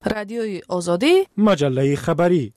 رادیوی آزادی، مجله خبری.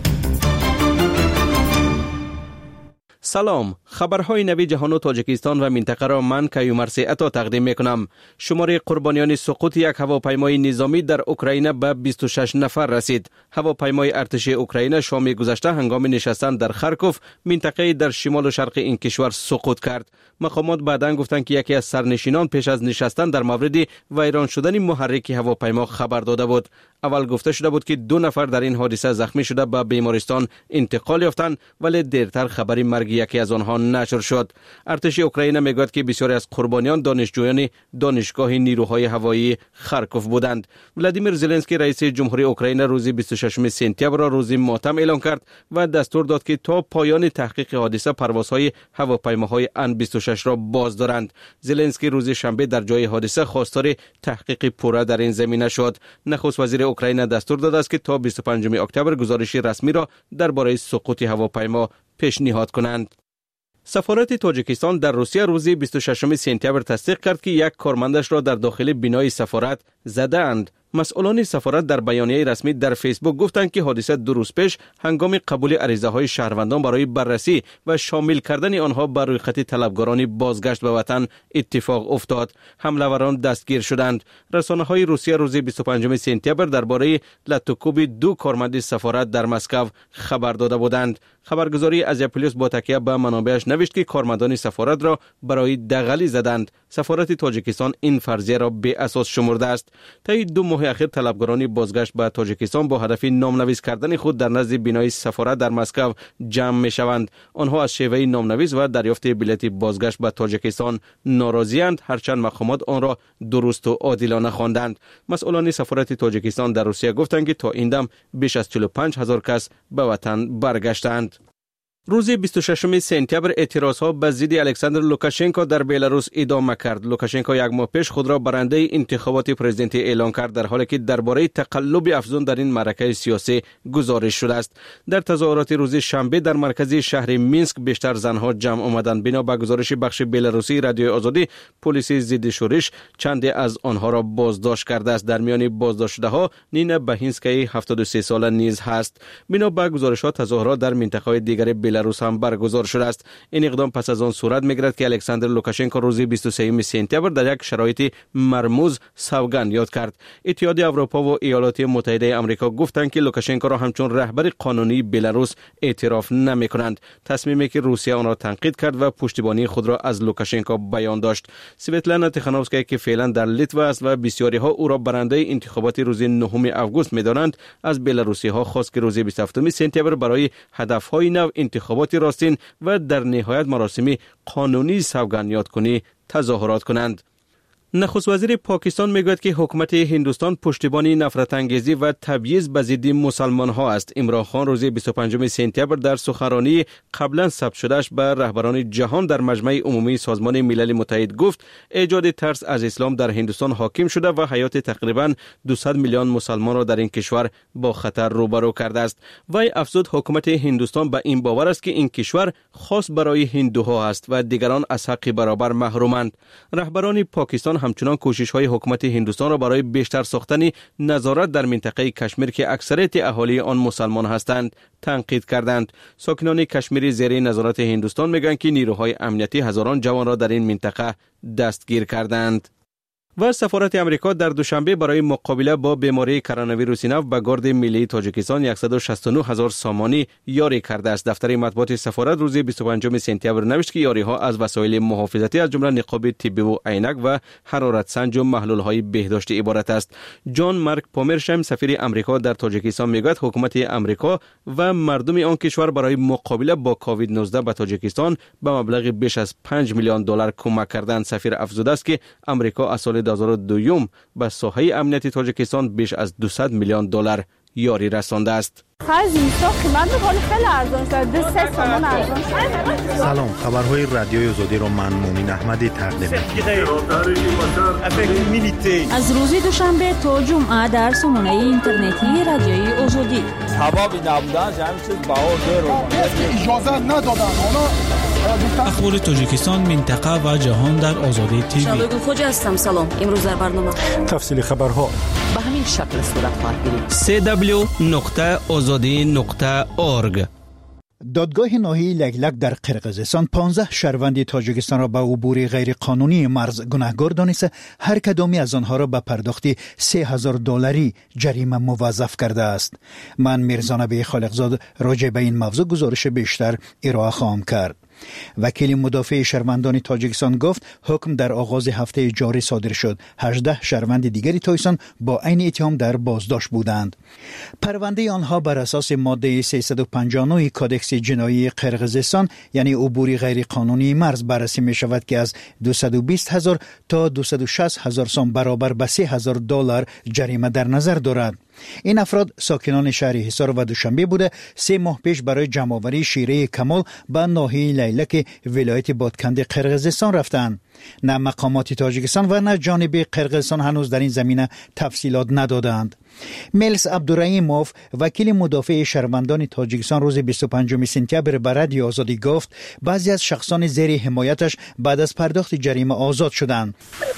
سلام، خبرهای نوی جهان و تاجیکستان و منطقه را من کیومرث عطا تقدیم میکنم. شمار قربانیان سقوط یک هواپیمای نظامی در اوکراین به 26 نفر رسید. هواپیمای ارتش اوکراین شام گذشته هنگام نشستن در خارکوف، منطقه در شمال و شرق این کشور سقوط کرد. مقامات بعداً گفتند که یکی از سرنشینان پیش از نشستن در مورد ویران شدن محرک هواپیما خبر داده بود. اول گفته شده بود که 2 نفر در این حادثه زخمی شده به بیمارستان انتقال یافتند، ولی دیرتر خبری مرگ یکی از آنها نشر شد. ارتش اوکراین میگوید که بسیاری از قربانیان دانشجویان دانشگاه نیروهای هوایی خارکوف بودند. ولادیمیر زلنسکی رئیس جمهوری اوکراین روز 26 سپتامبر را روز ماتم اعلام کرد و دستور داد که تا پایان تحقیق حادثه پروازهای هواپیماهای ان 26 را باز دارند. زلنسکی روز شنبه در جای حادثه خواستار تحقیق پوره در این زمینه شد. نخست وزیر اوکراین دستور داده است که تا 25 اکتبر گزارش رسمی را درباره سقوط هواپیما پیشنهاد کنند. سفارت تاجیکستان در روسیه روز 26 سپتامبر تصدیق کرد که یک کارمندش را در داخل بینای سفارت زدند. مسئولان سفارت در بیانیه رسمی در فیسبوک گفتند که حادثه 2 روز پیش هنگام قبول عریضه‌های شهروندان برای بررسی و شامل کردن آنها بر روی خط طلبکاران بازگشت به وطن اتفاق افتاد. حمله‌وران دستگیر شدند. رسانه‌های روسیه روز 25 سپتامبر درباره لطوکوب 2 کارمند سفارت در مسکو خبر داده بودند. خبرگزاری آزیاپولیس با تکیه به منابعش نوشت که کارمندان سفارت را برای دغلی زدند. سفارت تاجیکستان این فرضیه را بی اساس شمرده است. طی 2 ماه اخیر طلبکاران بازگشت به تاجیکستان با هدف نامنویس کردن خود در نزد بینای سفارت در مسکو جمع می شوند. آنها از شیوه نامنویس و دریافت بلیط بازگشت به تاجیکستان ناراضی‌اند، هرچند مقامات آن را درست و عادلانه خواندند. مسئولان سفارت تاجیکستان در روسیه گفتند که تا این دم بیش از 45,000 کس به وطن برگشتند. روز 26 سپتامبر اعتراضها به ضد الکساندر لوکاشنکو در بلاروس ادامه کرد. لوکاشنکو یک ماه پیش خود را برنده انتخابات پرزیدنتی اعلان کرد، در حالی که درباره تقلب افزون در این معرکه سیاسی گزارش شده است. در تظاهرات روز شنبه در مرکز شهر مینسک بیشتر زنها جمع آمدند. بنا به گزارش بخش بلاروسی رادیوی آزادی، پلیس ضد شورش چند از آنها را بازداشت کرده است. در میان بازداشت شده‌ها نینا باهینسکی 73 ساله نیز هست. بنا به گزارش‌ها تظاهرات در منطقه‌های دیگر بلاروس هم برگزار شده است. این اقدام پس از آن صورت می‌گیرد که الکساندر لوکاشنکو روز 23 سپتامبر در یک شرایط مرموز سوگند یاد کرد. اتحادیه اروپا و ایالات متحده آمریکا گفتند که لوکاشنکو را همچون رهبر قانونی بلاروس اعتراف نمی‌کنند. تصمیمی که روسیه آن را تنقید کرد و پشتیبانی خود را از لوکاشنکو بیان داشت. سویتلانا تیخانوفسکا که فعلا در لیتوا است و بسیاری‌ها او را برنده انتخابات روز 9 آگوست می‌دانند، از بلاروسی‌ها خواست که روز 27 سپتامبر برای هدف‌های نو انتخابات راستین و در نهایت مراسم قانونی سوگند یادکنی تظاهرات کنند. نخست وزیر پاکستان میگوید که حکومت هندوستان پشتیبان نفرت انگیزی و تبعیض به ضد مسلمان ها است. عمران خان روز 25 سپتامبر در سخنرانی قبلا ثبت شدهش به رهبران جهان در مجمع عمومی سازمان ملل متحد گفت ایجاد ترس از اسلام در هندوستان حاکم شده و حیات تقریبا 200 میلیون مسلمان را در این کشور با خطر روبرو کرده است. وی افزود حکومت هندوستان به این باور است که این کشور خاص برای هندوها است و دیگران از حق برابر محرومند. رهبران پاکستان همچنان کوشش‌های حکومت هندوستان را برای بیشتر ساختن نظارت در منطقه کشمیر که اکثریت اهالی آن مسلمان هستند تنقید کردند. ساکنان کشمیر زیر نظارت هندوستان میگویند که نیروهای امنیتی هزاران جوان را در این منطقه دستگیر کردند. و سفارت امریکا در دوشنبه برای مقابله با بیماری کرونا ویروس نو به گارد ملی تاجیکستان 169,000 سامانی یاری کرده است. دفتر مطبوعات سفارت روز 25 سپتامبر نوشت که یاری‌ها از وسایل محافظتی از جمله نقاب طبی و عینک و حرارت سنج و محلول‌های بهداشتی عبارت است. جان مارک پومرشم سفیر امریکا در تاجیکستان میگوید حکومت امریکا و مردم آن کشور برای مقابله با کووید 19 به تاجیکستان به مبلغ بیش از 5 میلیون دلار کمک کردند. سفیر افزوده است که امریکا از سال 2002 به ساحه امنیتی تاجیکستان بیش از 200 میلیون دلار یاری رسانده است. سلام، خبرهای رادیوی آزادی را من مومن احمدی تقدیم می‌کنم. از روز دوشنبه تا جمعه در سامانه اینترنتی رادیوی آزادی. سبب نبودن همین چیز اجازه ندادن. اخبار تاجیکستان، منطقه و جهان در آزادی تیوی. شادو خوج هستم. سلام. امروز در برنامه تفصیل خبرها. به همین این شکل صورت خواهد گرفت. www.azadi.org. دادگاه ناحیه لگلگ در قرقیزستان 15 شهروند تاجیکستان را به عبور غیر قانونی مرز گناهکار دانسته هر کدامی از آنها را به پرداخت $3000 جریمه موظف کرده است. من میرزا نبی خالقزاد راجع به این موضوع گزارش بیشتر ارائه خواهم کرد. وکیل مدافع شهروندان تاجیکستان گفت حکم در آغاز هفته جاری صادر شد. 18 شهروند دیگری تایسان با عین اتهام در بازداشت بودند. پرونده آنها بر اساس ماده 359 کادکس جنایی قرقیزستان یعنی عبور غیر قانونی مرز بررسی می شود که از 220,000 تا 260,000 سوم برابر به $3,000 جریمه در نظر دارد. این افراد ساکنان شهر حصار و دوشنبه بوده 3 ماه پیش برای جمع‌آوری شیره کمال به ناحیه لیلک ولایت بادکند قرقیزستان رفتند. نه مقامات تاجیکستان و نه جانب قرقیزستان هنوز در این زمینه تفصیلات ندادند. میلس عبدالرحیموف وکیل مدافع شهروندان تاجیکستان روز 25 سپتامبر به رادیو آزادی گفت بعضی از شخصان زیر حمایتش بعد از پرداخت جریمه آزاد شدند.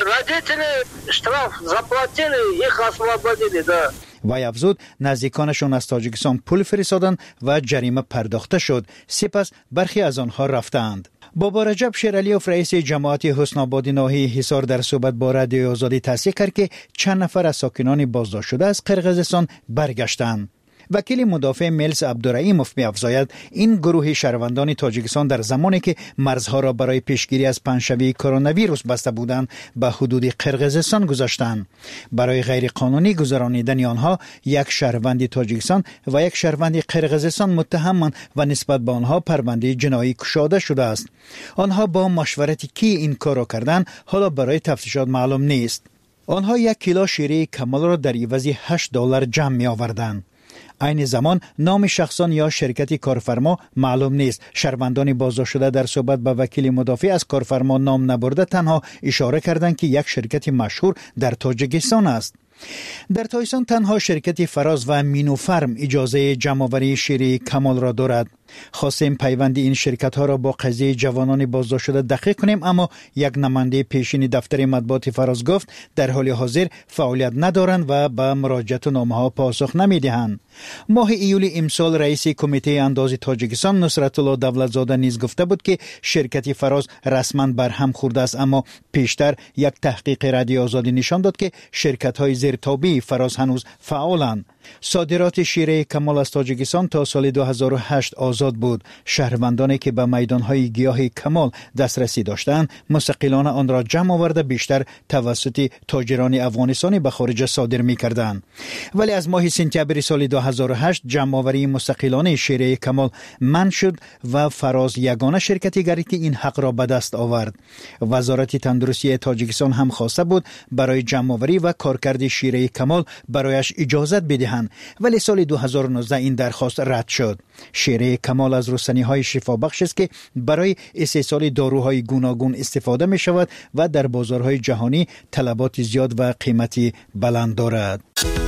و افزود نزدیکانشون از تاجیکستان پول فرستادند و جریمه پرداخته شد. سپس برخی از آنها رفتند. بابا رجب شیرالیوف رئیس جماعت حسن آباد ناحیه حصار در صحبت با رادیو آزادی تصدیق کرد که چند نفر از ساکنان بازداشت شده از قرقیزستان برگشتند. وکیل مدافع میلس عبدالرحیموف می‌افزاید این گروه شهروندان تاجیکستان در زمانی که مرزها را برای پیشگیری از پنجشنبه کرونا ویروس بسته بودند به حدود قرقیزستان گذاشتند. برای غیر قانونی گذرانیدن آنها یک شهروند تاجیکستان و یک شهروند قرقیزستان متهمند و نسبت به آنها پرونده جنایی گشوده شده است. آنها با مشورت کی این کار را کردند حالا برای تفتیشات معلوم نیست. آنها 1 کیلو شیره کمال را در عوض $8 جمع می آوردند. این زمان نام شخصان یا شرکت کارفرما معلوم نیست. شهروندان بازداشت شده در صحبت با وکیل مدافع از کارفرما نام نبرده تنها اشاره کردند که یک شرکت مشهور در تاجیکستان است. در تایسان تنها شرکت فراز و مینوفرم اجازه جمع‌آوری شیره کمال را دارد. خواستیم پیوند این شرکت ها را با قضیه جوانان بازداشت شده دقیق کنیم، اما یک نماینده پیشین دفتر مطبوعات فراز گفت در حال حاضر فعالیت ندارند و به مراجعت نامه ها پاسخ نمیدهند. ماه ایول امسال رئیس کمیته انداز تاجیکستان نصرت الله دولتزاده نیز گفته بود که شرکت فراز رسما برهم خورده است، اما پیشتر یک تحقیق رادیو آزادی نشان داد که شرکت های زیرتابع فراز هنوز فعالند. صادرات شیره کمال از تاجیکستان تا سال 2008 آزاد بود. شهروندانی که به میدانهای گیاه کمال دسترسی داشتند مستقلانه آن را جمع آورده بیشتر توسط تاجران افغانستانی به خارج صادر می‌کردند. ولی از ماه سپتامبر سال 2008 جمع آوری مستقلانه شیره کمال منع شد و فراز یگانه شرکتی گردید که این حق را به دست آورد. وزارت تندرستی تاجیکستان هم خواسته بود برای جمع آوری و کارکرد شیره کمال برایش اجازه بدهند، ولی سال 2019 این درخواست رد شد. شیره کمال از رستنی‌های شفابخش است که برای استحصال داروهای گوناگون استفاده می شود و در بازارهای جهانی طلبات زیاد و قیمتی بلند دارد.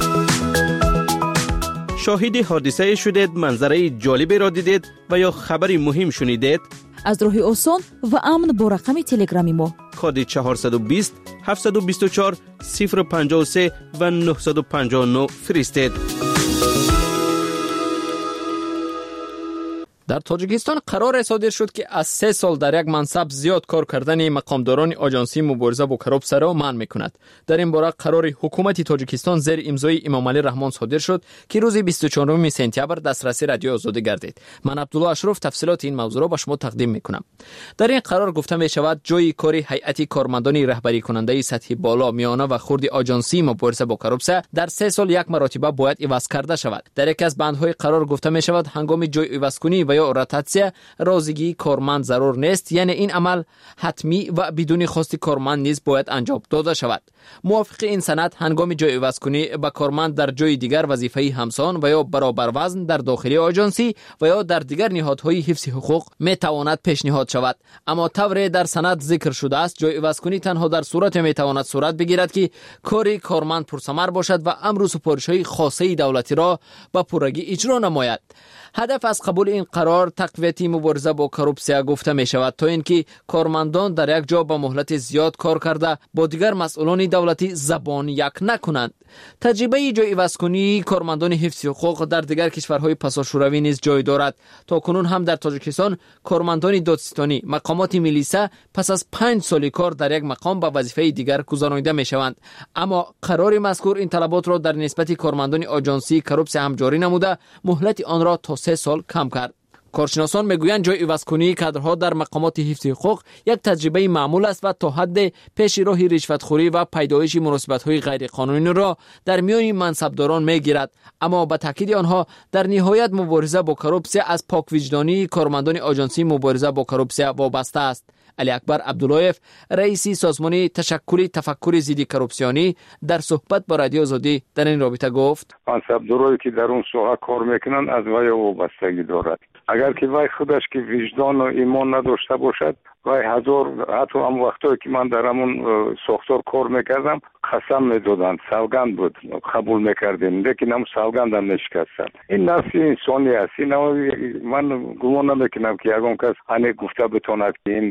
شاهد حادثه شدید، منظره جالبی را دیدید و یا خبری مهم شنیدید؟ از راه آسان و امن با رقم تلگرامی ما کد 420 724 053 و 959 فرستید. در تاجیکستان قرار صادر شد که از 3 سال در یک منصب زیاد کار کردن مقامداران آژانسی مبارزه با کراپسه را منع می‌کند. در این باره قرار حکومت تاجیکستان زیر امضای امام علی رحمان صادر شد که روز 24 سپتامبر دسترسی رادیو آزادی گردید. من عبدالله اشرف تفصیلات این موضوع را به شما تقدیم می‌کنم. در این قرار گفته می‌شود جای کار هیئت کارمندان رهبری کننده سطح بالا، میانه و خرد آژانسی مبارزه با کراپسه در 3 سال یک مرتبه باید عوض کرده شود. در یک از بندهای قرار گفته می‌شود هنگام جای عوض کنی و یا روتاسیا رازیگی کارمند ضرور نیست، یعنی این عمل حتمی و بدون خواست کارمند نیز باید انجام داده شود. موافق این سند هنگام جای عوض کنی به کارمند در جای دیگر وظیفه همسان و یا برابر وزن در داخل آژانسی و یا در دیگر نهادهای حفظ حقوق میتواند پیشنهاد شود. اما طور در سند ذکر شده است جای عوض کنی تنها در صورت میتواند صورت بگیرد که کاری کارمند پرثمر باشد و امر و سپارش‌های خاصه دولتی را به پررگی اجرا نماید. هدف از قبول این قرار قرار تقویت مبارزه با کروپسیا گفته می شود تا اینکه کارمندان در یک جا با مهلت زیاد کار کرده با دیگر مسئولان دولتی زبان یک نکنند. تجربه جای عوض کنی کارمندان حفظ حقوق در دیگر کشورهای پساشوروی نیز جای دارد. تا کنون هم در تاجیکستان کارمندان دادستانی مقامات ملیسا پس از 5 سال کار در یک مقام به وظیفه دیگر گذرانیده می شوند. اما قرار مذکور این طلبات را در نسبت کارمندان آژانسی کروپسیا هم جاری نموده مهلت آن را تا 3 سال کم کرد. کارشناسان میگویند جای عوض کنی کادرها در مقامات حفظ حقوق یک تجربه معمول است و تا حد پیش راه رشوتخوری و پیدایش مناسبت‌های غیرقانونی را در میان منصبداران میگیرد. اما به تاکید آنها در نهایت مبارزه با کروپسیا از پاک وجدانی کارمندان آژانسی مبارزه با کروپسیا وابسته است. علی اکبر عبداللهیف رئیس سازمان تشکل تفکر ضد کروپسیونی در صحبت با رادیو آزادی در این رابطه گفت منصبدارایی که در اون ساحه کار میکنن از وی وابستگی دارد. اگر که وی خودش که وجدان و ایمان نداشته باشد وی حتی هم وقتایی که من در همون ساختار کار میکردم قسم میدادن سوگند بود قبول میکردیم لیکن هم سوگند هم نشکستن. این نفس انسانی است. این من گمان نمیکنم که یگان کس انه گفته بتواند که این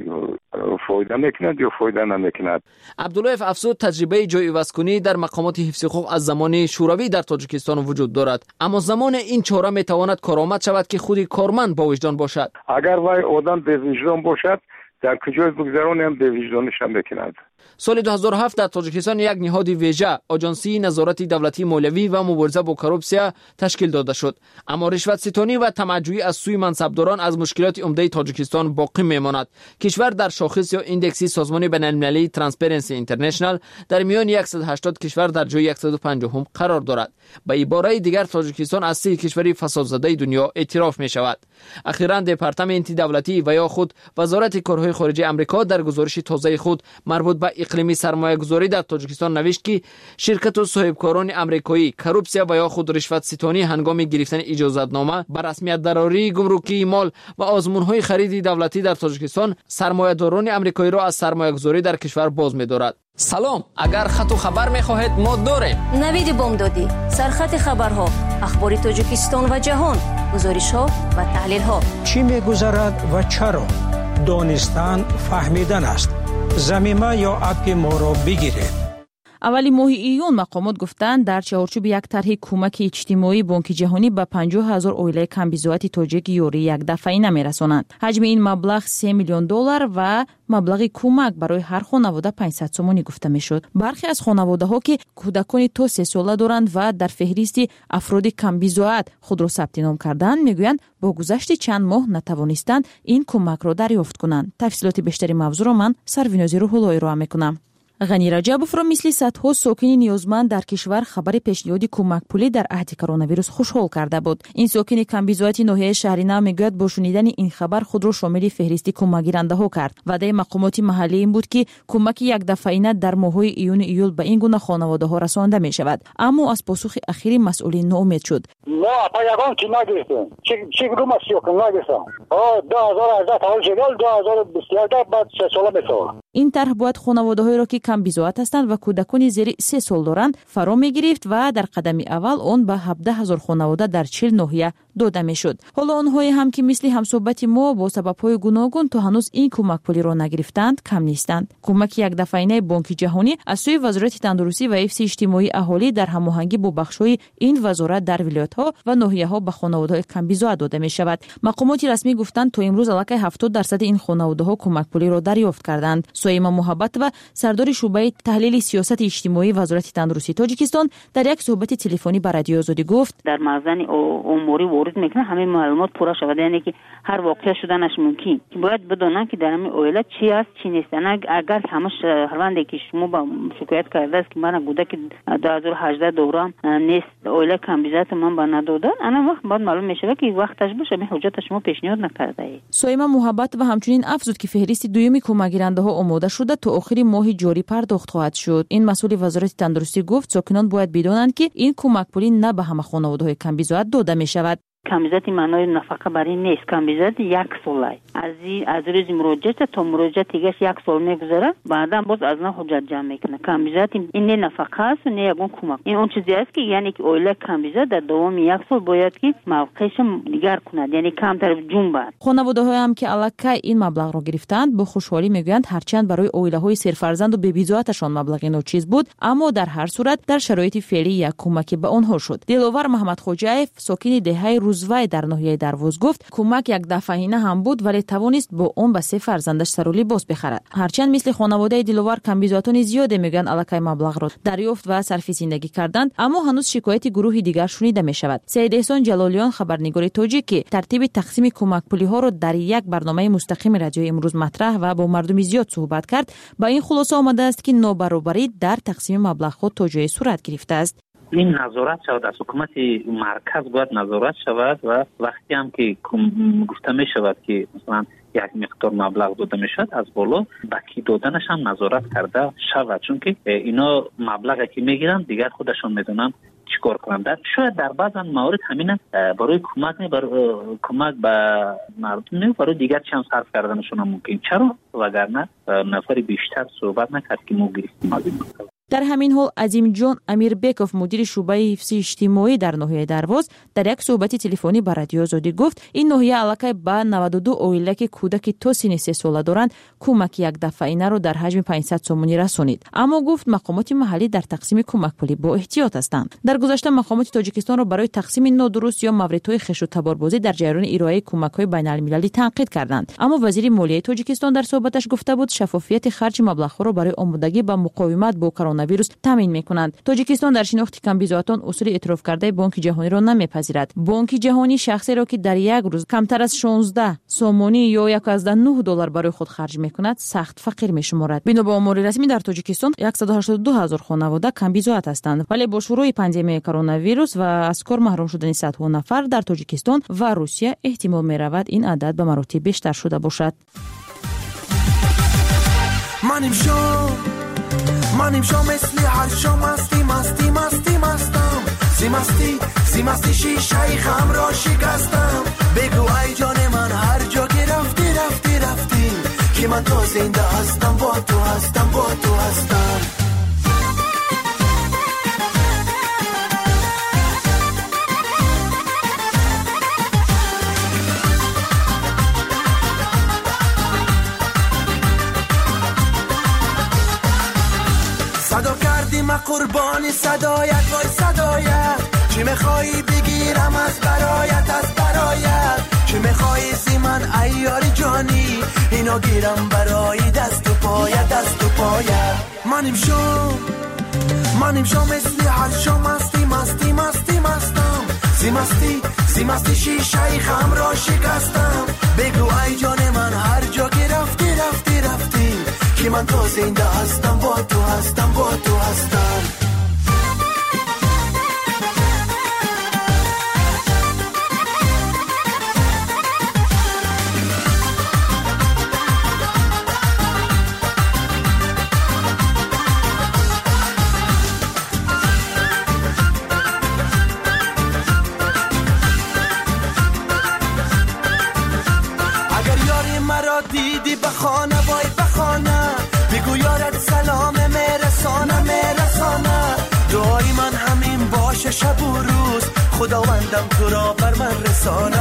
فایده میکند یا فایده نمیکند. عبداللهیف افزود تجربه جای عوض کنی در مقامات حفظ حقوق از زمان شوروی در تاجیکستان وجود دارد. اما زمان این چاره میتواند کارآمد شود که خودی کارمند با وجدان باشد. اگر وی آدم به وجدان باشد در کجای بگذرانی هم به وجدانش هم بکند. سال 2007 در تاجیکستان یک نهاد ویژه آژانسی نظارت دولتی مالیوی و مبارزه با کروپسیا تشکیل داده شد. اما رشوت ستانی و طمع‌جویی از سوی منصبداران از مشکلات عمده تاجیکستان باقی میماند. کشور در شاخص یا ایندکسی سازمان بین‌المللی ترانسپرنسی اینترنشنال در میان 180 کشور در جای 150 قرار دارد. به عباره دیگر تاجیکستان از 3 کشور فسادزده دنیا اعتراف می شود. اخیراً دپارتمنت دولتی و یا خود وزارت کارهای خارجه آمریکا در گزارش تازه خود مربوط به اقلیمی سرمایه‌گذاری در تاجیکستان نوشت که شرکت و صاحبکاران آمریکایی کروپسیا و یا خود رشوت ستانی هنگام گرفتن اجازه‌نامه بر رسمیت دراری گمرکی مال و آزمون‌های خرید دولتی در تاجیکستان سرمایه‌داران آمریکایی را از سرمایه‌گذاری در کشور باز می‌دارد. سلام، اگر خط و خبر می‌خواهید ما داریم. نوید بامدادی، سرخط خبرها، اخبار تاجیکستان و جهان، گزارش‌ها و تحلیل‌ها. چی می‌گذرد و چرا؟ دانستن فهمیدن است. زمینه یا اپ ما را بگیرید. اولی ماه ایون مقامات گفتند در چارچوب یک طرح کمک اجتماعی بانک جهانی به 50,000 اویله کمبیزوات تاجیک یوری یک دفعه‌ای نمی‌رسانند. حجم این مبلغ $3 میلیون و مبلغ کمک برای هر خانواده 500 سومانی گفته میشد. برخی از خانواده‌ها که کودکان تا 3 ساله دارند و در فهرست افراد کمبیزوات خود را ثبت نام کردند میگویند با گذشت چند ماه نتوانستند این کمک را دریافت کنند. تفصیلات بیشتری موضوع را من سروینازی روح‌اللهی را میکنم. غنی رجبوف را مثل صدها ساکن نیازمند در کشور خبر پیشنهاد کمک پولی در عهد کرونا ویروس خوشحال کرده بود. این ساکن کمبیزوات ناحیه شهر نو میگوید با شنیدن این خبر خود را شامل فهرست کمک گیرنده ها کرد. وعده مقامات محلی این بود که کمک یک دفعه‌ای در ماه‌های ایون ایول به این گونه خانواده ها رسانده می شود. اما از پاسخ اخیر مسئولین ناامید شد. ما پیغام چی نگرفتیم؟ چی گروه مسیوکن نگرفتم. 2018 تا جلال 2021 بعد 3 ساله میشه. این طرح باید خانواده‌هایی را که کمبیزوات هستند و کودکان زیر 3 سال دارند فرا می‌گرفت و در قدم اول آن به 17,000 خانواده در 40 ناحیه داده میشد. حالا آنهایی هم که مثل همصحبت ما با سبب‌های گوناگون تا هنوز این کمک پولی را نگرفتند کم نیستند. کمک یک دفعه‌ای بانک جهانی از سوی وزارت تندرستی و حفظ اجتماعی اهالی در هماهنگی با بخش‌های این وزارت در ولایت‌ها و ناحیه‌ها به خانواده‌های کمبیزوات داده می‌شود. مقامات رسمی گفتند تا امروز علاوه 70% این خانواده‌ها کمک پولی را دریافت کردند. سویما محبت و سردار شعبه تحلیل سیاست اجتماعی وزارت تندرستی تاجیکستان در یک صحبت تلفنی با رادیو آزادی گفت در مخزن اموری وارد میکنه همه معلومات پورا شود، یعنی که هر واقعه شدنش ممکن که باید بدونن که در همین اویله چی است چی نیست. اگر همش هروندی که شما با شکایت کرده است که من کودک 2018 دوران نیست اویله کمبیزوات من با ندادن انا وقت بعد معلوم میشه که وقتش باشه می حجت شما پیشنهاد نکرده ای. سویما محبت و همچنین افزود که فهرست دومی کمک گیرنده ها آماده شده تا آخر ماه جاری پرداخت خواهد شد. این مسئول وزارت تندرستی گفت ساکنان باید بدانند که این کمک پولی نه به همه خانواده‌های کمبیزوات داده می شود. کمبیزات معنای نفقه برای نیست. کمبیزات یک ساله از روز مراجعه تا مراجعه دیگه یک سال میگذره، بعدا باز از نه حجت جمع میکنه. کمبیزات این نه نفقه است و نه یگون کمک. این اون چیزی است که یعنی که اویله کمبیزات در دوام یک سال باید که موقعش دیگر کند، یعنی کمتر جون بعد. خانواده‌ها هم که الکی این مبلغ رو گرفتند با خوشحالی میگویند هرچند برای اویله‌های سرفرزند و بی‌بی‌زاعتشان مبلغ ناچیز بود، اما در هر صورت در شرایط فعلی یک کمک به آنها شد. دلوار محمد خوجاєв ساکن دهه روزوای در ناحیه درواز گفت کمک یک دفعینه هم بود ولی توانست با اون به 3 فرزندش سر و لباس بخرد. هرچند مثل خانواده دلوار کمبیزاتون زیاده میگن الکی مبلغ را دریافت و صرف زندگی کردند، اما هنوز شکایت گروه دیگر شنیده میشود. سید احسان جلالیان خبرنگار تاجیکی ترتیب تقسیم کمک پولی ها را در یک برنامه مستقیم رادیو امروز مطرح و با مردم زیاد صحبت کرد. با این خلاصه آمده است که نابرابری در تقسیم مبلغ ها تا جای صورت گرفته است. این نظارت شود از حکومت مرکز باید نظارت شود و وقتی هم که گفته می شود که مثلا یک مقدار مبلغ داده می شود از بالا بکی دادنش هم نظارت کرده شود، چون که اینا مبلغی که می گیرن دیگر خودشان میدونن چیکار کنند. شاید در بعض موارد همین برای کمک به مردم برای دیگر چند صرف کردنشون هم ممکن. چرا؟ وگرنه نفر بیشتر صحبت نکرد که ما گرفتیم از این مسئله. در همین حال عظیم جان امیربکوف مدیر شعبه حفظ اجتماعی در ناحیه درواز در یک صحبت تلفنی با رادیو آزادی گفت این ناحیه الکی با 92 اویله که کودک تا سن 3 ساله دارند کمک یک دفعینه را در حجم 500 سومونی رسانید، اما گفت مقامات محلی در تقسیم کمک پولی با احتیاط هستند. در گذشته مقامات تاجیکستان را برای تقسیم نادرست یا موردهای خش و تباربازی در جریان ارائه کمک‌های بین‌المللی تنقید کردند، اما وزیر مالیه تاجیکستان در صحبتش گفته بود شفافیت خرج مبلغ‌ها را برای آمادگی با مقاومت با کرونا ویروس تامین می‌کنند. تاجیکستان در شناخت کمبیزاتان اصول اعتراف کرده بانک جهانی را نمی‌پذیرد. بانک جهانی شخصی را که در یک روز کمتر از 16 سومونی یا 1.9 دلار برای خود خرج می‌کند سخت فقیر می‌شمارد. بنا به آمار رسمی در تاجیکستان 182,000 خانواده کمبیزات هستند، ولی با شروع پاندمی کرونا ویروس و از کار محروم شدن صدها نفر در تاجیکستان و روسیه احتمال می‌رود این عدد به مراتب بیشتر شده باشد. منیم شو مثلی هر شو مستی مستم شیشه خم را شکستم. بگو ای جان من هر جا که رفتی که من تو زنده هستم با تو هستم. صدا کردیم قربانی صدایت وای صدایت، چی میخوایی بگیرم از برایت چی میخوایی سی من ایاری جانی اینا گیرم برای دست و پایت منیم شو مثلی هر شو مستی مستم سی شیشه خم را شکستم. بگو ای جان من هر جا که رفتی که من تو زنده هستم با تو هستم. اگر یاری مرا دیدی بخانه بگو یارت سلام میرسانه دعای من همین باشه شب و روز خداوندم تو را بر من رسانه.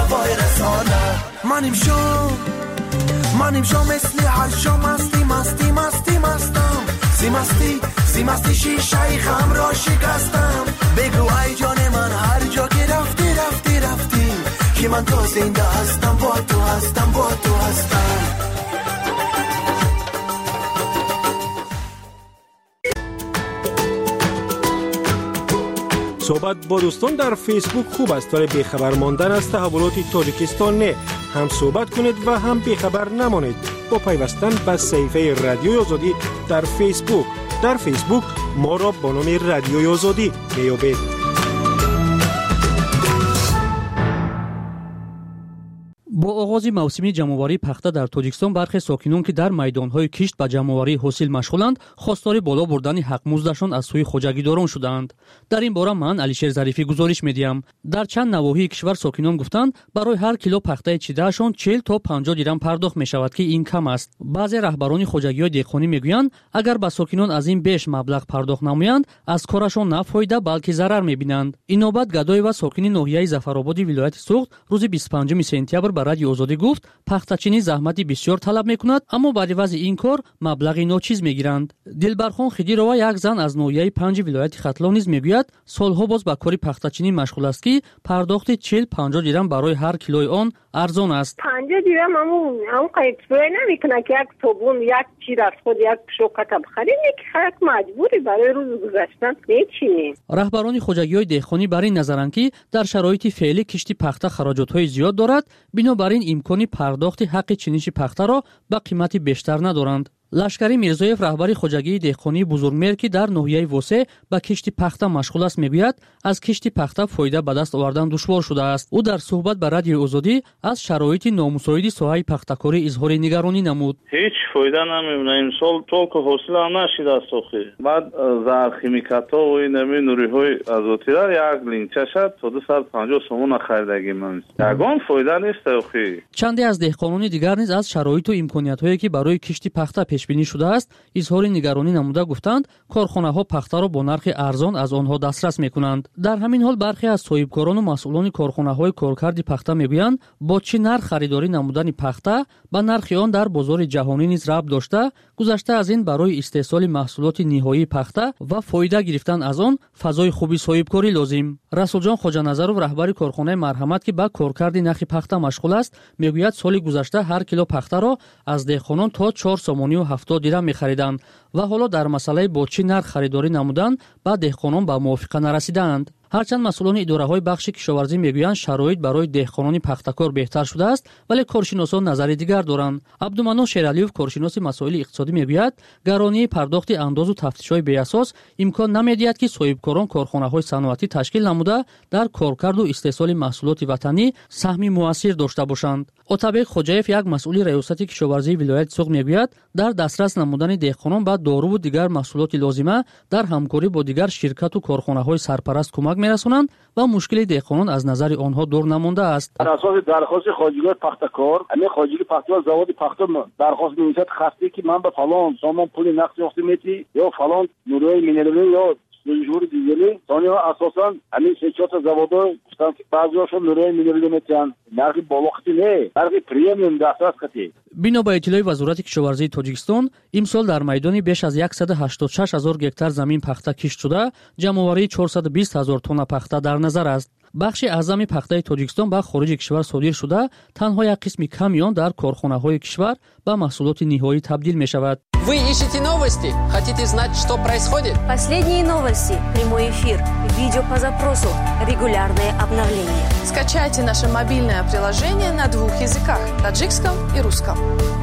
منیم شو مثلی هر شو مستی مستم سی شیشه خم را شکستم. بگو ای جان من هر جا که رفتی که من تو زنده هستم با تو هستم. صحبت با دوستان در فیسبوک خوب است ولی بیخبر ماندن از تحولات تاجیکستان نه. هم صحبت کنید و هم بیخبر نمانید با پیوستن به صفحه رادیوی آزادی در فیسبوک. در فیسبوک ما را با نام رادیوی آزادی میابید. با оғози мавсими ҷамъоварии пахта дар Тоҷикистон бархе сокинон ки дар майдонҳои кишт ба ҷамъоварии ҳосил машғуланд, хостори боло бурдани ҳақмуздашон аз сӯи хоҷагидорон шудаанд. Дар ин бора ман Алишер Зарифӣ гузориш медиҳам. Дар чанд навоҳии кишвар сокинон гуфтанд, барои ҳар кило пахтаи чидаашон 40 то 50 дирам пардохт мешавад, ки ин кам аст. баъзе раҳбарони хоҷагиҳои деҳқонӣ мегӯянд, агар ба сокинон аз ин беш маблағ пардохт намоянд, аз корашон на фоида, балки зарар мебинанд. Инобат Гадоева, сокини ноҳияи Зафарободи вилояти Суғд, рӯзи 25 сентябр ба Радиои Озодӣ гуфт, пахтачинӣ заҳмати бисёр талаб мекунад, аммо бар ивази ин кор маблағи ночиз мегиранд. Дилбархон Хидирова, як зан аз ноҳияи 5 вилояти Хатлон, низ мегӯяд, солҳо боз ба кори пахтачинӣ машғул аст, ки пардохти 40-50 дирам барои ҳар килои он арзон аст. 50 дирам ҳам қайфсбой намекунад ки як собун, як чир аз худ, як шоката бихарем, ки хак маҷбури барои рӯз гузаштан мечинем. раҳбарони хоҷагиҳои деҳқонӣ бар ин назаранд, ки дар шароити феълӣ кишти пахта хароҷотҳои зиёд дорад, бинобар ин имкони пардохти ҳаққи чиниши пахтаро ба қимати бештар надоранд. Лашкари Мирзоев, раҳбари хоҷагии деҳқонии Бузургмер, ки дар ноҳияи Восе ба кишти пахта машғул аст, мегӯяд, аз кишти пахта фоида ба даст овардан душвор шудааст. ӯ дар суҳбат ба Радиои Озодӣ аз шароити номусоиди соҳаи пахтакорӣ изҳори нигаронӣ намуд. ҳеҷ фоида намебина, имсол толку ҳосилам нашидааст. охи баъд заҳрхимикатҳо ва инами нуриҳои азотира як линчаша то 250 сомона харидагимам. ягон фоида нест. охи чанде аз деҳқонони дигар низ аз шароиту имкониятҳое ки барои кишти пахта пешбинӣ шудааст изҳори нигаронӣ намуда гуфтанд, корхонаҳо пахтаро бо нархи арзон аз онҳо дастрас мекунанд. дар ҳамин ҳол бархе аз соҳибкорону масъулони корхонаҳои коркарди пахта мегӯянд, бо чӣ нарх харидорӣ намудани пахта ба нархи он дар бозори ҷаҳонӣ низ рабт дошта, гузашта аз ин барои истеҳсоли маҳсулоти ниҳоии пахта ва фоида гирифтан аз он фазои хуби соҳибкорӣ лозим. Расулҷон Хоҷаназаров, раҳбари корхонаи Марҳамат, ки ба коркарди нахи пахта машғул аст, мегӯяд, соли гузашта ҳар кило пахтаро аз деҳқонон то 4 сомонию 70 дирам мехариданд ва ҳоло дар масъалаи бо чӣ нарх харидорӣ намудан ба деҳқонон ба мувофиқа нарасидаанд. ҳарчанд масъулони идораҳои бахши кишоварзӣ мегӯянд шароит барои деҳқонони пахтакор беҳтар шудааст, вале коршиносон назари дигар доранд. Абдумано Шералиев, коршиноси масоили иқтисодӣ, мегӯяд, гаронии пардохти андозу тафтишҳои беасос имкон намедиҳад, ки соҳибкорон корхонаҳои саноатӣ ташкил намуда дар коркарду истеҳсоли маҳсулоти ватанӣ саҳми муассир дошта бошанд. Отабек Хоҷаев, як масъули раёсати кишоварзии вилояти Суғд, мегӯяд, дар дастрас намудани деҳқонон ба доруву дигар маҳсулоти лозима дар ҳамкорӣ бо дигар ширкату корхонаҳои сарпараст кӯмак мерасонанд ва мушкили деҳқонон аз назари онҳо дур намондааст. дар асоси дархости хоҷигои пахтакор, ҳамин хоҷиги пахтакор заводи пахта дархост мевисад, хасте ки ман ба фалон сомон пули нақди ёфта метӣ ё фалон нуриҳои минералӣ ё дӯжури дизели сониҳо асосан ҳамин 3-4 заводҳо гуфтанд ки баъзиҳошон нуриҳои минералӣ метиҳанд, нархи болоқати не, нархи премиум дастрас кати. бино ба иттилои Вазорати кишоварзии Тоҷикистон, имсол дар майдони беш аз 186 000 гектар замин пахта кишт шуда, ҷамъоварии 420 000 тонна пахта дар назар аст. бахши аъзами пахтаи Тоҷикистон ба хориҷи кишвар содир шуда, танҳо як қисми ками он дар корхонаҳои кишвар ба маҳсулоти ниҳоӣ табдил мешавад. Вы ищете новости? Хотите знать, что происходит? Последние новости, прямой эфир, видео по запросу, регулярные обновления. Скачайте наше мобильное приложение на 2 языках – таджикском и русском.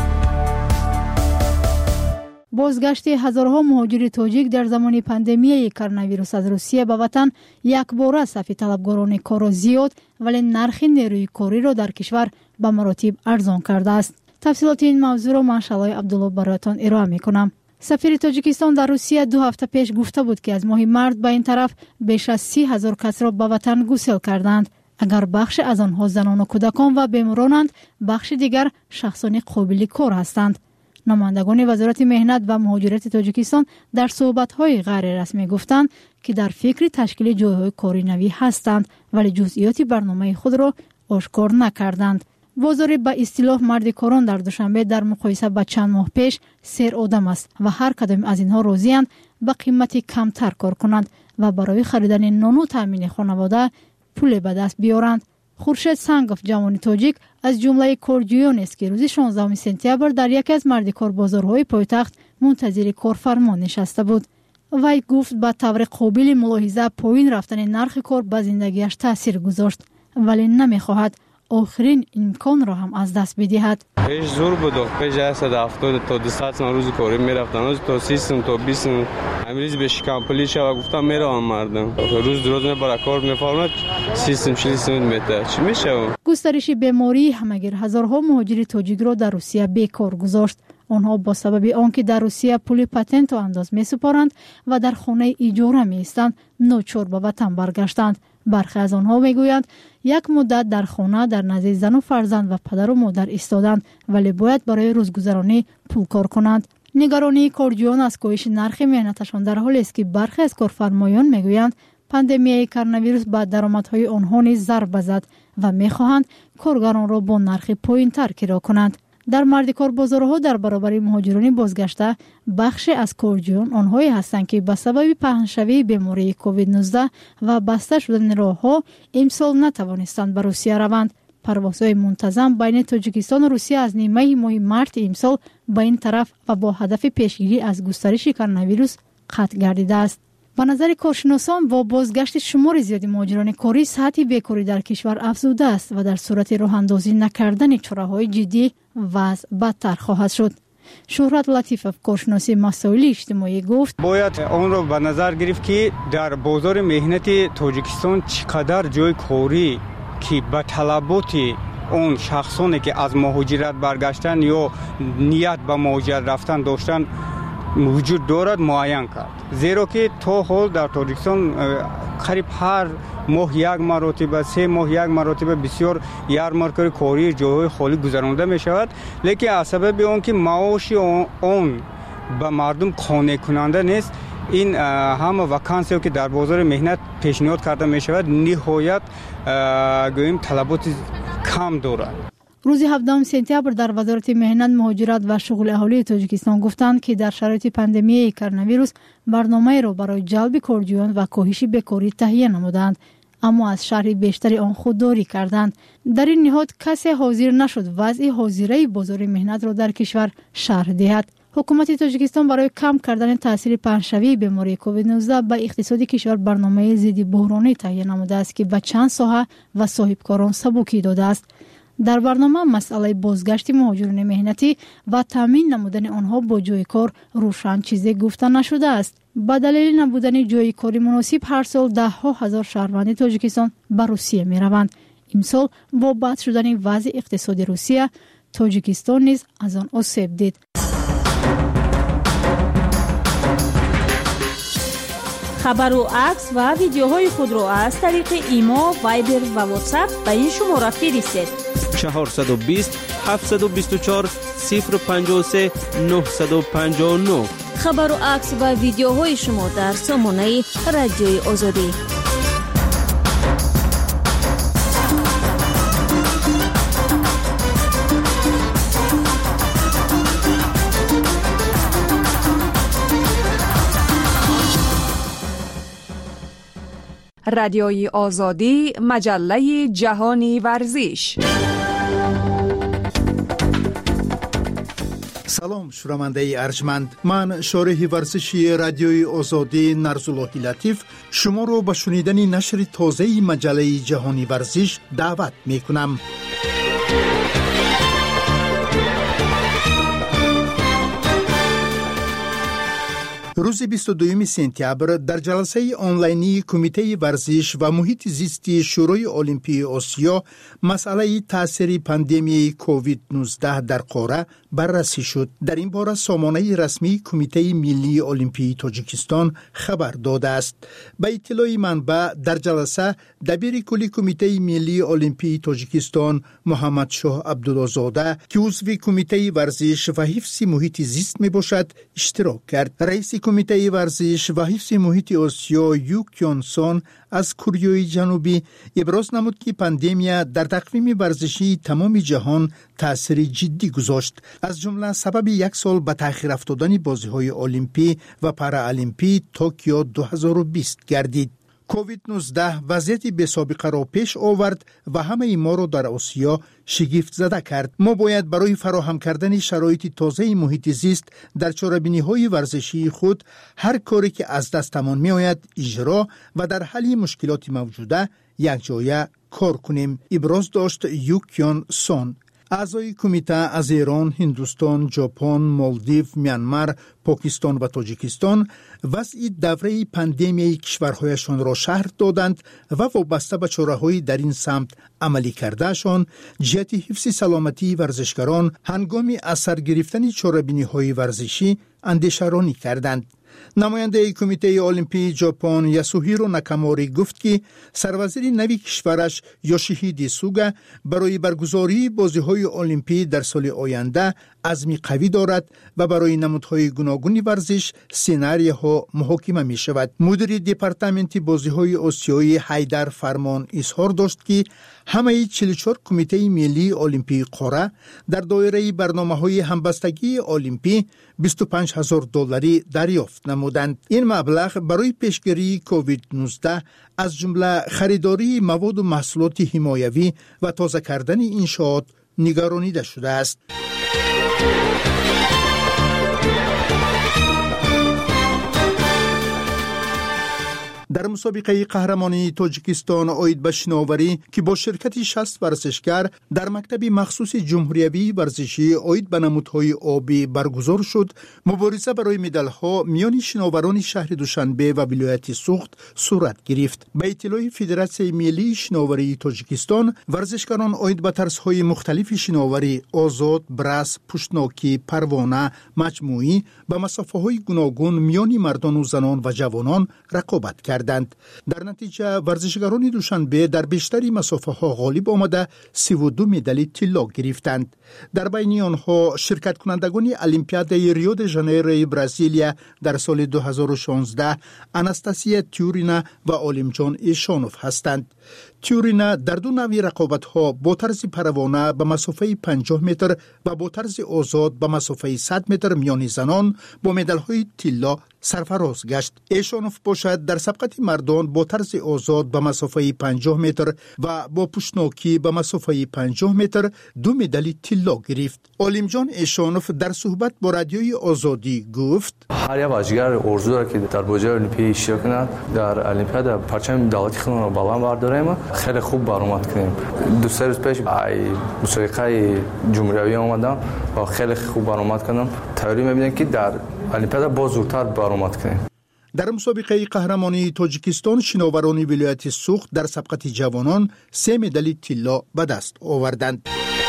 бозгашти ҳазорҳо муҳоҷири тоҷик дар замони пандемияи коронавирус аз Русия ба ватан якбора сафи талабгорони коро зиёд, вале нархи нерӯи кориро дар кишвар ба маротиб арзон кардааст. тафсилоти ин мавзӯъро ман Шалои Абдулло бароятон ироа мекунам. сафири Тоҷикистон дар Русия 2 ҳафта пеш гуфта буд, ки аз моҳи март ба ин тараф беш аз 30 000 касро ба ватан гусел карданд. агар бахше аз онҳо занону кӯдакон ва беморонанд, бахши дигар шахсони қобили кор ҳастанд. номандагони Вазорати меҳнат ва муҳоҷирати Тоҷикистон дар суҳбатҳои ғайрирасмӣ гуфтанд, ки дар фикри ташкили ҷойҳои кори навӣ ҳастанд, вале ҷузъиёти барномаи худро ошкор накарданд. бозори ба истилоҳ марди корон дар Душанбе дар муқоиса ба чанд моҳ пеш сер одам аст ва ҳар кадоми аз инҳо розиянд ба қимати камтар кор кунанд ва барои харидани нону таъмини хонавода пуле ба даст биёранд. Хуршед Сангов, ҷавони тоҷик, аз ҷумлаи корҷӯёнест, ки рӯзи 16 сентябр дар яке аз мардикорбозорҳои пойтахт мунтазири корфармон нишаста буд. вай гуфт ба таври қобили мулоҳиза поин рафтани нархи кор ба зиндагиаш таъсир гузошт, вале намехоҳад آخرین امکان را هم از دست بدهد. پیش زور بود، پیش 170 تا 200 روز کاری میرفتن، تا 30 تا 20 امروز به شکمپلی شو گفتم میرم مردم روز برای کار میفرماد سیستم 40 متر چی میشه؟ گسترش بیماری همگیر هزارها مهاجر تاجیک را در روسیه بیکار گذاشت. آنها با سبب آنکه در روسیه پول پاتنت و انداز میسپارند و در خانه اجاره میستند ناچار به وطن برگشتند. برخی از آنها میگویند یک مدت در خانه در نزد زن و فرزند و پدر و مادر ایستادند ولی باید برای روزگذرانی پول کار کنند. نگرانی کارجویان از کاهش نرخ مهنتشان در حالی است که برخی از کارفرمایان میگویند پاندمی کرونا ویروس به درآمدهای آنها نیز ضربه زد و میخواهند کارگران را با نرخ پایین‌تر کرا کنند. در مردکار بازارها در برابر مهاجران بازگشته بخشی از کارجویان آنهایی هستند که به سبب پهنشوی بیماری کووید 19 و بسته شدن راهها امسال نتوانستند به روسیه روند. پروازهای منتظم بین تاجیکستان و روسیه از نیمه ماه مارس امسال به این طرف و با هدف پیشگیری از گسترش کرونا ویروس قطع گردیده است. به نظر کارشناسان با بازگشت شمار زیادی مهاجران کاری سطح بیکاری در کشور افزوده است و در صورت راه اندازی نکردن چاره‌های جدی وضع بدتر خواهد شد. شهرت لطیفов کارشناسی مسائل اجتماعی گفت باید آن را به نظر گرفت که در بازار مهنت تاجیکستان چقدر جای کاری که به طلبات اون شخصانی که از مهاجرت برگشتن یا نیت به مهاجرت رفتن داشتن وجود دارد معین کرد. زیرا که تا حال در تاجیکستان قریب هر ماه یک مرتبه 3 ماه یک مرتبه بسیار یارمارک‌های کاری جاهای خالی گذرانده می شود، لیکن از سبب آن که معاش آن به مردم قانع کننده نیست این همه وکانسی که در بازار مهنت پیشنهاد کرده می شود نهایت گوییم طلبات کم دارد. روز 17 سپتامبر در وزارت مهنت، مهاجرت و شغل اهالی تاجیکستان گفتند که در شرایط پاندمی کرونا ویروس برنامه را برای جلب کارجویان و کاهش بیکاری تهیه نمودند، اما از شرح بیشتری آن خودداری کردند. در این نهاد کسی حاضر نشد وضع حاضره بازار مهنت را در کشور شرح دهد. حکومت تاجیکستان برای کم کردن تاثیر پهنشوی بیماری کووید 19 به اقتصاد کشور برنامه ضد بحرانی تهیه نموده است که به چند ساحه و صاحبکاران سبکی داده است. در برنامه مسئله بازگشت مهاجران مهنتی و تامین نمودن آنها با جای کار روشن چیزی گفته نشده است. به دلیل نبودن جای کاری مناسب هر سال 10,000 شهروند تاجیکستان به روسیه می روند. امسال با بد شدن وضع اقتصادی روسیه، تاجیکستان نیز از آن آسیب دید. خبر و عکس و ویدیوهای خود را از طریق ایما، وایبر و واتساپ به این شماره فرستید: 420 724 053 959. خبر و عکس و ویدیوهای شما در سامانه رادیوی آزادی. رادیوی آزادی، مجله جهانی ورزش. سلام شنونده ارجمند، من شارح ورزشی رادیوی آزادی نرزاللهی لطیف شما رو به شنیدن نشر تازه مجله جهانی ورزش دعوت می کنم. روز 22 سپتامبر در جلسه آنلاینی کمیته ورزش و محیط زیستی شورای المپی آسیا مسئله تاثیر پاندمی کووید 19 در قاره بررسی شد. در این باره سامانه رسمی کمیته ملی المپی تاجیکستان خبر داده است. به اطلاع منبع در جلسه دبیر کلی کمیته ملی المپی تاجیکستان محمد شاه عبدالله‌زاده که عضو کمیته ورزش و حفظ محیط زیست می باشد اشتراک کرد. رئیس کمیته ورزش و حفظ محیط آسیا یو کیونسون از کره جنوبی ابراز نمود که پاندمی در تقویم ورزشی تمام جهان تأثیر جدی گذاشت، از جمله سبب یک سال به تأخیر افتادن بازی‌های المپی و پارالمپی توکیو 2020 گردید. کووید 19 وضعیت بی سابقه را پیش آورد و همه ما را در آسیا شگفت زده کرد. ما باید برای فراهم کردن شرایط تازه محیط زیست در چاره‌بینی‌های ورزشی خود هر کاری که از دستمان می آید اجرا و در حل مشکلات موجوده یک جایه کار کنیم، ابراز داشت یوکیون سون. اعضای کمیته از ایران، هندوستان، ژاپن، مالدیو، میانمار، پاکستان و تاجیکستان وضع دوره پاندمی کشورهایشان را شرح دادند و وابسته به چاره‌های در این سمت عملی کردهشان جهت حفظ سلامتی ورزشکاران هنگام اثر گرفتن چاره‌بینی‌های ورزشی اندیشه‌رانی کردند. نماینده کمیته المپی ژاپن یاسوهیرو ناکاموری گفت که سروزیر نوی کشورش یوشیهیدی سوگا برای برگزاری بازی‌های المپی در سال آینده عزمی قوی دارد و برای نمودهای گوناگون ورزش سناریوها محاکمه می شود. مدیر دپارتمنت بازی‌های آسیایی حیدر فرمان اظهار داشت که همه 44 کمیته ملی المپی قاره در دایره برنامه‌های همبستگی المپی $25,000 دریافت نمودند. این مبلغ برای پیشگیری کووید 19 از جمله خریداری مواد و محصولات حمایوی و تازه کردن انشاءات نگرانیده شده است. در مسابقه قهرمانی تاجیکستان عاید به شناوری که با شرکت 60 ورزشکار در مکتب مخصوص جمهوری ورزشی عاید به نمودهای آبی برگزار شد، مبارزه برای مدال‌ها میان شناوران شهر دوشنبه و ولایت سوخت صورت گرفت. به اطلاع فدراسیون ملی شناوری تاجیکستان، ورزشکاران عاید به طرزهای مختلف شناوری آزاد، برس، پشتناکی، پروانه، مجموعی به مسافه‌های گوناگون میان مردان و زنان و جوانان رقابت کردند. در نتیجه ورزشکاران دوشنبه در بیشتری مسافه ها غالب آمده 32 مدال طلا گرفتند. در بین آنها شرکت کنندگان المپیاد ریو د ژانیرو برزیلیا در سال 2016 آناستاسیا تیورینا و عالمجان ایشانوف هستند. تیورینا در دو نوع رقابت ها با طرز پروانه به مسافه 50 متر و با طرز آزاد به مسافه 100 متر میان زنان با مدال های طلا سرفراز گشت. ایشانوف باشد در سبقت مردان با طرز آزاد به مسافه 50 متر و با پشتناکی به مسافه 50 متر 2 مدال طلا گرفت. عالمجان ایشانوف در صحبت با رادیوی آزادی گفت: هر یک بازیگر آرزو دارد که در بازی المپی اشتراک کند، در المپیاد پرچم دولتی خودمان را بالا برداریم. خیلی خوب برآمد کردیم. دو سه روز پیش مسابقه جمهوری آمدم و خیلی خوب برآمد کردم. تئوری می‌بینم که در المپیاد باز زودتر برآمد کنیم. در مسابقه قهرمانی تاجیکستان شناوران ولایت سوخت در سبقت جوانان 3 مدال طلا به دست آوردند.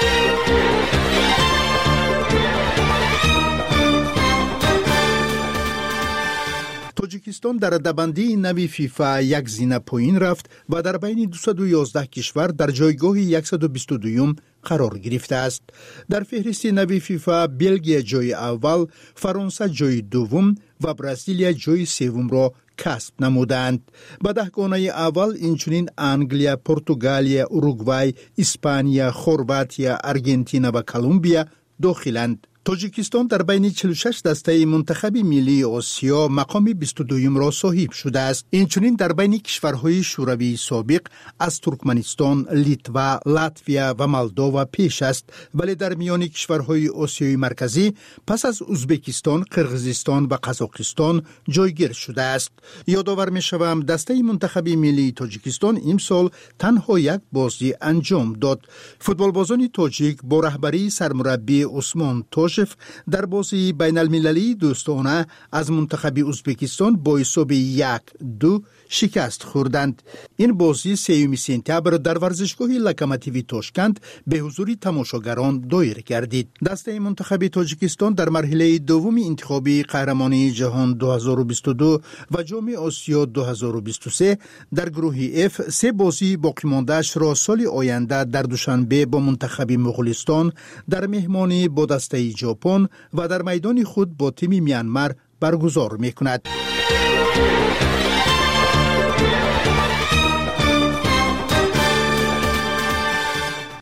تاجیکستان در رده‌بندی نوی فیفا یک زینه پایین رفت و در بین 211 کشور در جایگاه 122م قرار گرفته است. در فهرست نوی فیفا بلژیک جای اول، فرانسه جای دوم و برزیلیا جای سوم را کسب نمودند. به دهگانه اول اینچنین انگلیا، پرتغالیا، اوروگوای، اسپانیا، خرواطیا، آرژانتین و کلمبیا داخلند. تاجیکستان در بین 46 دسته منتخب ملی آسیا مقام 22م را صاحب شده است. اینچنین در بین کشورهای شوروی سابق از ترکمنستان، لیتوا، لاتویا و مولداوا پیش است، ولی در میان کشورهای آسیای مرکزی پس از ازبکستان، قرقیزستان و قزاقستان جایگیر شده است. یادآور می‌شوم دسته منتخب ملی تاجیکستان امسال تنها یک بازی انجام داد. فوتبالبازان تاجیک با رهبری سرمربی عثمان توشف در بازی بین المللی دوستانه از منتخب ازبکستان با حساب 1-2 شکست خوردند. این بازی 3 سپتامبر در ورزشگاه لوکوموتیو تاشکند به حضور تماشاگران دایر گردید. دسته منتخب تاجیکستان در مرحله دوم انتخابی قهرمانی جهان 2022 و جام آسیا 2023 در گروه F 3 بازی باقی مانده‌اش را سال آینده در دوشنبه با منتخب مغولستان، در مهمانی با دسته ژاپن و در میدان خود با تیم میانمار برگزار می‌کند.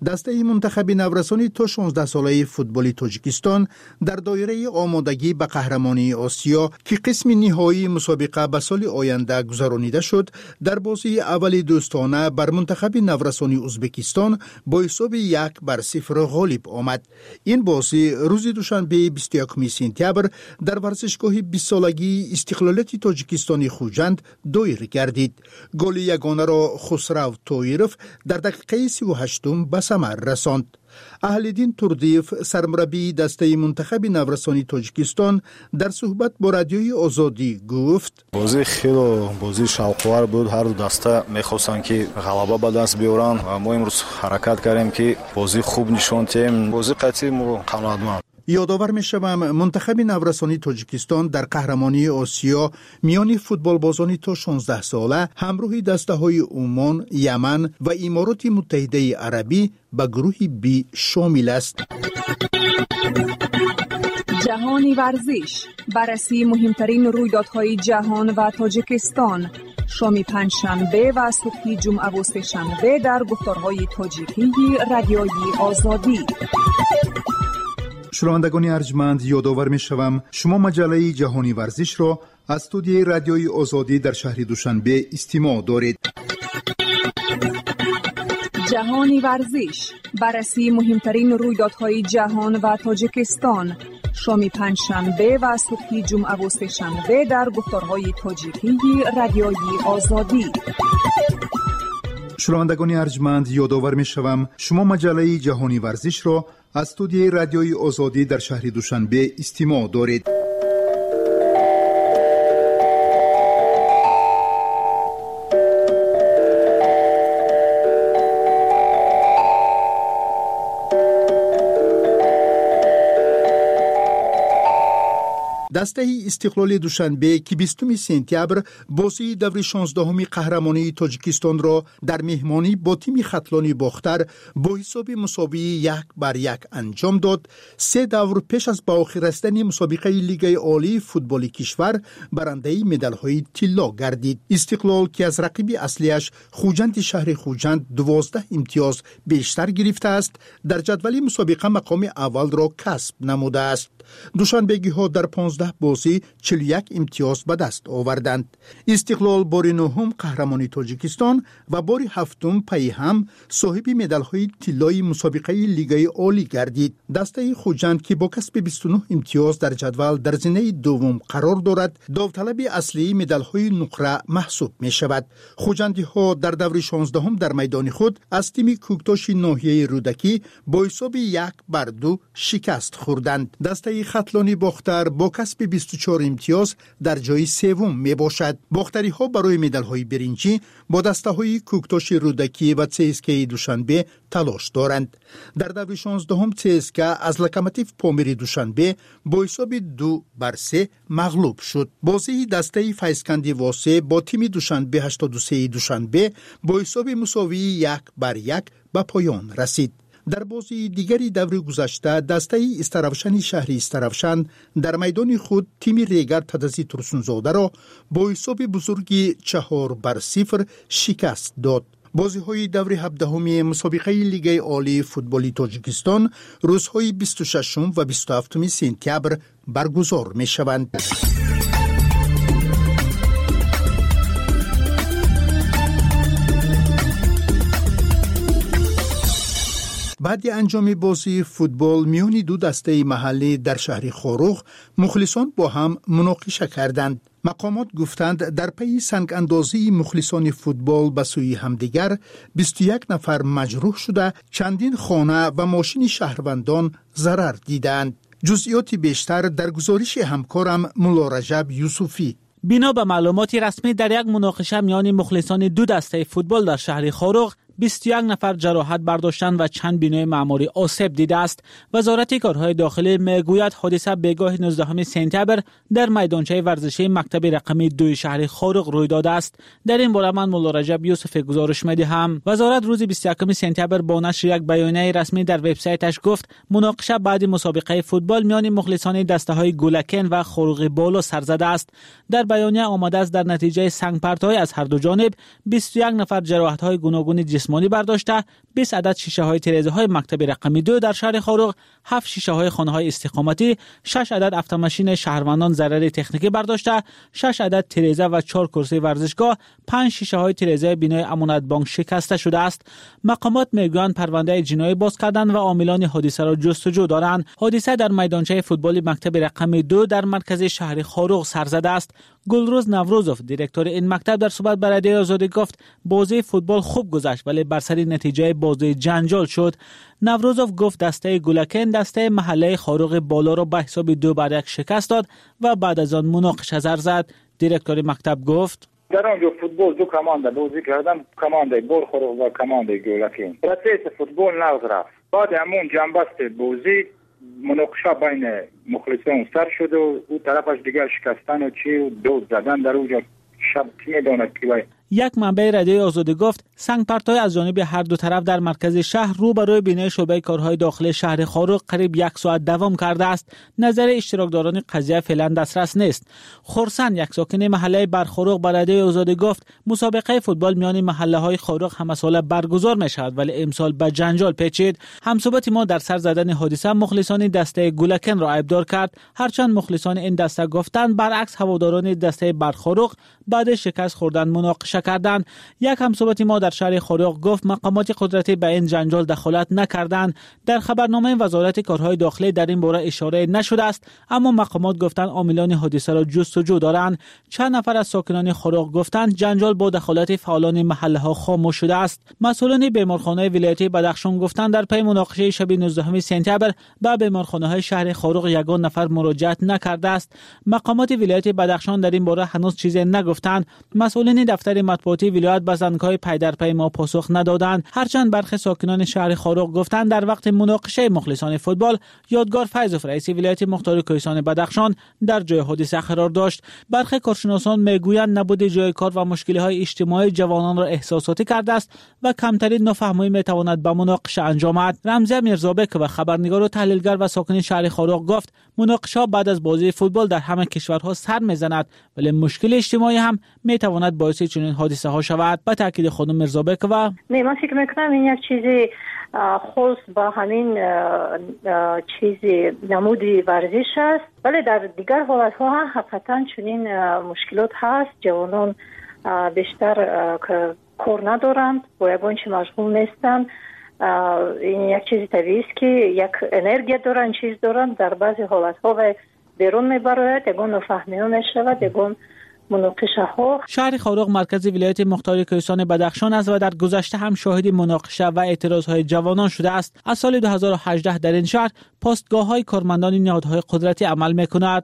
دسته منتخب نورسانی تا 16 ساله فوتبال تاجیکستان در دایره آمادگی به قهرمانی آسیا که قسم نهایی مسابقه به سال آینده گذرانیده شد، در بازی اول دوستانه بر منتخب نورسانی ازبکستان با حساب 1-0 غالب آمد. این بازی روز دوشنبه 21 سپتامبر در ورزشگاه 20 سالگی استقلالیت تاجیکستان خوجند دایر گردید. گل یگانه را خسرو طایرف در دقیقه 38 به ثمر رساند. اهل‌دین تردیف سرمربی دسته منتخب نورسانی تاجیکستان در صحبت با رادیوی آزادی گفت: بازی خیلی بازی شوق‌آور بود. هر دو دسته می‌خواستند که غلبه به دست بیارن و ما امروز حرکت کردیم که بازی خوب نشون دادیم. بازی قطعی ما قناعتمند. یادآور می‌شوم منتخب نورسانی تاجیکستان در قهرمانی آسیا میان فوتبال بازان تا 16 ساله همراه دسته‌های عمان، یمن و امارات متحده عربی به گروه بی شامل است. جهانی ورزش، بررسی مهمترین رویدادهای جهان و تاجیکستان، شام پنجشنبه و صبح جمعه و سه‌شنبه در گفتارهای تاجیکی رادیوی آزادی. شنوندگان ارجمند، یادآور می‌شوم شما مجله جهانی ورزش را از استودیوی رادیوی آزادی در شهر دوشنبه استماع دارید. جهانی ورزش، بررسی مهمترین رویدادهای جهان و تاجیکستان، شام پنجشنبه و صبح جمعه و سه‌شنبه در گفتارهای تاجیکی رادیوی آزادی. شنوندگان ارجمند، یادآور می‌شوم شما مجله جهانی ورزش را از استودیوی رادیوی آزادی در شهر دوشنبه استماع دارید. دسته استقلال دوشنبه که 20 سپتامبر بازی دور 16 قهرمانی تاجیکستان را در مهمانی با تیم خطلانی باختر با حساب مساوی 1-1 انجام داد. 3 دور پیش از به آخر رسیدن مسابقه لیگ عالی فوتبال کشور برنده مدال‌های طلا گردید. استقلال که از رقیب اصلیش خوجند شهر خوجند 12 امتیاز بیشتر گرفته است، در جدول مسابقه مقام اول را کسب نموده است. دوشنبگی‌ها در 15 بازی 41 امتیاز به دست آوردند. استقلال بار نهم قهرمانی تاجیکستان و بار هفتم پی هم صاحب مدال‌های طلای مسابقه لیگ عالی گردید. دسته خوجند که با کسب 29 امتیاز در جدول در زینه دوم قرار دارد، داوطلب اصلی مدال‌های نقره محسوب می‌شود. خوجندی‌ها در دور 16 در میدان خود از تیم کوکتاش ناحیه رودکی با حساب 1-2 شکست خوردند. دسته خطلانی باختر با کسب 24 امتیاز در جای سوم می باشد. باختری ها برای مدال های برنجی با دسته های کوکتاش رودکی و CSKA دوشنبه تلاش دارند. در دور 16 CSKA از لوکوموتیو پامیر دوشنبه با حساب 2-3 مغلوب شد. بازی دسته فیضکندی واسه با تیم دوشنبه 83 دوشنبه با حساب مساوی 1-1 به پایان رسید. در بازی دیگری دور گذشته دسته استرافشن شهری استرافشن در میدان خود تیم ریگر تدزی ترسونزاده را با حساب بزرگی 4-0 شکست داد. بازی های دور 17 مسابقه لیگ عالی فوتبال تاجیکستان روزهای 26 و 27 سپتامبر برگزار می شوند. بعد انجام بازی فوتبال میان دو دسته محلی در شهر خاروخ مخلصان با هم مناقشه کردند. مقامات گفتند در پی سنگ اندازی مخلصان فوتبال به سوی همدیگر 21 نفر مجروح شده، چندین خانه و ماشین شهروندان ضرر دیدند. جزئیات بیشتر در گزارش همکارم مولا رجب یوسفی. بنا به معلومات رسمی در یک مناقشه میان مخلصان دو دسته فوتبال در شهر خاروخ 21 نفر جراحت برداشتند و چند بینای معماری آسیب دیده است. وزارت کارهای داخلی میگوید حادثه بگاه 19 سپتامبر در میدانچه ورزشی مکتب رقمی 2 شهر خاروخ روی داده است. در این باره من مولا رجب یوسف گزارش می‌دهم. وزارت روز 21 سپتامبر با نشر یک بیانیه رسمی در وبسایتش گفت مناقشه بعد مسابقه فوتبال میان مخلصان دسته‌های گولکن و خاروخ بالا سر زده است. در بیانیه آمده است در نتیجه سنگ پرت‌های از هر دو جانب 21 نفر جراحت‌های گوناگون جسمانی برداشته 20 عدد شیشه‌های تیره‌های مکتب رقم 2 در شهر خارق، 7 شیشه‌های خانه‌های استقامتی، 6 عدد автомاشین شهروندان ضرر تکنیکی برداشته، 6 عدد تیره‌زه و 4 کرسی ورزشگاه، 5 شیشه‌های تیره‌زه بینای امانت بانک شکسته شده است. مقامات میگویند پرونده جنایی باز کردن و عاملان حادثه را جستجو دارند. حادثه در میدانچه فوتبال مکتب رقم 2 در مرکز شهر خارق سر زده است. گلروز نوروزوف دیرکتور این مکتب در صحبت با رادیوی آزادی گفت بازی فوتبال خوب گذشت ولی بر سر نتیجه بازی جنجال شد. نوروزوف گفت دسته گلکن دسته محله خارق بالا را به حساب 2-1 شکست داد و بعد از آن مناقشه زد. دیرکتور مکتب گفت در آنجا فوتبال دو کمانده بازی کردن، کمانده بال خارق و کمانده گلکن. پروسس فوتبال نقض رفت. بعد همون جنبست بازی مناقشه بین مخلصان سر شد و او طرفش دیگر شکستن و چی و دود زدن در اونجا شب کی میداند کی. یک منبع رادیوی آزادی گفت سنگ پرتای از جانب هر دو طرف در مرکز شهر روبروی بینای شعبه کارهای داخلی شهر خارق قریب 1 ساعت دوام کرده است. نظر اشتراکداران قضیه فعلا دسترس نیست. خرسن یک ساکن محله برخارق با رادیوی آزادی گفت مسابقه فوتبال میان محله های خارق همه ساله برگزار می شود ولی امسال به جنجال پیچید. همصحبت ما در سر زدن حادثه مخلصان دسته گلکن را عیبدار کرد، هرچند مخلصان این دسته گفتند برعکس هواداران دسته برخارق بعد شکست خوردن مناقشه کردند. یک همصحبت ما در شهر خارق گفت مقامات قدرتی به این جنجال دخالت نکردند. در خبرنامه وزارت کارهای داخلی در این باره اشاره نشده است، اما مقامات گفتند عاملان حادثه را جستجو دارند. چند نفر از ساکنان خارق گفتند جنجال با دخالت فعالان محله ها خاموش شده است. مسئولان بیمارخانه ولایتی بدخشان گفتند در پی مناقشه شب 19 سپتامبر به بیمارخانه های شهر خارق یگان نفر مراجعت نکرده است. مقامات ولایت بدخشان در این باره هنوز چیزی نگفتند. مسئولین دفتر مطبوعاتی ولایت به زنگ‌های پی در پی ما پاسخ ندادند، هرچند برخی ساکنان شهر خارق گفتند در وقت مناقشه مخلصان فوتبال یادگار فیضوف رئیس ولایت مختار کوهستان بدخشان در جای حادثه قرار داشت. برخی کارشناسان میگویند نبود جای کار و مشکل‌های اجتماعی جوانان را احساساتی کرده است و کمترین نافهمی میتواند به مناقشه انجامد. رمزی میرزابک و خبرنگار و تحلیلگر و ساکن شهر خارق گفت مناقشه بعد از بازی فوتبال در همه کشورها سر میزند ولی مشکل اجتماعی هم میتواند باعث چنین حادثه ها شود. با تاکید خانم میرزابک و من فکر میکنم این یک چیزی خاص با همین چیزی نمودی ورزش است، ولی در دیگر حالت ها هم حقیقتا چنین مشکلات هست. جوانان بیشتر کار ندارند، با یگان چی مشغول نیستند. این یک چیز طبیعی است که یک انرژی دارن، چیز دارن، در بعضی حالت ها و بیرون میبراید، یگان نفهمی ها میشود، یگان مناقشه ها. شهر خارق مرکز ولایت مختار کوهستان بدخشان است و در گذشته هم شاهد مناقشه و اعتراض های جوانان شده است. از سال 2018 در این شهر پاستگاه های کارمندان نهادهای قدرتی عمل میکند.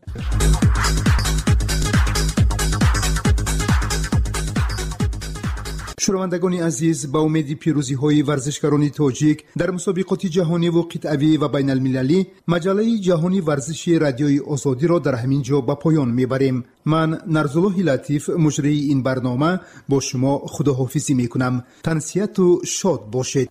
شنوندگان عزیز، با امید پیروزی های ورزشکاران تاجیک در مسابقات جهانی و قطعی و بین المللی، مجله جهانی ورزشی رادیوی آزادی را در همین جا به پایان میبریم. من نرزالله لطیف مجری این برنامه با شما خداحافظی میکنم. تنسیت و شاد باشید.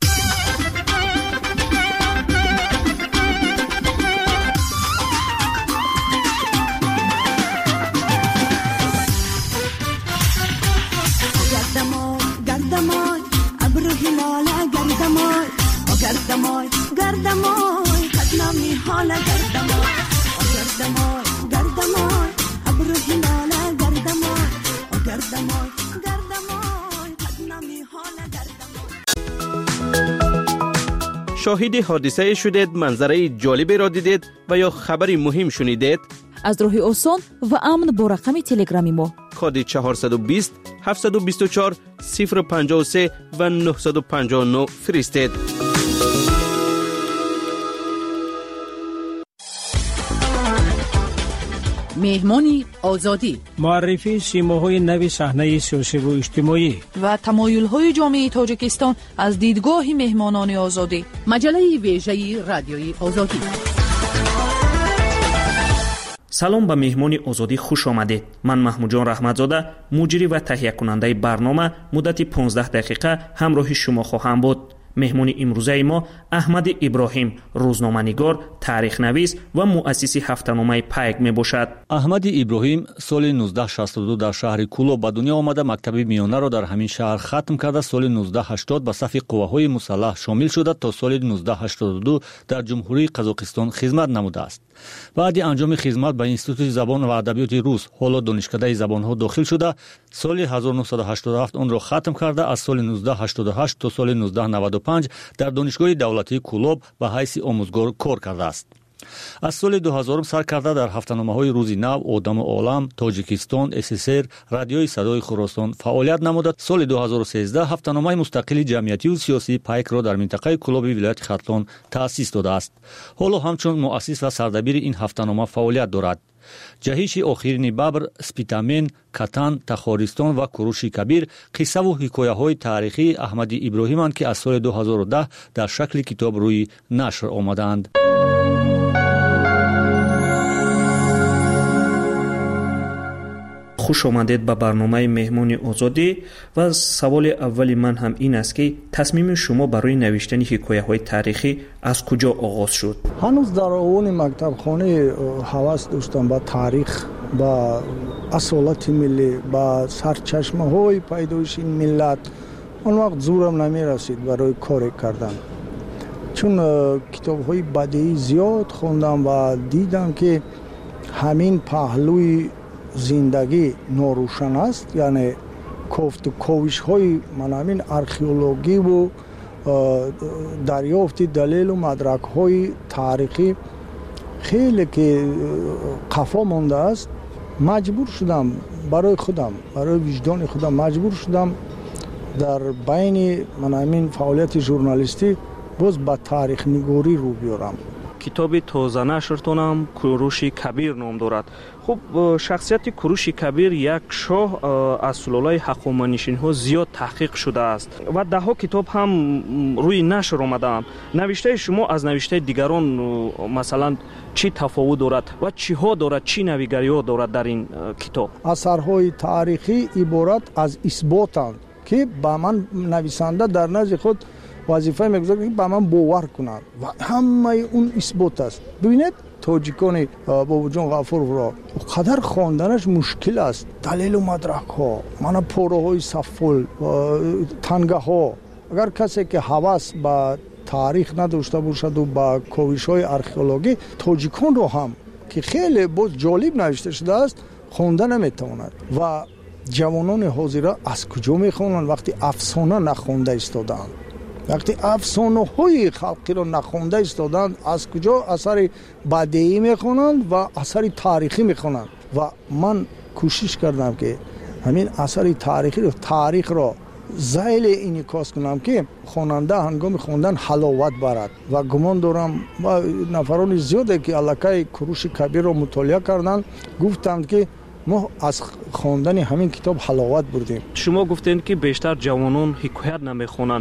گردمای گردمای قدنامی حالا گردمای گردمای گردمای ابرو هلالا گردمای گردمای گردمای قدنامی حالا گردمای. شاهد حادثه شدید، منظره جالبی را دیدید و یا خبری مهم شنیدید؟ از راهی آسان و امن با رقم تلگرامی ما کد 420 724 053 و 959 فرستید. مهمانی آزادی، معرفی سیماهای نوی صحنه سیاسی و اجتماعی و تمایل‌های جامعه تاجیکستان از دیدگاه مهمانان آزادی. مجله ویژه رادیوی آزادی. سلام به مهمانی آزادی خوش آمدید. من محمودجان رحمتزاده، مجری و تهیه کننده برنامه، مدت 15 دقیقه همراه شما خواهم بود. مهمون امروزه ما احمد ابراهیم، روزنامه‌نگار، تاریخ نویس و مؤسس هفته‌نامه پیک میباشد. احمد ابراهیم سال 1962 در شهر کولو به دنیا آمده. مکتب میانه را در همین شهر ختم کرده. سال 1980 به صف قوه‌های مسلح شامل شده تا سال 1982 در جمهوری قزاقستان خدمت نموده است. بعد انجام خدمت به انستیتوت زبان و ادبیات روس، حالا دانشکده زبان‌ها داخل شده. سال 1987 آن را ختم کرده. از سال 1988 تا سال 1995 در دانشگاه دولتی کولوب به حیث آموزگار کار کرده است. از سال 2000 سر کرده در هفته‌نامه‌های روزی نو، آدم عالم، تاجیکستان، SSR، رادیوی صدای خراسان فعالیت نموده. سال 2013 هفته‌نامه مستقل جمعیتی و سیاسی پیک را در منطقه کولوب ولایت ختلان تأسیس داده است. حالا همچون مؤسس و سردبیر این هفته‌نامه فعالیت دارد. جهیش آخرین ببر، سپیتامن، کتان، تخارستان و کوروش کبیر قصه و حکایه‌های تاریخی احمد ابراهیم‌اند که از سال 2010 در شکل کتاب روی نشر آمدند. خوش آمدید به برنامه مهمون آزادی و سوال اولی من هم این است که تصمیم شما برای نوشتن حکایه‌های تاریخی از کجا آغاز شد؟ هنوز در اون مکتب خانه هوس داشتم با تاریخ، با اصالت ملی، با سرچشمه‌های پیدایش این ملت. اون وقت زورم نمی رسید برای کار کردن، چون کتاب‌های بدیعی زیاد خوندم و دیدم که همین پهلوی زندگی ناروشن است. یعنی کوفت و کوشش های من همین ارخئولوژی و دریافت دلیل و مدرک های تاریخی خیلی که قفا مانده است. مجبور شدم برای خودم، برای وجدان خودم مجبور شدم در بین من همین فعالیت ژورنالیستی باز به تاریخ نگاری رو بیارم. کتاب تازه نشرتون هم کوروش کبیر نام دارد. خب شخصیت کوروش کبیر یک شاه از سلاله‌های هخامنشی‌ها زیاد تحقیق شده است و ده ها کتاب هم روی نشر آمدند. نوشته شما از نوشته دیگران مثلا چی تفاوت دارد و چی ها دارد، چی نویگری ها دارد در این کتاب؟ اثرهای تاریخی عبارت از اثباتند که با من نویسنده در نزد خود وظیفه میگذارد که با من باور کنند و همه اون اثبات است. ببینید تاجیکان بابا جان غفور را قدر خواندنش مشکل است. دلیل و مدرک ها، من پاره های سفل و تنگه ها. اگر کسی که هوس با تاریخ نداشته باشد و با کوشش های ارخئولوژی، تاجیکان رو هم که خیلی باز جالب نوشته شده است خوانده نمیتواند. و جوانان حاضر از کجا میخوانند وقتی افسانه نخوانده ایستادند؟ وقتی افسانه های خلقی را نخوانده ایستادند از کجا اثر بدیعی میخوانند و اثر تاریخی میخوانند؟ و من کوشش کردم که همین اثر تاریخی رو، تاریخ را ذیل انعکاس کنم که خواننده هنگام خواندن حلاوت برد. و گمان دارم و نفران زیاده که الکی کوروش کبیر را مطالعه کردند گفتند که ما از خواندن همین کتاب حلاوت بردیم. شما گفتین که بیشتر جوانان حکایت نمیخونند.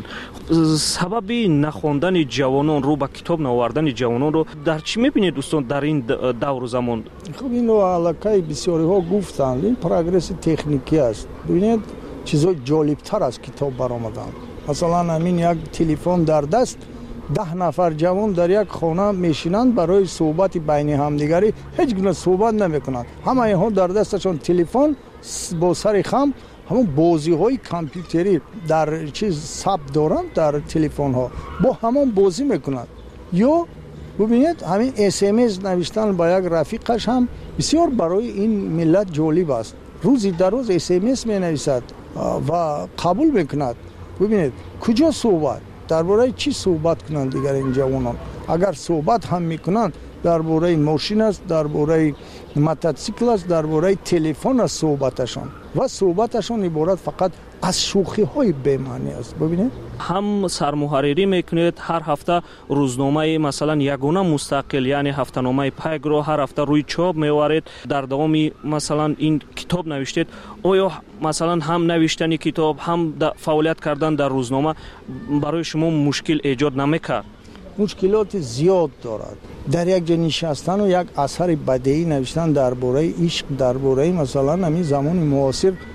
سبب نخواندن جوانان رو با کتاب نآوردن جوانان رو در چی میبینید دوستان در این دور و زمان؟ خب این رو الکی بسیاری ها گفتند این پروگرس تکنیکی است. ببینید چیزای جالبتر از کتاب برآمدند. مثلا همین یک تلفن در دست 10 نفر جوان در یک خانه میشینند برای صحبت بین همدیگری هیچ گونه صحبت نمیکنند. همه اینها در دستشون تلفن با سر خم همون بازی های کامپیوتری در چیز ثبت دارند در تلفن ها با همون بازی میکنند. یا ببینید همین SMS نوشتن با یک رفیقش هم بسیار برای این ملت جالب است. روزی در روز SMS می نویسد و قبول میکند. ببینید کجا صحبت درباره چی صحبت کنند دیگر این جوانان؟ اگر صحبت هم میکنند درباره ماشین است، درباره موتورسیکل است، درباره تلفن است صحبتشان و صحبتشان عبارت فقط از شوخی های بی‌معنی است. ببینید هم سرمحرری میکنید هر هفته روزنامه مثلا یگانه مستقل یعنی هفته‌نامه پیک رو هر هفته روی چاپ میوارید. در دوام مثلا این کتاب نوشتید. آیا مثلا هم نوشتن کتاب هم فعالیت کردن در روزنامه برای شما مشکل ایجاد نمیکرد؟ مشکلات زیاد دارد. در یک جا نشستن و یک اثر بدیعی نوشتن درباره عشق، درباره مثلا همین زمان معاصر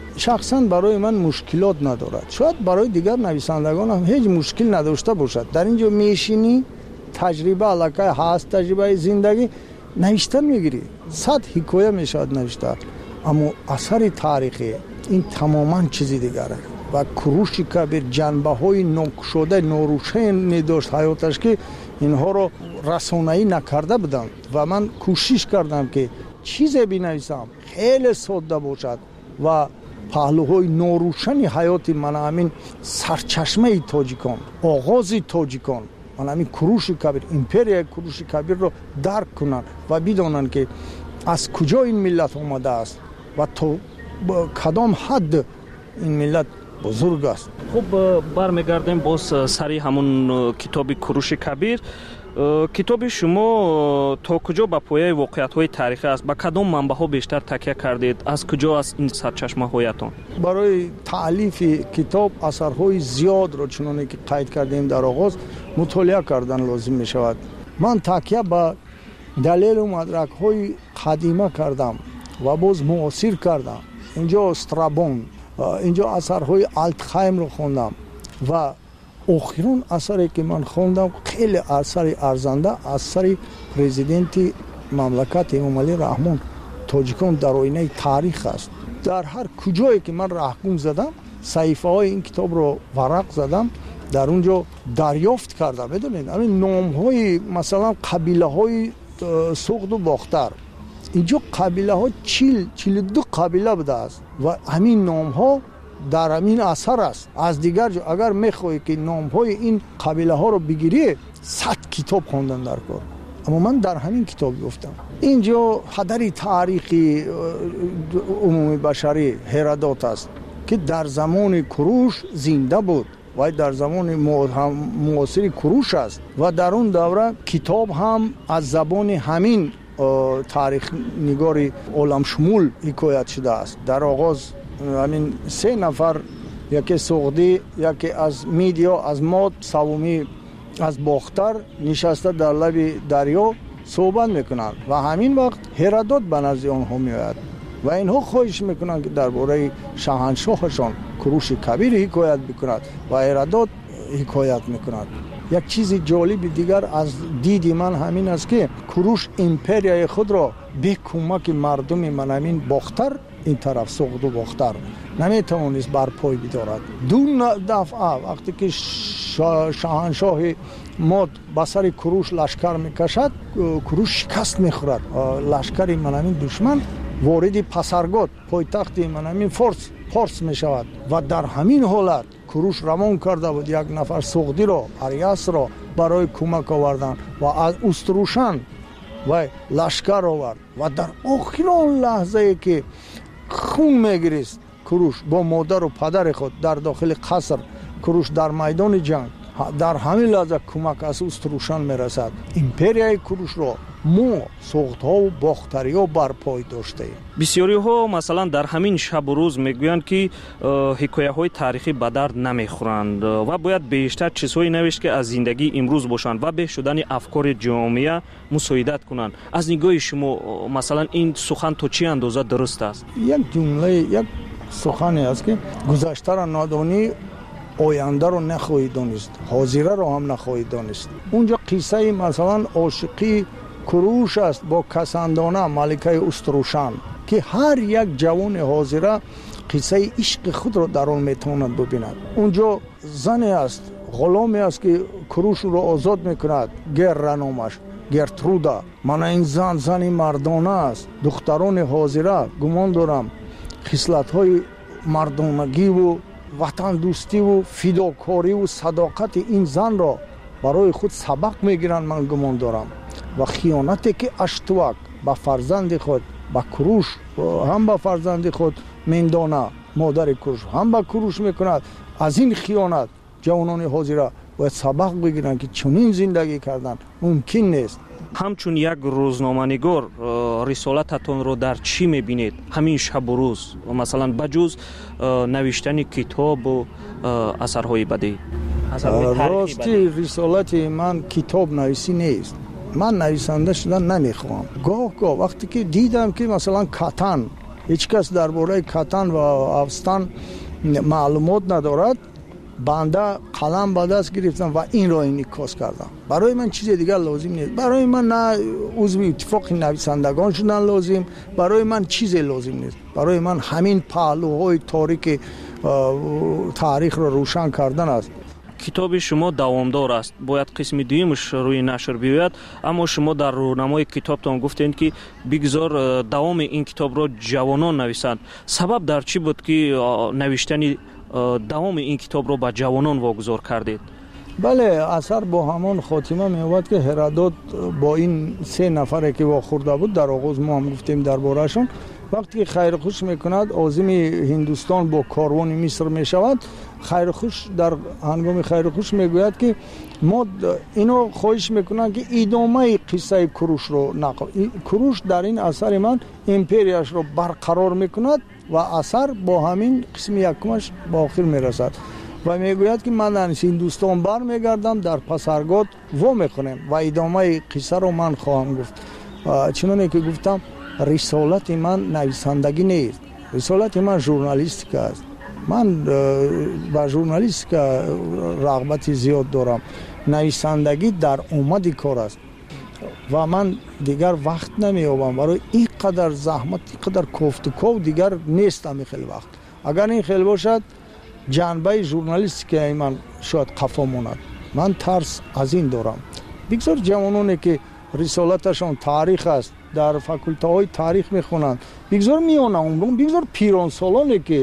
شخصا برای من مشکلات ندارد. شاید برای دیگر نویسندگان هم هیچ مشکل نداشته باشد. در اینجا میشینی تجربه علاقه هست، تجربه زندگی نوشتن میگیری، 100 حکایه میشود نوشته، اما اثر تاریخی این تماما چیزی دیگره. و کوروش کبیر جنبه های ناگشوده ناروشن داشت حیاتش که اینها رو رسانه‌ای نکرده بودم و من کوشش کردم که چیزی بنویسم خیلی ساده باشد و پهلوهای ناروشن حیات من، همین سرچشمه تاجیکان، آغاز تاجیکان، من همین کوروش کبیر، امپریا کوروش کبیر رو درک کنن و بدانن که از کجا این ملت آمده است و تا کدام حد این ملت بزرگ است. خب برمیگردیم باز سری همون کتاب کوروش کبیر. کتاب شما تا کجا به پایه واقعیت‌های تاریخی است؟ با کدام منبع‌ها بیشتر تکیه کردید؟ از کجا است این سرچشمه‌هایتان؟ برای تألیف کتاب اثرهای زیاد را چنانه که قید کردیم در آغاز مطالعه کردن لازم می شود. من تکیه به دلیل و مدرک‌های قدیمه کردم و باز معاصر کردم. اینجا استرابون، اینجا اثرهای آلتخایم رو خوندم و آخرین اثری که من خوندم خیلی اثر ارزنده، اثر پرزیدنت مملکت امام علی رحمان تاجیکان در آینه تاریخ است. در هر کجایی که من رهگم زدم صحیفه های این کتاب رو ورق زدم، در اونجا دریافت کردم. بدونید همین نام های مثلا قبیله های سوخت و باختر، اینجا قبیله ها 42 قبیله بوده است و همین نام ها در همین اثر است. از دیگر جا اگر میخوایی که نام های این قبیله ها رو بگیری 100 کتاب خوندن در کار، اما من در همین کتاب گفتم. اینجا حضر تاریخی عمومی بشری هرودوت است که در زمان کوروش زنده بود و در زمان معاصر کوروش است و در اون دوره کتاب هم از زبان همین تاریخ نگاری عالم شمول حکایت شده است. در آغاز همین 3 نفر، یکی سوغدی، یکی از میدیا، از ماد، سومی از باختر نشسته در لب دریا صحبت میکنند و همین وقت هرودوت به نزد آنها میآید و اینها خواهش میکنند که درباره شاهنشاهشان کوروش کبیر حکایت بکند و هرودوت حکایت میکند. یک چیز جالب دیگر از دید من همین است که کوروش امپریای خود را به کمک مردم من همین باختر، این طرف سوغد و باختر، نمیتوانست بر پای بدارد. دو دفعه وقتی که شاهنشاه ماد به سر کوروش لشکر میکشد، کوروش شکست میخورد. لشکر من همین دشمن وارد پسرگاد، پایتخت من همین فارس میشود و در همین حالت کوروش روان کرده بود یک نفر سوغدی را، اریاس را برای کمک آوردن و از استروشن و لشکر آورد و در آخرین لحظه که خون میگریست کوروش با مادر و پدر خود در داخل قصر، کوروش در میدان جنگ، در همین لحظه کمک از استروشن میرسد. امپریای کوروش را ما سوغدها و باختری ها برپای داشته ایم. بسیاری ها مثلا در همین شب و روز میگویند که حکایه های تاریخی به درد نمیخورند و باید بیشتر چیزهایی نوشت که از زندگی امروز باشند و به شدن افکار جامعه مساعدت کنند. از نگاه شما مثلا این سخن تا چه اندازه درست است؟ یک جمله، یک سخنی است که گذشته را نادانی، آینده رو نخواهی دانست، حاضره رو هم نخواهی دانست. اونجا قصه مثلا عاشقی کوروش است با کسندانه ملکه استروشن که هر یک جوان حاضره قصه عشق خود رو در آن میتواند ببیند. اونجا زنی است، غلامی است که کوروش رو آزاد میکند، گرانومش گرترودا. من این زن مردانه است. دختران حاضره گمان دارم خصلت‌های مردانگی و وطن دوستی و فداکاری و صداقت این زن را برای خود سبق میگیرند. من گمان دارم و خیانتی که اشتوک با فرزند خود، با کوروش هم با فرزند خود میندانه، مادر کوروش هم با کوروش میکند، از این خیانت جوانان حاضره باید سبق بگیرن که چنین زندگی کردن ممکن نیست. همچون یک روزنامه‌نگار رسالتتون رو در چی میبینید همین شب و روز، مثلا بجز نوشتن کتاب و اثرهای بدی؟ راستی رسالت من کتاب نویسی نیست. من نویسنده شدن نمیخوام. گاه وقتی که دیدم که مثلا کتن هیچ کس درباره کتن و افستن معلومات ندارد. بنده قلم به دست گرفتم و این را انعکاس کردم. برای من چیز دیگر لازم نیست. برای من نه عضو اتفاق نویسندگان شدن لازم، برای من چیز لازم نیست. برای من همین پهلوهای تاریک تاریخ را روشن کردن است. کتاب شما دوامدار است، باید قسم دویمش روی نشر بیاید، اما شما در رونمای کتابتان گفتید که بگذار دوام این کتاب را جوانان نویسند. سبب در چی بود که نوشتن دوام این کتاب را به جوانان واگذار کردید؟ بله، اثر با همان خاتمه می‌آورد که هرودوت با این 3 نفره که واخورده بود در آغاز ما هم گفتیم درباره‌شون، وقتی که خیرخوش میکند عازم هندوستان با کاروان مصر میشود، خیرخوش در هنگام خیرخوش میگوید که ما اینو خواهش میکنن که ادامه قصه کوروش رو نقل. کوروش در این اثر من امپریاش رو برقرار میکند و اثر با همین قسم یکمش با آخر میرسد و میگوید که من در هندوستان بر میگردم، در پسرگاد و میخونم و ادامه قصه رو من خواهم گفت. چنانه که گفتم رسالت من نویسندگی نیست، رسالت من ژورنالیستیک است. من با ژورنالیستیک رغبت زیاد دارم. نویسندگی در اومد کار است و من دیگر وقت نمیابم برای این قدر زحمت، این قدر کوفت و کو دیگر نیستم. خیلی وقت اگر این خیلی باشد جنبه ژورنالیستیک من شاید قفا ماند. من ترس از این دارم. بگذار جوانانی که رسالتشان تاریخ است در فاکولته های تاریخ میخونند، بگذار میان عمرون، بگذار پیران سالانی که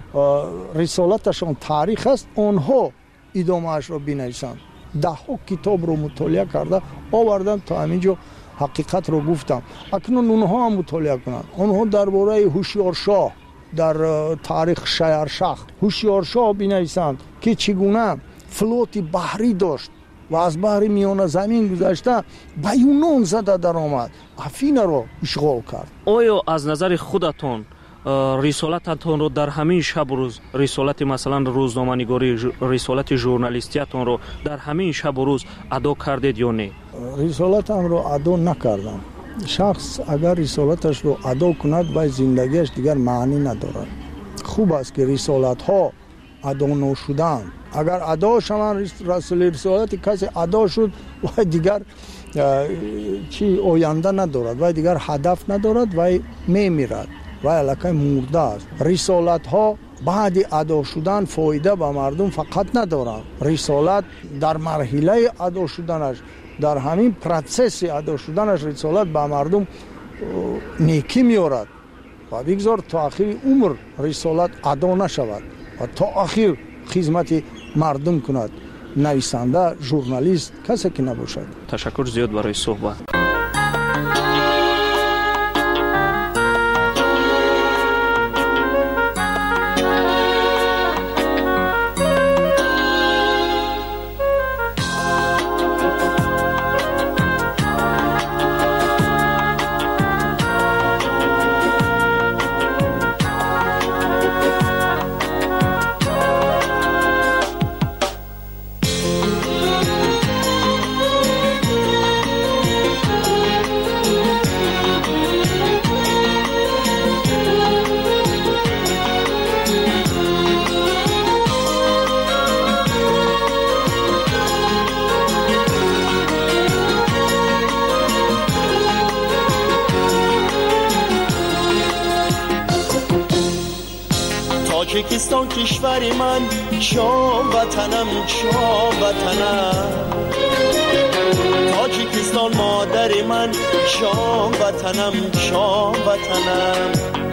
رسالتشان تاریخ است اونها ادامه اش را بنویسند. 10 کتاب رو مطالعه کرده آوردم تا همینجا حقیقت رو گفتم. اکنون اونها هم مطالعه کنند. اونها درباره هوشیارشاه در تاریخ شهرشاه هوشیارشاه بنویسند که چگونه فلوت بحری داشت و از بحر میان زمین گذشته به یونان زده در آمد، افین رو اشغال کرد. آیا از نظر خودتون رسالتتون رو در همین شب و روز، رسالت مثلا روزنامه‌نگاری، رسالت ژورنالیستیتون رو در همین شب و روز ادا کردید یا نه؟ رسالتم رو ادا نکردم. شخص اگر رسالتش رو ادا کند و زندگیش دیگر معنی ندارد. خوب است که رسالت ها ادا نشدن. اگر ادا شوند رسالت کسی ادا شد و دیگر چی آینده ندارد و دیگر هدف ندارد و میمیرد و علاقه مرده است. رسالت ها بعد ادا شدن فایده به مردم فقط ندارد. رسالت در مرحله ادا شدنش، در همین پروسس ادا شدنش رسالت به مردم نیکی میارد و بگذار تا آخر عمر رسالت ادا نشود و تا آخر خدمت مردم کند. نویسنده، ژورنالیست، کسی که نباشد. تشکر زیاد برای صحبت. تاجیکستان کشور من، شام وطنم، شام وطنم. تاجیکستان مادر من، شام وطنم، شام وطنم.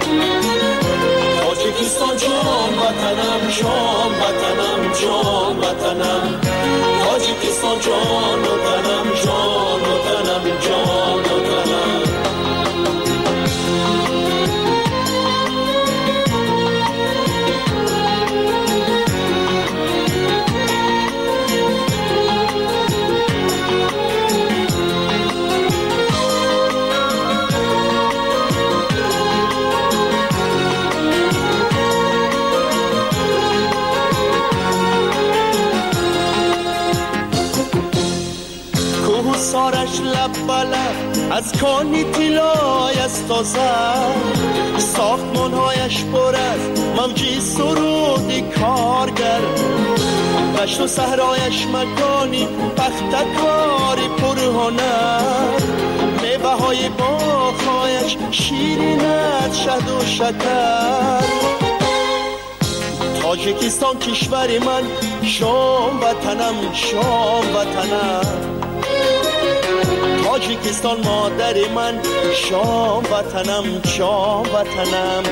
تاجیکستان جان وطنم، شام وطنم، جان وطنم. تاجیکستان جان وطنم، جان وطنم، جان وطنم. سارش لب بلب از کانی طلای از تازه ساختمانهایش پر از موجی سرودی کارگر دشت و صحرایش مکانی پختکاری پرهنر میوه های باغ‌هایش شیرین از شهد و شکر تاجیکستان کشور من شام وطنم شام وطنم تاجیکستان مادر من شام وطنم شام وطنم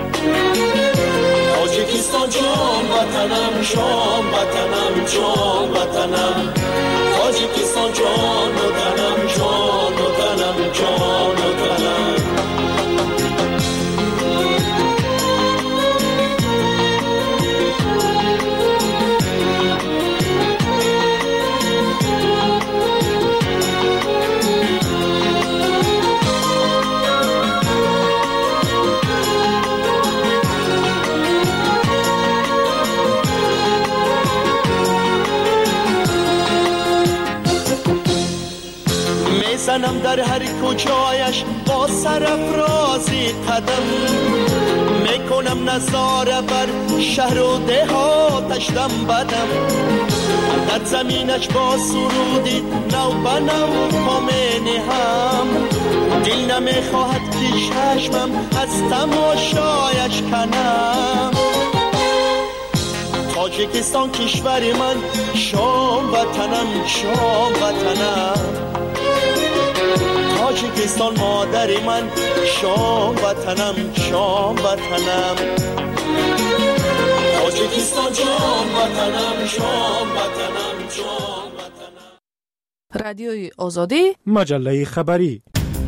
تاجیکستان جان وطنم شام وطنم جان وطنم تاجیکستان جان وطنم جان وطنم جان وطنم زنم در هر کجایش با سرافرازی قدم میکنم نظاره بر شهر و دهاتش دم بدم در زمینش با سرودی نو به نو پامینی هم دل نمیخواهد که چشمم از تماشایش کنم تاجیکستان کشور من شام وطنم شام وطنم تاجیکستان مادر من شام وطنم شام وطنم تاجیکستان جان وطنم شام وطنم جان وطنم رادیوی آزادی مجله خبری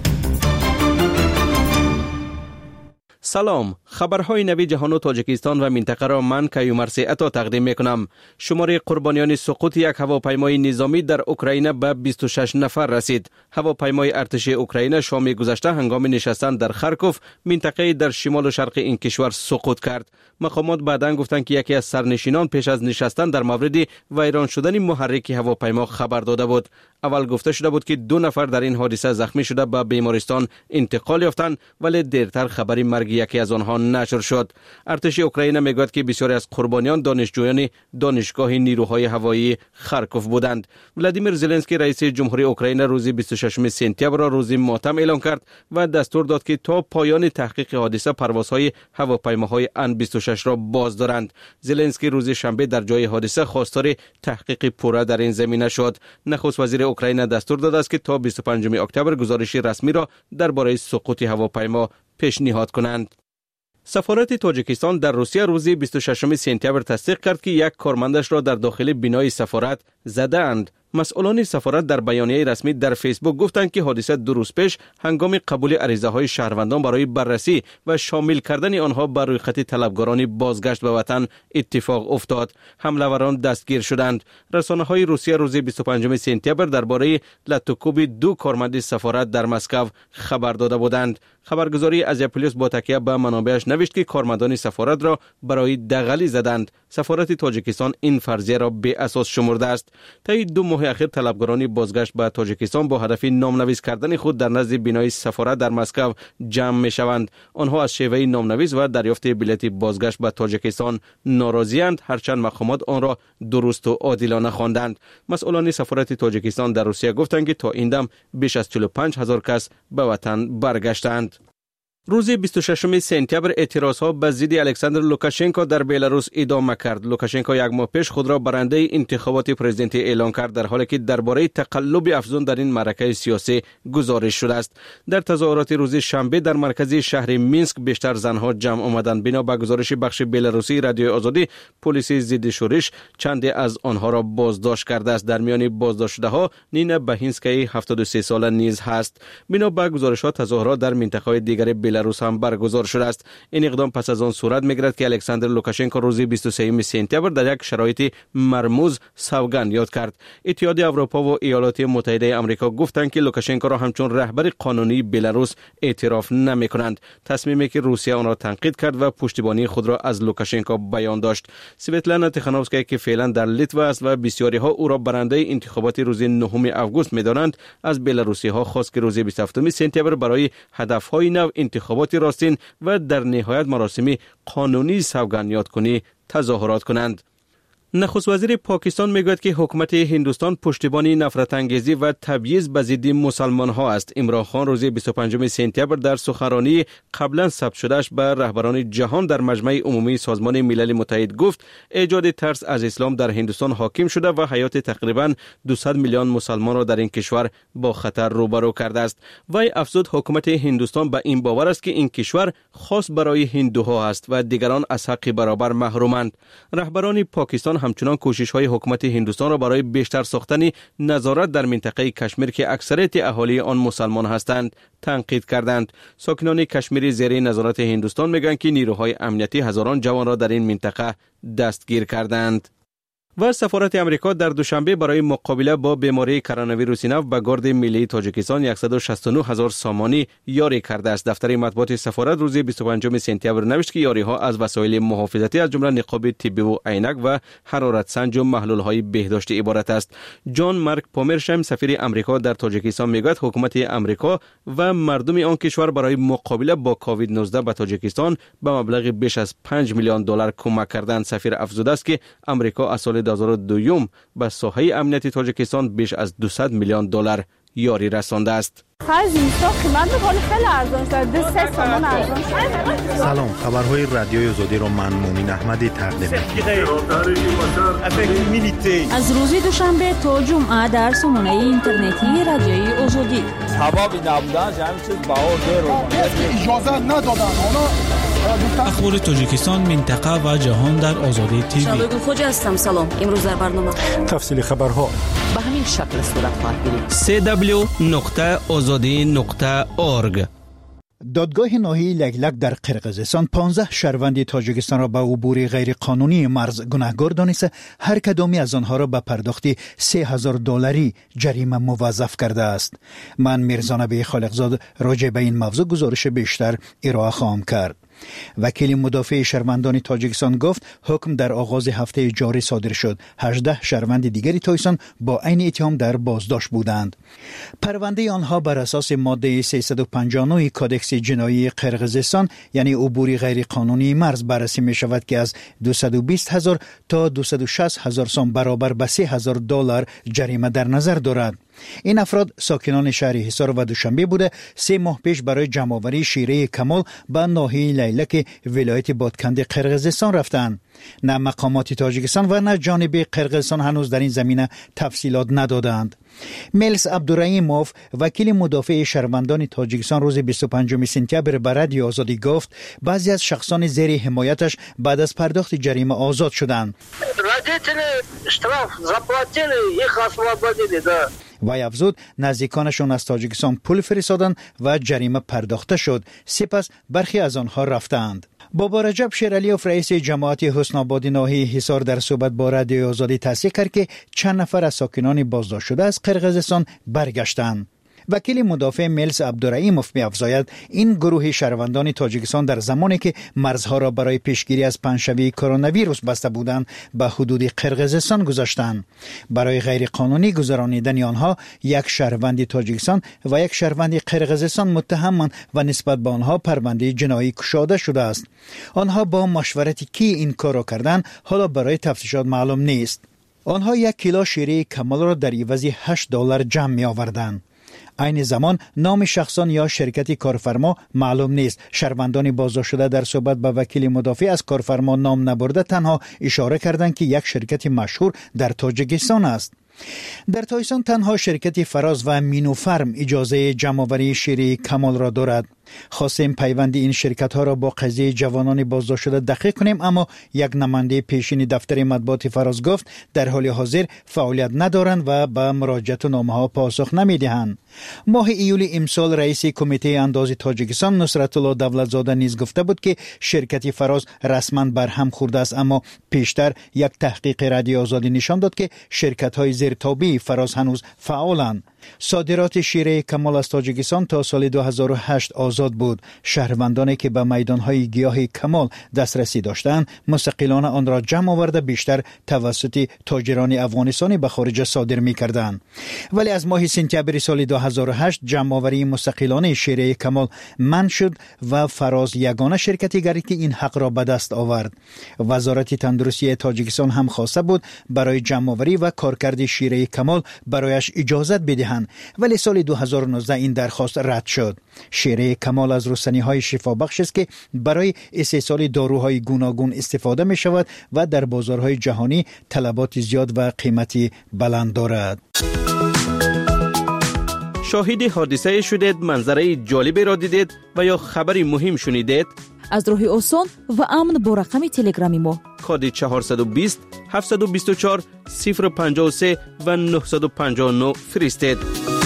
سلام، خبرهای نوی جهان و تاجیکستان و منطقه را من کیومرث عطا تقدیم میکنم. شمار قربانیان سقوط یک هواپیمای نظامی در اوکراین به 26 نفر رسید. هواپیمای ارتش اوکراین شام گذشته هنگام نشستن در خارکوف منطقه در شمال و شرق این کشور سقوط کرد. مقامات بعداً گفتند که یکی از سرنشینان پیش از نشستن در مورد ویران شدن محرک هواپیما خبر داده بود. اول گفته شده بود که 2 نفر در این حادثه زخمی شده به بیمارستان انتقال یافتند، ولی دیرتر خبری مرگ یکی از آنها نشر شد. ارتش اوکراین میگوید که بسیاری از قربانیان دانشجویان دانشگاه نیروهای هوایی خارکوف بودند. ولادیمیر زلنسکی رئیس جمهوری اوکراین روز 26 سپتامبر را روز ماتم اعلام کرد و دستور داد که تا پایان تحقیق حادثه پروازهای هواپیماهای ان 26 را باز دارند. زلنسکی روز شنبه در جای حادثه خواستار تحقیق پوره در این زمینه شد. نخست وزیر اوکراین دستور داده است که تا 25 اکتبر گزارش رسمی را درباره سقوط هواپیما پیشنهاد کنند. سفارت تاجیکستان در روسیه روز 26 سپتامبر تصدیق کرد که یک کارمندش را در داخل بینای سفارت زدند. مسئولان سفارت در بیانیه رسمی در فیسبوک گفتند که حادثه 2 روز پیش هنگام قبول عریضه‌های شهروندان برای بررسی و شامل کردن آنها بر روی خط طلبکاران بازگشت به وطن اتفاق افتاد. حمله‌وران دستگیر شدند. رسانه‌های روسیه روز 25 سپتامبر درباره لطوکوب 2 کارمند سفارت در مسکو خبر داده بودند. خبرگزاری از پلیس با تکیه به منابعش نوشت که کارمندان سفارت را برای دغلی زدند. سفارت تاجیکستان این فرضیه را بی اساس شمرده است. طی 2 ماه اخیر طلبکاران بازگشت به تاجیکستان با هدف نامنویس کردن خود در نزد بینای سفارت در مسکو جمع می شوند. آنها از شیوه نامنویس و دریافت بلیط بازگشت به تاجیکستان ناراضی‌اند، هرچند مقامات آن را درست و عادلانه خواندند. مسئولان سفارت تاجیکستان در روسیه گفتند که تا این دم بیش از 45,000 کس به وطن برگشتند. روز 26 سپتامبر اعتراضها به ضد الکساندر لوکاشنکو در بلاروس ادامه کرد. لوکاشنکو یک ماه پیش خود را برنده انتخابات پرزیدنتی اعلام کرد، در حالی که درباره تقلب افزون در این معرکه سیاسی گزارش شده است. در تظاهرات روز شنبه در مرکز شهر مینسک بیشتر زنها جمع آمدند. بنا به گزارش بخش بلاروسی رادیوی آزادی، پلیس ضد شورش چند از آنها را بازداشت کرده است. در میان بازداشت شده‌ها نینا بهینسکی 73 ساله نیز هست. بنا به گزارش‌ها تظاهرات در منطقه‌های دیگر بلاروس هم برگزار شده است. این اقدام پس از آن صورت میگیرد که الکساندر لوکاشنکو روز 23 سپتامبر در یک شرایط مرموز سوگند یاد کرد. اتحادیه اروپا و ایالات متحده آمریکا گفتند که لوکاشنکو را همچون رهبر قانونی بلاروس اعتراف نمی‌کنند. تصمیمی که روسیه آن را تنقید کرد و پشتیبانی خود را از لوکاشنکو بیان داشت. سویتلانا تیخانوفسکا که فعلا در لیتوا است و بسیاری ها او را برنده انتخابات روز 9 آگوست می‌دانند، از بلاروسی ها خواست که روز 27 سپتامبر برای هدف‌های نو انتخابات راستین و در نهایت مراسم قانونی سوگند یادکنی تظاهرات کنند. نخست وزیر پاکستان میگوید که حکومت هندوستان پشتیبانی نفرت انگیزی و تبعیض به ضد مسلمان ها است. عمران خان روز 25 سپتامبر در سخنرانی قبلا ثبت شدهش به رهبران جهان در مجمع عمومی سازمان ملل متحد گفت ایجاد ترس از اسلام در هندوستان حاکم شده و حیات تقریبا 200 میلیون مسلمان را در این کشور با خطر روبرو کرده است. وی افزود حکومت هندوستان به این باور است که این کشور خاص برای هندوها است و دیگران از حق برابر محرومند. رهبران پاکستان همچنان کوشش‌های حکومت هندوستان را برای بیشتر ساختن نظارت در منطقه کشمیر که اکثریت اهالی آن مسلمان هستند تنقید کردند. ساکنان کشمیر زیر نظارت هندوستان میگویند که نیروهای امنیتی هزاران جوان را در این منطقه دستگیر کردند. و سفارت امریکا در دوشنبه برای مقابله با بیماری کرونا ویروس نو به گارد ملی تاجیکستان 169,000 سامانی یاری کرده است. دفتر مطبوعات سفارت روز 25 سپتامبر نوشت که یاری ها از وسایل محافظتی از جمله نقاب طبی و عینک و حرارت سنج و محلول های بهداشتی عبارت است. جان مارک پومرشم سفیر امریکا در تاجیکستان میگوید حکومت امریکا و مردم آن کشور برای مقابله با کووید 19 به تاجیکستان به مبلغ بیش از 5 میلیون دلار کمک کردند. سفیر افزوده است که امریکا از سال 2002 به ساحه امنیتی تاجیکستان بیش از 200 میلیون دلار یاری رسانده است. سلام، خبرهای رادیوی آزادی را من مومن احمدی تقدیم می‌کنم. از روز دوشنبه تا جمعه در سامانه اینترنتی رادیوی آزادی. سببی نبودن همین چیز اجازه ندادن. اخبار تاجیکستان، منطقه و جهان در آزادی تیوی. شادو خوجا هستم. سلام. امروز در برنامه تفصیل خبرها به همین شکل صورت خواهد گرفت. www.azadi.org. دادگاه ناحیه لگلگ در قرقیزستان 15 شهروند تاجیکستان را به عبور غیرقانونی مرز گناهکار دانسته هر کدامی از آنها را به پرداخت 3,000 دلاری جریمه موظف کرده است. من میرزانبی خالقزاد راجع به این موضوع گزارش بیشتر ارائه خواهم کرد. وکیل مدافع شهروندان تاجیکستان گفت حکم در آغاز هفته جاری صادر شد. 18 شهروند دیگری تایسان با عین اتهام در بازداشت بودند. پرونده آنها بر اساس ماده 359 کادکس جنایی قرقیزستان یعنی عبور غیر قانونی مرز بررسی می شود که از 220,000 تا 260,000 سوم برابر به 3,000 دلار جریمه در نظر دارد. این افراد ساکنان شهر حصار و دوشنبه بوده 3 ماه پیش برای جمع‌آوری شیره کمال به ناحیه لیلک ولایت بادکند قرقیزستان رفتند. نه مقامات تاجیکستان و نه جانب قرقیزستان هنوز در این زمینه تفصیلات ندادند. ملس عبدالرحیموف وکیل مدافع شهروندان تاجیکستان روز 25 سپتامبر به رادیو آزادی گفت بعضی از شخصان زیر حمایتش بعد از پرداخت جریمه آزاد شدند. وی افزود نزدیکانشون از تاجیکستان پول فرستادند و جریمه پرداخته شد. سپس برخی از آنها رفتند. بابا رجب شیرالیوف رئیس جماعت حسن آباد ناحیه حصار در صحبت با رادیو آزادی تصدیق کرد که چند نفر از ساکنان بازداشت شده از قرقیزستان برگشتند. وکیل مدافع ملس عبدالرحیموف می‌افزاید این گروه شهروندان تاجیکستان در زمانی که مرزها را برای پیشگیری از پنجشنبه کرونا ویروس بسته بودند به حدود قرقیزستان گذاشتند. برای غیر قانونی گذرانیدن آنها یک شهروند تاجیکستان و یک شهروند قرقیزستان متهمند و نسبت به آنها پرونده جنایی گشوده شده است. آنها با مشورت کی این کار را کردند حالا برای تفتیشات معلوم نیست. آنها 1 کیلو شیره کمال را در عوض 8 دلار جمع می آوردند. این زمان نام شخصان یا شرکت کارفرما معلوم نیست. شهروندان بازداشت شده در صحبت با وکیل مدافع از کارفرما نام نبرده تنها اشاره کردند که یک شرکت مشهور در تاجیکستان است. در تایسان تنها شرکت فراز و مینو فرم اجازه جمع‌آوری شیر کمال را دارد. خواستیم پیوند این شرکت ها را با قضیه جوانان بازداشت شده دقیق کنیم، اما یک نماینده پیشین دفتر مطبوعات فراز گفت در حال حاضر فعالیت ندارند و به مراجعت نامه ها پاسخ نمیدهند. ماه ایول امسال رئیس کمیته انداز تاجیکستان نصرت الله دولتزاده نیز گفته بود که شرکت فراز رسما برهم خورده است، اما پیشتر یک تحقیق رادیو آزادی نشان داد که شرکت های زیرتابی فراز هنوز فعالند. صادرات شیره کمال از تاجیکستان تا سال 2008 آزاد بود. شهروندانی که به میدانهای گیاه کمال دسترسی داشتند مستقلانه آن را جمع آورده بیشتر توسط تاجران افغانستانی به خارج صادر می‌کردند. ولی از ماه سپتامبر سال 2008 جمع آوری مستقلانه شیره کمال منع شد و فراز یگانه شرکتی گردید که این حق را به دست آورد. وزارت تندرستی تاجیکستان هم خواسته بود برای جمع آوری و کارکرد شیره کمال برایش اجازه بدهند، ولی سال 2019 این درخواست رد شد. شیره کمال از رستنی‌های شفابخش است که برای استحصال داروهای گوناگون استفاده می شود و در بازارهای جهانی طلبات زیاد و قیمتی بلند دارد. شاهد حادثه شدید، منظره جالبی را دیدید و یا خبری مهم شنیدید؟ از راه آسان و امن با رقم تلگرامی ما کد 420 724 053 و 959 فرستید.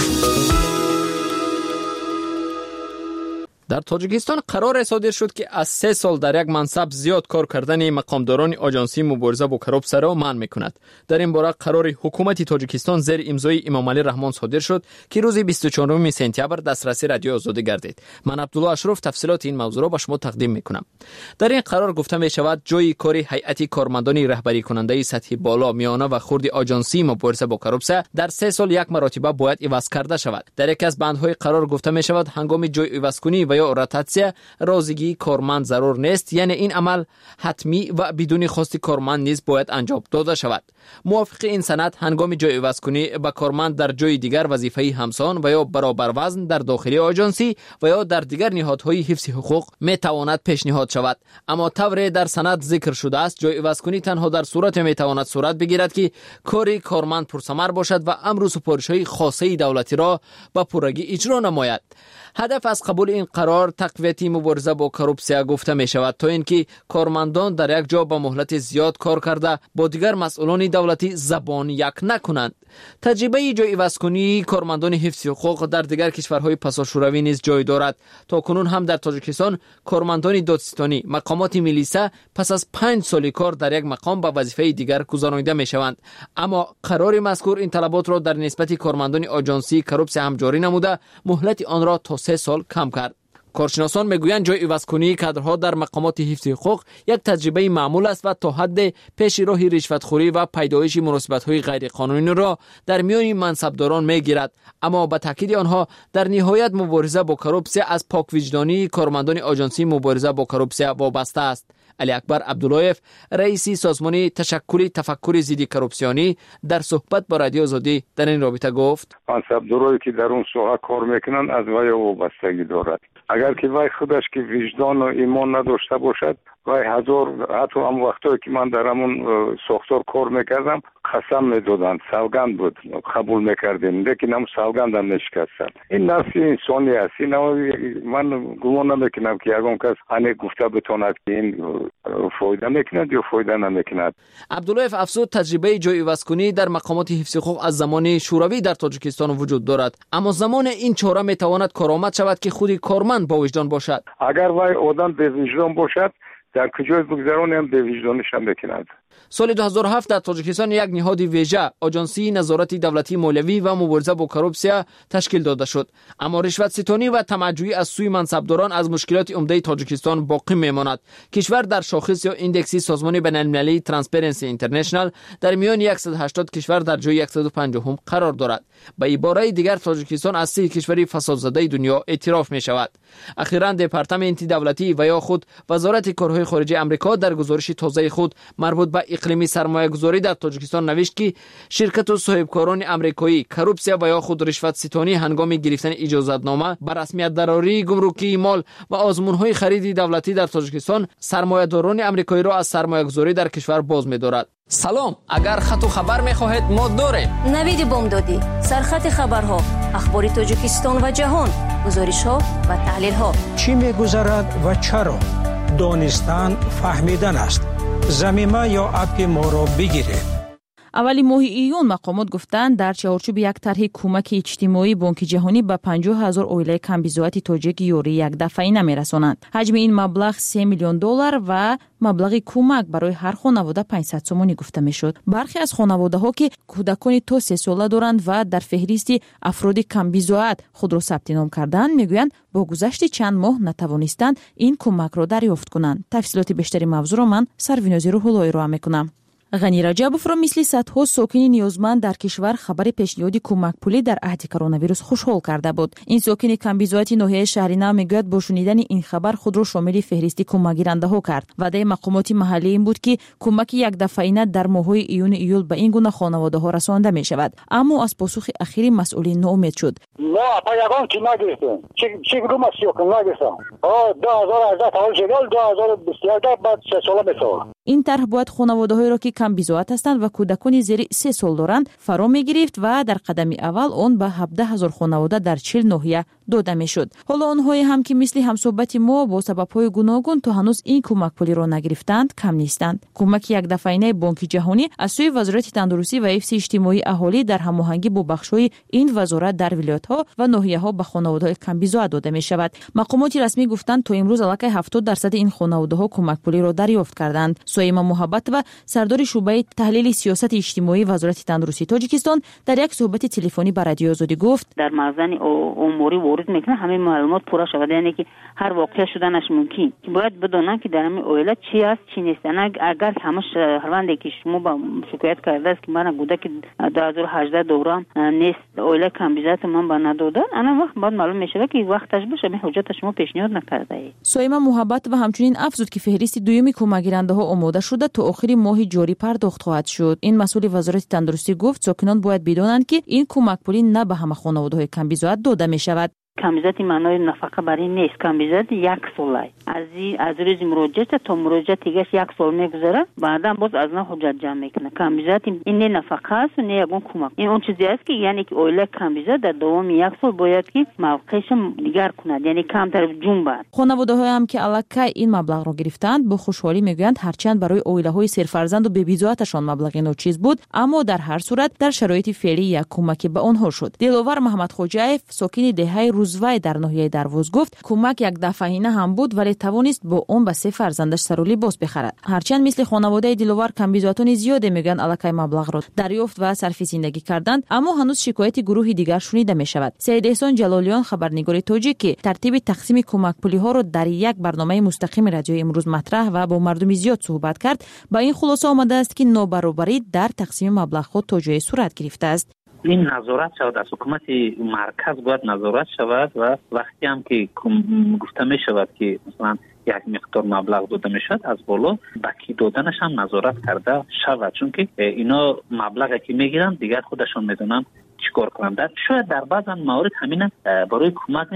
در تاجیکستان قرار صادر شد که از 3 سال در یک منصب زیاد کار کردن مقامداران آژانسی مبارزه با کراپسیا را منع می‌کند. در این باره قرار حکومت تاجیکستان زیر امضای امام علی رحمان صادر شد که روز 24 سپتامبر دسترسی رادیو آزادی گردید. من عبدالله اشرف تفصیلات این موضوع را به شما تقدیم می‌کنم. در این قرار گفته می‌شود جای کار هیئت کارمندان رهبری کننده سطح بالا، میانه و خرد آژانسی مبارزه با کراپسیا در 3 سال یک مرتبه باید عوض کرده شود. در یک از بندهای قرار گفته می‌شود هنگام جای عوض کنی و یا روتاسیا رازیگی کارمند ضرور نیست، یعنی این عمل حتمی و بدون خواست کارمند نیز باید انجام داده شود. موافق این سند هنگام جای عوض کنی به کارمند در جای دیگر وظیفه همسان و یا برابر وزن در داخل آژانسی و یا در دیگر نهادهای حفظ حقوق می تواند پیشنهاد شود. اما طوری در سند ذکر شده است جای عوض کنی تنها در صورت می تواند صورت بگیرد که کاری کارمند پرثمر باشد و امر و سپارش‌های خاصه دولتی را به پرگی اجرا نماید. هدف از قبول این قرار تقویت مبارزه با کراپسیا گفته می شود تا اینکه کارمندان در یک جا با مهلت زیاد کار کرده با دیگر مسئولان دولتی زبان یک نکنند. تجربه جای عوض کنی کارمندان حفظ حقوق در دیگر کشورهای پساشوروی نیز جای دارد. تا کنون هم در تاجیکستان کارمندان دادستانی مقامات ملیسا پس از 5 سال کار در یک مقام به وظیفه دیگر گذرانیده می شوند. اما قرار مذکور این طلبات را در نسبت کارمندان آژانسی کراپسیا هم جاری نموده مهلت آن را تا 3 سال کم کرد. کارشناسان میگویند جای عوض کنی کادرها در مقامات حفظ حقوق یک تجربه معمول است و تا حد پیش راه رشوتخوری و پیدایش مناسبت‌های غیر قانونی را در میان منصبداران میگیرد. اما به تاکید آنها در نهایت مبارزه با کراپسیا از پاک وجدانی کارمندان آژانسی مبارزه با کراپسیا وابسته است. علی اکبر عبداللهیف رئیس سازمان تشکل تفکر ضد کراپسیونی در صحبت با رادیو آزادی در این رابطه گفت منصبدارایی که در اون ساحه کار میکنن از وی وابستگی دارد. اگر که وی خودش که وجدان و ایمان نداشته باشد وی حتی هم وقتایی که من در همون ساختار کار میکردم قسم میدادن، سوگند بود قبول میکردیم، لیکن هم سوگند هم نشکستن. این نفس انسانی است. این من گمان نمیکنم که یگان کس انه گفته بتواند که این فایده میکند یا فایده نمیکند. عبداللهیف افزود تجربه جای عوض کنی در مقامات حفظ حقوق از زمان شوروی در تاجیکستان وجود دارد، اما زمان این چاره میتواند کارآمد شود که خودی کارمند با وجدان باشد. اگر وی آدم به وجدان باشد در کجای بگذرانی هم به وجدانش هم بکند. سال 2007 در تاجیکستان یک نهاد ویژه آژانسی نظارت دولتی مالیوی و مبارزه با کراپسیا تشکیل داده شد، اما رشوت ستانی و طمع‌جویی از سوی منصبداران از مشکلات عمده تاجیکستان باقی میماند. کشور در شاخص یا ایندکسی سازمان بین‌المللی ترانسپرنسی اینترنشنال در میان 180 کشور در جای 150 قرار دارد. به عباره دیگر تاجیکستان از 3 کشور فسادزده دنیا اعتراف می شود. اخیراً دپارتمان دولتی و یا خود وزارت کارهای خارجه آمریکا در گزارش تازه خود مربوط به اقلیمی سرمایه‌گذاری در تاجیکستان نوشت که شرکت و صاحبکاران آمریکایی کورپسیا و یا خود رشوت ستانی هنگام گرفتن اجازتنامه بر رسمیت دراری گمرکی مال و آزمون‌های خرید دولتی در تاجیکستان سرمایه‌داران آمریکایی را از سرمایه‌گذاری در کشور باز می‌دارد. سلام، اگر خط و خبر می‌خواهید ما داریم. نوید بامدادی، سرخط خبرها، اخبار تاجیکستان و جهان، گزارش‌ها و تحلیل‌ها. چی می‌گذرد و چرا؟ دانستن فهمیدن است. زمینه یا اپ ما را بگیرید. اولی ماه ایون مقامات گفتند در چارچوب یک طرح کمک اجتماعی بانک جهانی به 50,000 اویله کمبیزوات تاجیک یوری یک دفعه‌ای نمی‌رسانند. حجم این مبلغ $3 میلیون و مبلغ کمک برای هر خانواده 500 سومانی گفته میشد. برخی از خانواده‌ها که کودکان تا 3 ساله دارند و در فهرست افراد کمبیزوات خود را ثبت نام کردند میگویند با گذشت چند ماه نتوانستند این کمک را دریافت کنند. تفصیلات بیشتری موضوع را من سروینازی روح‌اللهی را میکنم. غنی رجبوف را مثل صدها ساکن نیازمند در کشور خبر پیشنهاد کمک پولی در عهد کرونا ویروس خوشحال کرده بود. این ساکن کمبیزوات ناحیه شهر نو میگوید با شنیدن این خبر خود را شامل فهرست کمک گیرنده ها کرد. وعده مقامات محلی این بود که کمک یک دفعه‌ای در ماه‌های ایون ایول به این گونه خانواده ها رسانده می شود. اما از پاسخ اخیر مسئولین ناامید شد. ما پیغام کی نگرفتیم. چه گروه مسئول نگرفتم. 2018 تا 2022 بعد 3 سال میشه. این طرح باید خانواده‌هایی را که کمبیزوات هستند و کودکان زیر 3 سال دارند فرا می‌گرفت و در قدم اول آن به 17,000 خانواده در 40 ناحیه داده میشد. حالا آنهایی هم که مثل همصحبت ما با سبب‌های گوناگون تا هنوز این کمک پولی را نگرفتند کم نیستند. کمک یک دفعه‌ای بانک جهانی از سوی وزارت تندرستی و حفظ اجتماعی اهالی در هماهنگی با بخش‌های این وزارت در ولایت‌ها و ناحیه‌ها به خانواده‌های کمبیزوات داده می‌شود. مقامات رسمی گفتند تا امروز علاوه 70% این خانواده‌ها کمک پولی را دریافت کردند. سویما محبت و سردار شعبه تحلیل سیاست اجتماعی وزارت تندرستی تاجیکستان در یک صحبت تلفنی با رادیو آزادی گفت در مخزن اموری وارد میکنه همه معلومات پورا شود، یعنی که هر واقعه شدنش ممکن که باید بدونن که در همین اویله چی است چی نیست. اگر همش هروندی که شما با شکایت کرده است که من کودک 2018 دوران نیست اویله کمبیزوات من با ندادن، انا وقت بعد معلوم میشه که وقتش باشه به حجت شما پیشنهاد نکرده ای. سویما محبت و همچنین افزود که فهرست دومی کمک گیرنده ها آماده شده تا آخر ماه جاری پرداخت خواهد شد. این مسئول وزارت تندرستی گفت ساکنان باید بدانند که این کمک پولی نه به همه خانواده‌های کمبیزوات داده می شود. کمبیزوات معنای نفقه برای نیست. کمبیزوات 1 ساله از روز مراجعه تا مراجعه دیگه 1 سال میگذره، بعدا باز از نه حجت جمع میکنه. کمبیزوات این نه نفقه است و نه یگون کمک. این اون چیزی است که یعنی که اویله کمبیزوات در دوام 1 سال باید که موقعش دیگر کند، یعنی کمتر جون بر. خانواده‌ها هم که الکی این مبلغ را گرفتند با خوشحالی میگویند هرچند برای اویله‌های سرفرزند و بی‌بیزواتشان مبلغ ناچیز بود، اما در هر صورت در شرایط فعلی یک کمک به آنها شد. دلاور محمد خوجایف ساکن دهه روزوای در ناحیه درواز گفت کمک یک دفعه‌ای هم بود ولی توانست با اون به 3 فرزندش سر و لباس بخرد. هرچند مثل خانواده دلاور کمبیزواتان زیاد میگن الکی مبلغ را دریافت و صرف زندگی کردند، اما هنوز شکایت گروه دیگر شنیده می شود. سید احسان جلالیان خبرنگار تاجیکی ترتیب تقسیم کمک پولی ها را در یک برنامه مستقیم رادیو امروز مطرح و با مردم زیاد صحبت کرد. با این خلاصه آمده است که نابرابری در تقسیم مبلغ ها تا جای صورت گرفته است. این نظارت شود از حکومت مرکز باید نظارت شود و وقتی هم که گفته می شود که مثلا یک مقدار مبلغ داده می شود از بالا بکی دادنش هم نظارت کرده شود، چون که اینا مبلغی که می گیرن دیگر خودشون میدونن چیکار کنند. شاید در بعض موارد همین برای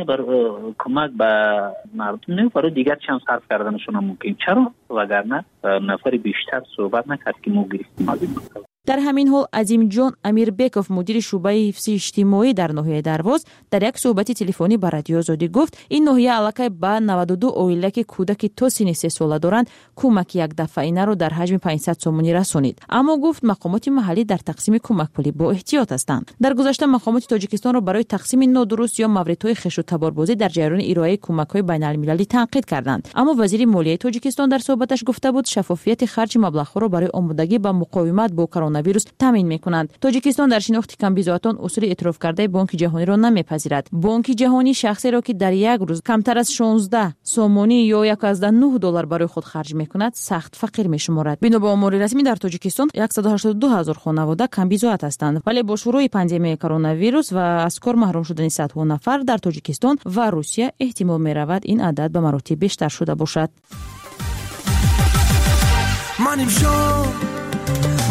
کمک به مردم نه برای دیگر چند صرف کردنشون ممکن. چرا؟ وگرنه نفر بیشتر صحبت نکرد که ما گرفتیم. در همین حال عظیم جان امیربکوف مدیر شعبه حفظ اجتماعی در ناحیه درواز در یک صحبت تلفنی با رادیو آزادی گفت این ناحیه علاقه به 92 اویله که کودک تا سن 3 ساله دارند کمک یک دفعه‌ای را در حجم 500 سومانی رسانید، اما گفت مقامات محلی در تقسیم کمک پولی با احتیاط هستند. در گذشته مقامات تاجیکستان را برای تقسیم نادرست یا موردهای خش و تباربازی در جریان ارائه کمک‌های بین‌المللی تنقید کردند، اما وزیر مالیه تاجیکستان در صحبتش گفته بود شفافیت خرج مبلغ‌ها را برای آمادگی به مقاومت با کرونا ویروس تامین می‌کنند. تاجیکستان در شناخت کمبیزواتان اصول اعتراف کرده بانک جهانی را نمی‌پذیرد. بانک جهانی شخصی را که در یک روز کمتر از 16 سومانی یا $1.9 برای خود خرج می‌کند سخت فقیر می‌شمارد. بنا به آمار رسمی در تاجیکستان 182,000 خانواده کمبیزوات هستند، ولی با شروع پاندمی کرونا ویروس و از کار محروم شدن صدها نفر در تاجیکستان و روسیه احتمال می‌رود این عدد به مراتب بیشتر شده باشد. من امشب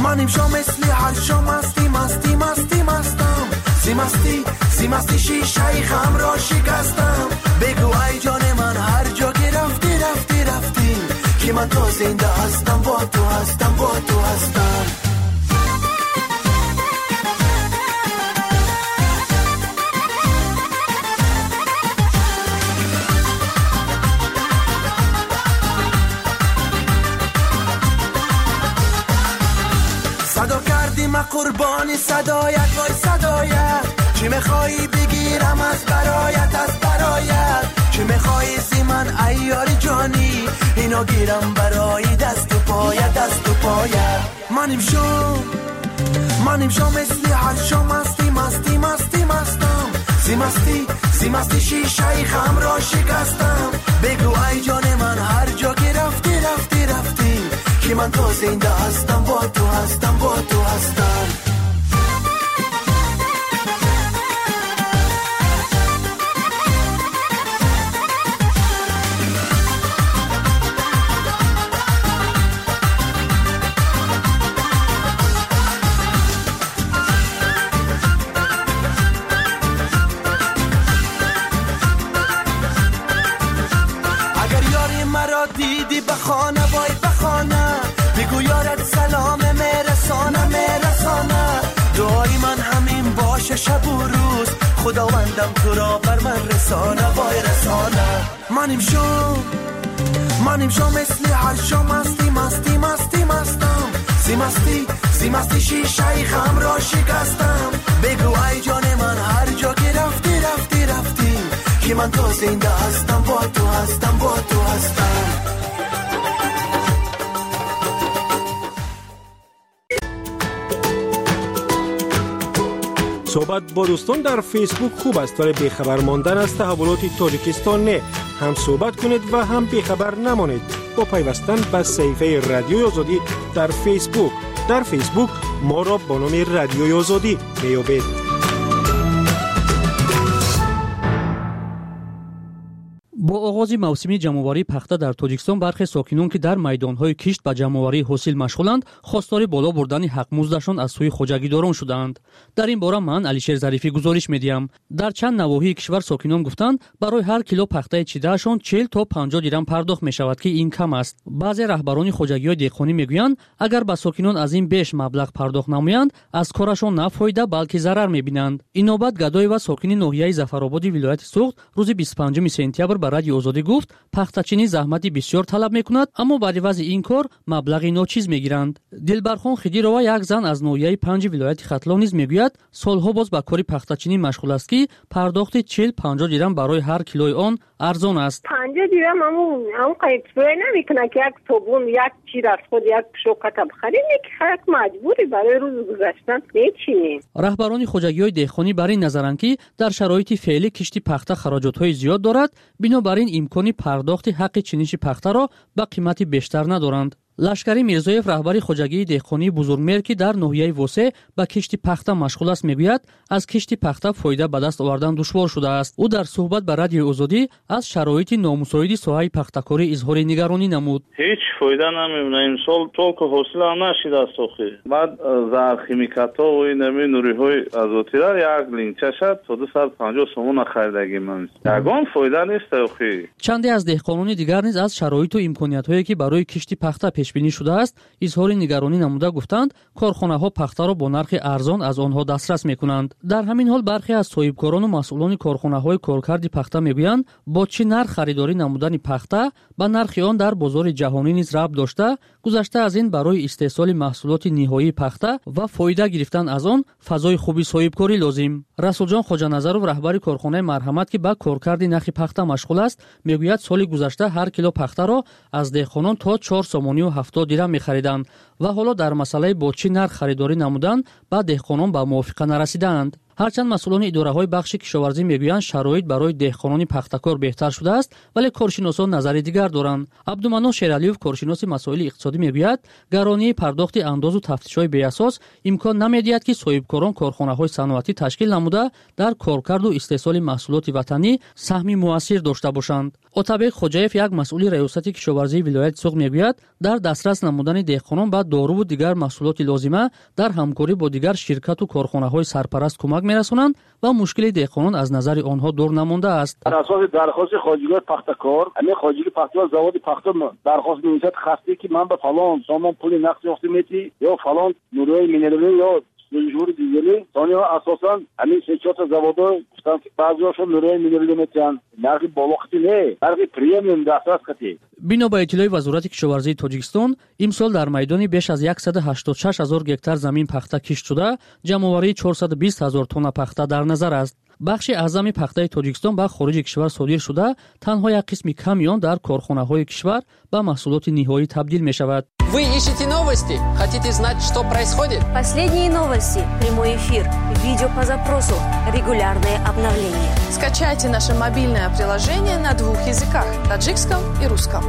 منیم شو مثل هر شو مستی مستی مستی مستم سی مستی شیشه خم را شکستم بگو ای جان من هر جا که رفتی که من تو زنده هستم با تو هستم صدا کردیم قربانی صدایت وای صدایت چی میخوایی بگیرم از برایت چی میخوایی زی من ایاری جانی اینو گیرم برای دست و پایت منیم شو مثل هر شو مستی مستم سی مستی شیشه خم را شکستم بگو ای جان من هر جا که رفتی که من تو زنده هستم با تو هستم دیدی بخانه بگو یارت سلام میرسانه دعای من همین باشه شب و روز خداوندم تو را بر من رسانه منیم شو مثل هر شو مستی مستم سی مستی شیشه خم را شکستم بگو ای جان من هر جا که رفتی که من تو زنده هستم با تو هستم صحبت با دوستان در فیسبوک خوب است ولی بیخبر ماندن از تحولات تاجیکستان نه. هم صحبت کنید و هم بیخبر نمانید با پیوستن به صفحه رادیوی آزادی در فیسبوک ما را با نام رادیوی آزادی میابید. با آغاز موسم جمع‌آوری پخته در تاجیکستان برخی ساکنان که در میدان‌های کشت به جمع‌آوری حاصل مشغولند خواستار بالا بردن حق مزدشان از سوی خوجگیداران شدند. در این باره من علیشیر ظریفی گزارش می‌دهم. در چند نواحی کشور ساکنان گفتند برای هر کیلو پخته چیده‌شان 40 تا 50 درم پرداخت می‌شود که این کم است. بعضی رهبران خوجگی‌های دهقانی می‌گویند اگر به ساکنان از این بیش مبلغ پرداخت نمایند از کارشان نه فایده بلکه ضرر می‌بینند. این نوبت گدای و ساکن ناحیه ظفرآباد ولایت سوخت روز 25 سپتامبر به رادیو آزادی گفت پختچینی زحمتی بسیار طلب می‌کند اما بعد از این کار مبلغی ناچیز می‌گیرند. دلبرخان خدیرова یک زن از ناحیه 5 ولایت ختلان نیز می‌گوید سالها باز به کار پختچینی مشغول است که پرداخت 40-50 درم برای هر کیلوی آن ارزان است. 50 درم هم قیمت نمی‌کنه که یک صابون یک چیز از خود یک شوکت بخریم که خلق مجبوری برای روز گذشتن نمی‌چینیم. رهبران خوجگی‌های دهقانی بر این نظرند که در شرایط فعلی کشتی پخته خراجات‌های زیاد دارد بنابراین امکانی پرداخت حق چینش پخته را به قیمت بیشتر ندارند. لشکری میرزایف رهبر خوجگی دهقانی بزرگمهر که در ناحیه وسه به کشتی پخته مشغول است میگوید از کشتی پخته فایده به دست آوردن دشوار شده است. او در صحبت با رادیو آزادی از شرایط نامساعد ساحه پخته‌کاری اظهار نگرانی نمود. هیچ فایده نمی‌بینه امسال طول که حاصل هم نشده است اخی. بعد زهرخیمیکات‌ها و این نوری‌های ازوتیرا یک لینچه شد تا 250 سومون خریدگی من. یگان فایده نیست اخی. چندی از دهقانان دیگر نیز از شرایط و امکانیت‌هایی که برای کشتی پخته پیش بینی شده است اظهار نگرانی نموده گفتند کارخانه‌ها پخته را با نرخ ارزان از آنها دسترس می‌کنند. در همین حال برخی از صاحبکاران و مسئولان کارخانه‌های کارکرد پخته می‌گویند با چه نرخ خریداری نمودن پخته با نرخ آن در بازار جهانی نیز ربط داشته گذشته از این برای استحصال محصولات نهایی پخته و فایده گرفتن از آن فضای خوبی صاحبکاری لازم. رسول جان خواجه‌نظرov رهبر کارخانه مرحمت که با کارکرد نرخ پخته مشغول است میگوید سال گذشته هر کیلو پخته را از دهقانان تا 4 سومانی و 70 درم می‌خریدند و حالا در مسئله با چه نرخ خریداری نمودن با دهقانان به موافقه نرسیدند. ҳарчанд масъулони идораҳои бахши кишоварзӣ мегӯянд шароит барои деҳқонони пахтакор беҳтар шудааст, вале коршиносон назари дигар доранд. абдуманон шералиев, коршиноси масоили иқтисодӣ, мегӯяд гаронии пардохти андозу тафтишҳои беасос имкон намедиҳад ки соҳибкорон корхонаҳои саноатӣ ташкил намуда дар коркарду истеҳсоли маҳсулоти ватанӣ саҳми муассир дошта бошанд. отабек хоҷаев, як масъули раёсати кишоварзии вилояти Суғ, мегӯяд дар дастрас намудани деҳқонон ба доруву дигар маҳсулоти лозима дар ҳамкорӣ бо дигар ширкату корхонаҳои сарпараст кӯмак мерасонанд ва мушкили деҳқонон аз назари онҳо дур намондааст. дар асоси дархости хоҷигои пахтакор, ҳамин хоҷиги пахтакор заводи пахта дархост мемисад хасти ки ман ба фалон сомон пули нақд ёфта мети ё фалон нурои минерали ё жури дизели сониҳо асосан ҳамин се-чор заводо гуфтанд ки баъзиҳошон нурои минерали метиҳанд. нархи болоқати не, нархи премиум дастрас кати. бино ба иттилои вазорати кишоварзии Тоҷикистон, имсол дар майдони беш аз 186 000 гектар замин пахта кишт шуда, ҷамъоварии 420 000 тонна пахта дар назар аст. бахши аъзами пахтаи Тоҷикистон ба хориҷи кишвар содир шуда, танҳо як қисми ками он дар корхонаҳои кишвар ба маҳсулоти ниҳоӣ табдил мешавад. Вы ищете новости? Хотите знать, что происходит? Последние новости, прямой эфир, видео по запросу, регулярные обновления. Скачайте наше мобильное приложение на 2 языках – таджикском и русском.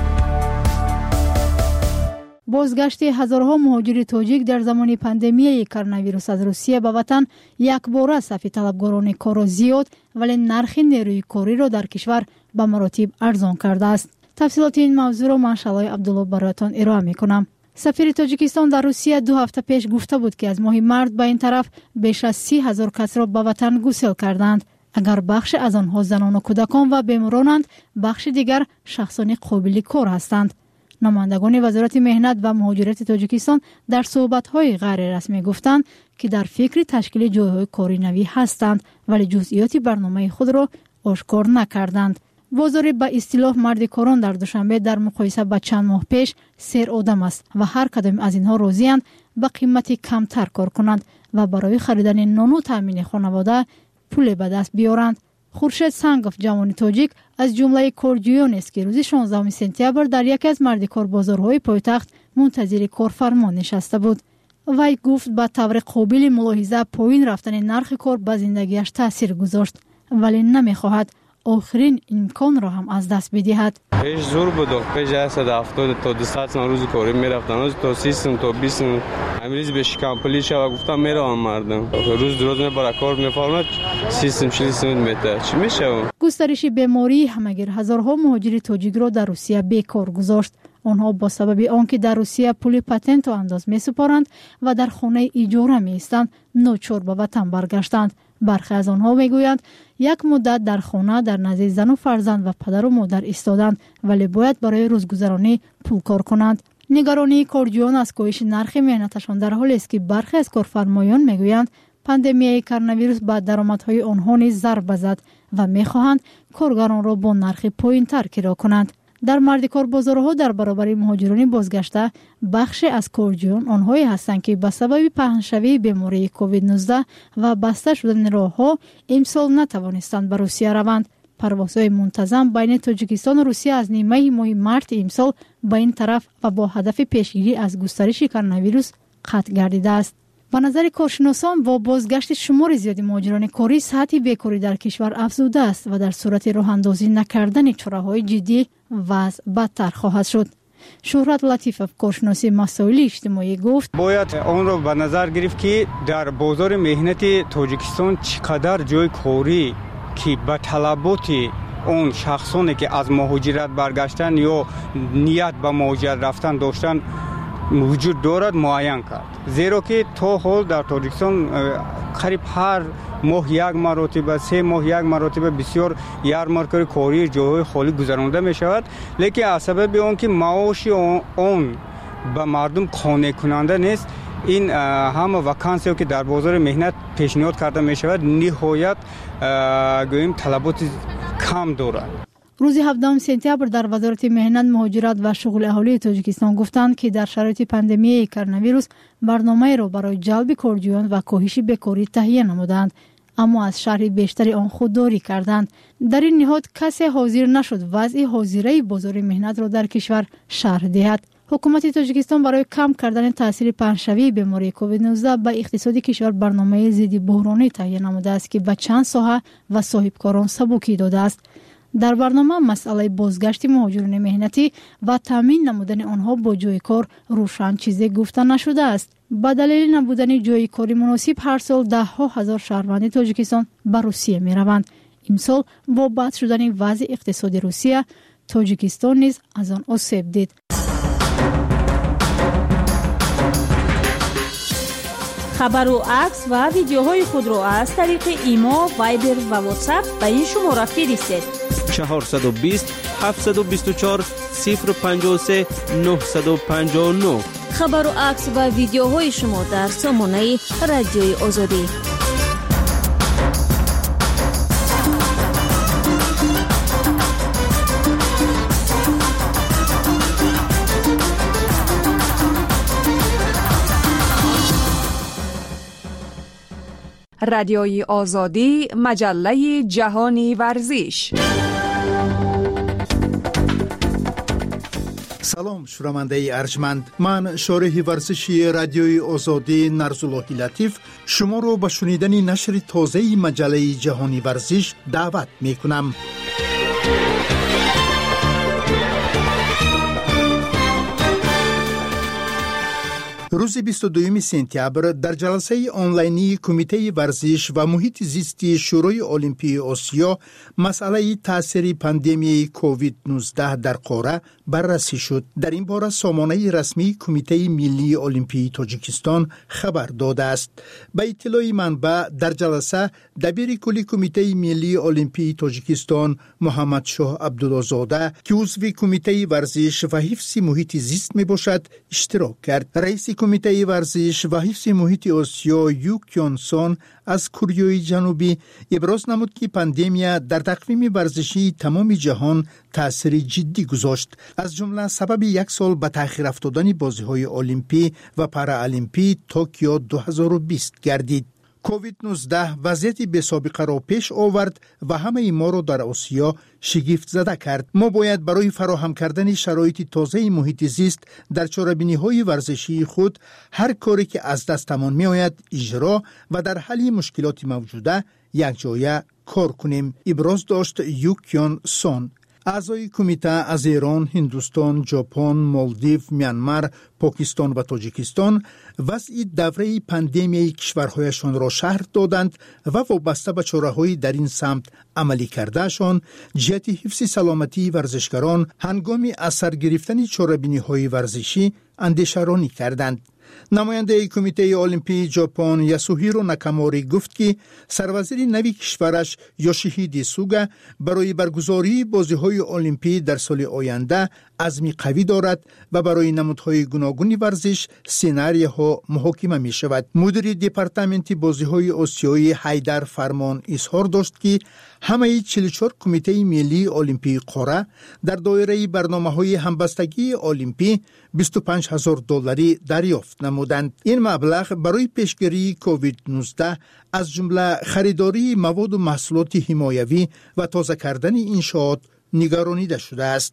бозгашти ҳазорҳо муҳоҷири тоҷик дар замони пандемияи коронавирус аз Русия ба ватан якбора сафи талабгорони корро зиёд, вале нархи нерӯи кориро дар кишвар ба маротиб арзон кардааст. тафсилоти ин мавзӯъро ман Шалой Абдулло бароятон ироа мекунам. сафири Тоҷикистон дар Русия 2 ҳафта пеш гуфта буд ки аз моҳи март ба ин тараф беш аз 30 000 касро ба ватан гусел карданд. агар бахше аз онҳо занону кӯдакон ва беморонанд, бахши дигар шахсони қобили кор ҳастанд. намояндагони вазорати меҳнат ва муҳоҷирати Тоҷикистон дар суҳбатҳои ғайрирасмӣ гуфтанд ки дар фикри ташкили ҷойҳои кори навӣ ҳастанд, вале ҷузъиёти барномаи худро ошкор накарданд. бозори ба истилоҳ марди корон дар душанбе дар муқоиса ба чанд моҳ пеш сер одам аст ва ҳар кадоми аз инҳо розиянд ба қимати камтар кор кунанд ва барои харидани нону таъмини хонавода пуле ба даст биёранд. хуршед сангов, ҷавони тоҷик, аз ҷумлаи корҷӯёнест ки рӯзи 16 сентябр дар яке аз мардикорбозорҳои пойтахт мунтазири корфармон нишаста буд. вай гуфт ба таври қобили мулоҳиза поин рафтани нархи кор ба зиндагиаш таъсир гузошт, вале намехоҳад охирин имконро ҳам аз даст бидиҳад. пеш зур буд, пеш 170 то 200 сом рӯзи кори мерафтам, то 30 сом то 20 сом. амриз бе шикампули шава гуфтам меравам мардам. рӯз дуроз мебара кор мефармад 30 сом 40 сом мета. чӣ мешавам? густариши бемории ҳамагир ҳазорҳо муҳоҷири тоҷикро дар Русия бекор гузошт. онҳо бо сабаби он ки дар Русия пули патенту андоз месупоранд ва дар хонаи иҷора меистанд, ночор ба ватан баргаштанд. бархе аз онҳо мегӯянд як муддат дар хона дар назди зану фарзанд ва падару модар истоданд, вале бояд барои рӯзгузаронӣ пул кор конанд. нигаронии корҷӯён аз коҳиши нархи меҳнаташон дар ҳолест ки бархе аз корфармоён мегӯянд пандемияи коронавирус ба даромадҳои онҳо низ зарба зад ва мехоҳанд коргаронро бо нархи поинтар киро кунанд. дар мардикорбозорҳо дар баробари муҳоҷирони бозгашта бахше аз корҷӯён онҳое ҳастанд ки ба сабаби паҳншавии бемории COVID-19 ва баста шудани роҳҳо имсол натавонистанд ба Русия раванд. парвозҳои мунтазам байни Тоҷикистону Русия аз нимаи моҳи марти имсол ба ин тараф ва бо ҳадафи пешгирӣ аз густариши коронавирус қатъ гардидааст. ба назари коршиносон бо бозгашти шумори зиёди муҳоҷирони корӣ сатҳи бекорӣ дар кишвар афзудааст ва дар сурати роҳандозӣ накардани чораҳои ҷиддӣ вазъ бадтар хоҳад шуд. шӯҳрат Латифов, коршиноси масоили иҷтимоӣ, гуфт: бояд онро ба назар гирифт ки дар бозори меҳнати Тоҷикистон чӣ қадар ҷойи корӣ ки ба талаботи он шахсоне ки аз муҳоҷират баргаштан ё ният ба муҳоҷират рафтан доштанд вуҷуд дорад муайян кард. зеро ки то ҳол дар Тоҷикистон қариб ҳар моҳ як маротиба, 3 моҳ як маротиба бисёр ярмаркаи кории ҷойҳои холӣ гузаронида мешавад, лекин аз сабаби он ки маоши он ба мардум қонеъкунанда нест, ин ҳама вакансияе ки дар бозори меҳнат пешниҳод карда мешавад ниҳоят гӯем талаботи кам дорад. рӯзи 7 сентябр дар вазорати меҳнат, муҳоҷират ва шуғули аҳолии Тоҷикистон гуфтанд ки дар шароити пандемияи коронавирус барномаеро барои ҷалби корҷӯён ва коҳиши бекорӣ таҳия намуданд, аммо аз шарҳи бештари он худдорӣ карданд. дар ин ниҳод касе ҳозир нашуд вазъи ҳозираи бозори меҳнатро дар кишвар шарҳ диҳад. حکومت تاجیکستان برای کم کردن تاثیر پنه‌شوی بیماری کووید 19 به اقتصاد کشور برنامه ضد بحرانی تهیه نموده است که به چند ساحه و صاحبکاران سبکی داده است. در برنامه مسئله بازگشت مهاجران مهنتی و تامین نمودن آنها با جای کار روشن چیزی گفته نشده است. با دلیل نبودن جای کاری مناسب هر سال ده ها هزار شهروند تاجیکستان به روسیه می روند. امسال با بد شدن وضع اقتصادی روسیه، تاجیکستان نیز از آن آسیب دید. خبر و عکس و ویدیوهای خود را از طریق ایما، وایبر و واتساپ به این شماره فرستید: 420 724 053 959. خبر و عکس و ویدیوهای شما در سامانه رادیوی آزادی. رادیوی آزادی، مجله جهانی ورزش. سلام شنونده ارجمند، من شارح ورزشی رادیوی آزادی نرزاللهی لطیف شما رو به شنیدن نشر تازه مجله جهانی ورزش دعوت می کنم. روز 22 سپتامبر در جلسه آنلاینی کمیته ورزش و محیط زیستی شورای المپی آسیا مسئله تاثیر پاندمی کووید 19 در قاره بررسی شد. در این باره سامانه رسمی کمیته ملی المپی تاجیکستان خبر داده است. به اطلاع منبع در جلسه دبیر کلی کمیته ملی المپی تاجیکستان محمد شاه عبدالله‌زاده که عضو کمیته ورزش و حفظ محیط زیست می باشد اشتراک کرد. رئیس کمیته ورزش و حفظ محیط آسیا یو کیون سون از کره جنوبی ابراز نمود که پاندمی در تقویم ورزشی تمام جهان تأثیر جدی گذاشت، از جمله سبب یک سال به تأخیر افتادن بازی‌های المپی و پارالمپی توکیو 2020 گردید. کووید 19 وضعیتی بی سابقه را پیش آورد و همه ما را در آسیا شگفت زده کرد. ما باید برای فراهم کردن شرایط تازه محیط زیست در چاره‌بینی‌های ورزشی خود هر کاری که از دستمان می آید اجرا و در حل مشکلات موجوده یک جایه کار کنیم، ابراز داشت یو کیون سون. اعضای کمیته از ایران، هندوستان، ژاپن، مالدیو، میانمار، پاکستان و تاجیکستان وضع دوره پاندمی کشورهایشان را شرح دادند و وابسته به چاره‌های در این سمت عملی کردهشان جهت حفظ سلامتی ورزشکاران هنگام اثر گرفتن چاره‌بینی‌های ورزشی اندیشه‌رانی کردند. نماینده کمیته المپی ژاپن یاسوهیرو ناکاموری گفت که سروزیر نوی کشورش یوشیهیدی سوگا برای برگزاری بازی‌های المپی در سال آینده عزم قوی دارد و برای نمودهای گوناگون ورزش سناریوها محاکمه می شود. مدیر دپارتمنت بازی‌های آسیایی حیدر فرمان اظهار داشت که همه 44 کمیته ملی المپی قاره در دایره برنامه‌های همبستگی المپی $25,000 دریافت نمودند. این مبلغ برای پیشگیری کووید 19 از جمله خریداری مواد و محصولات حمایوی و تازه کردن انشاءات نگرانیده شده است.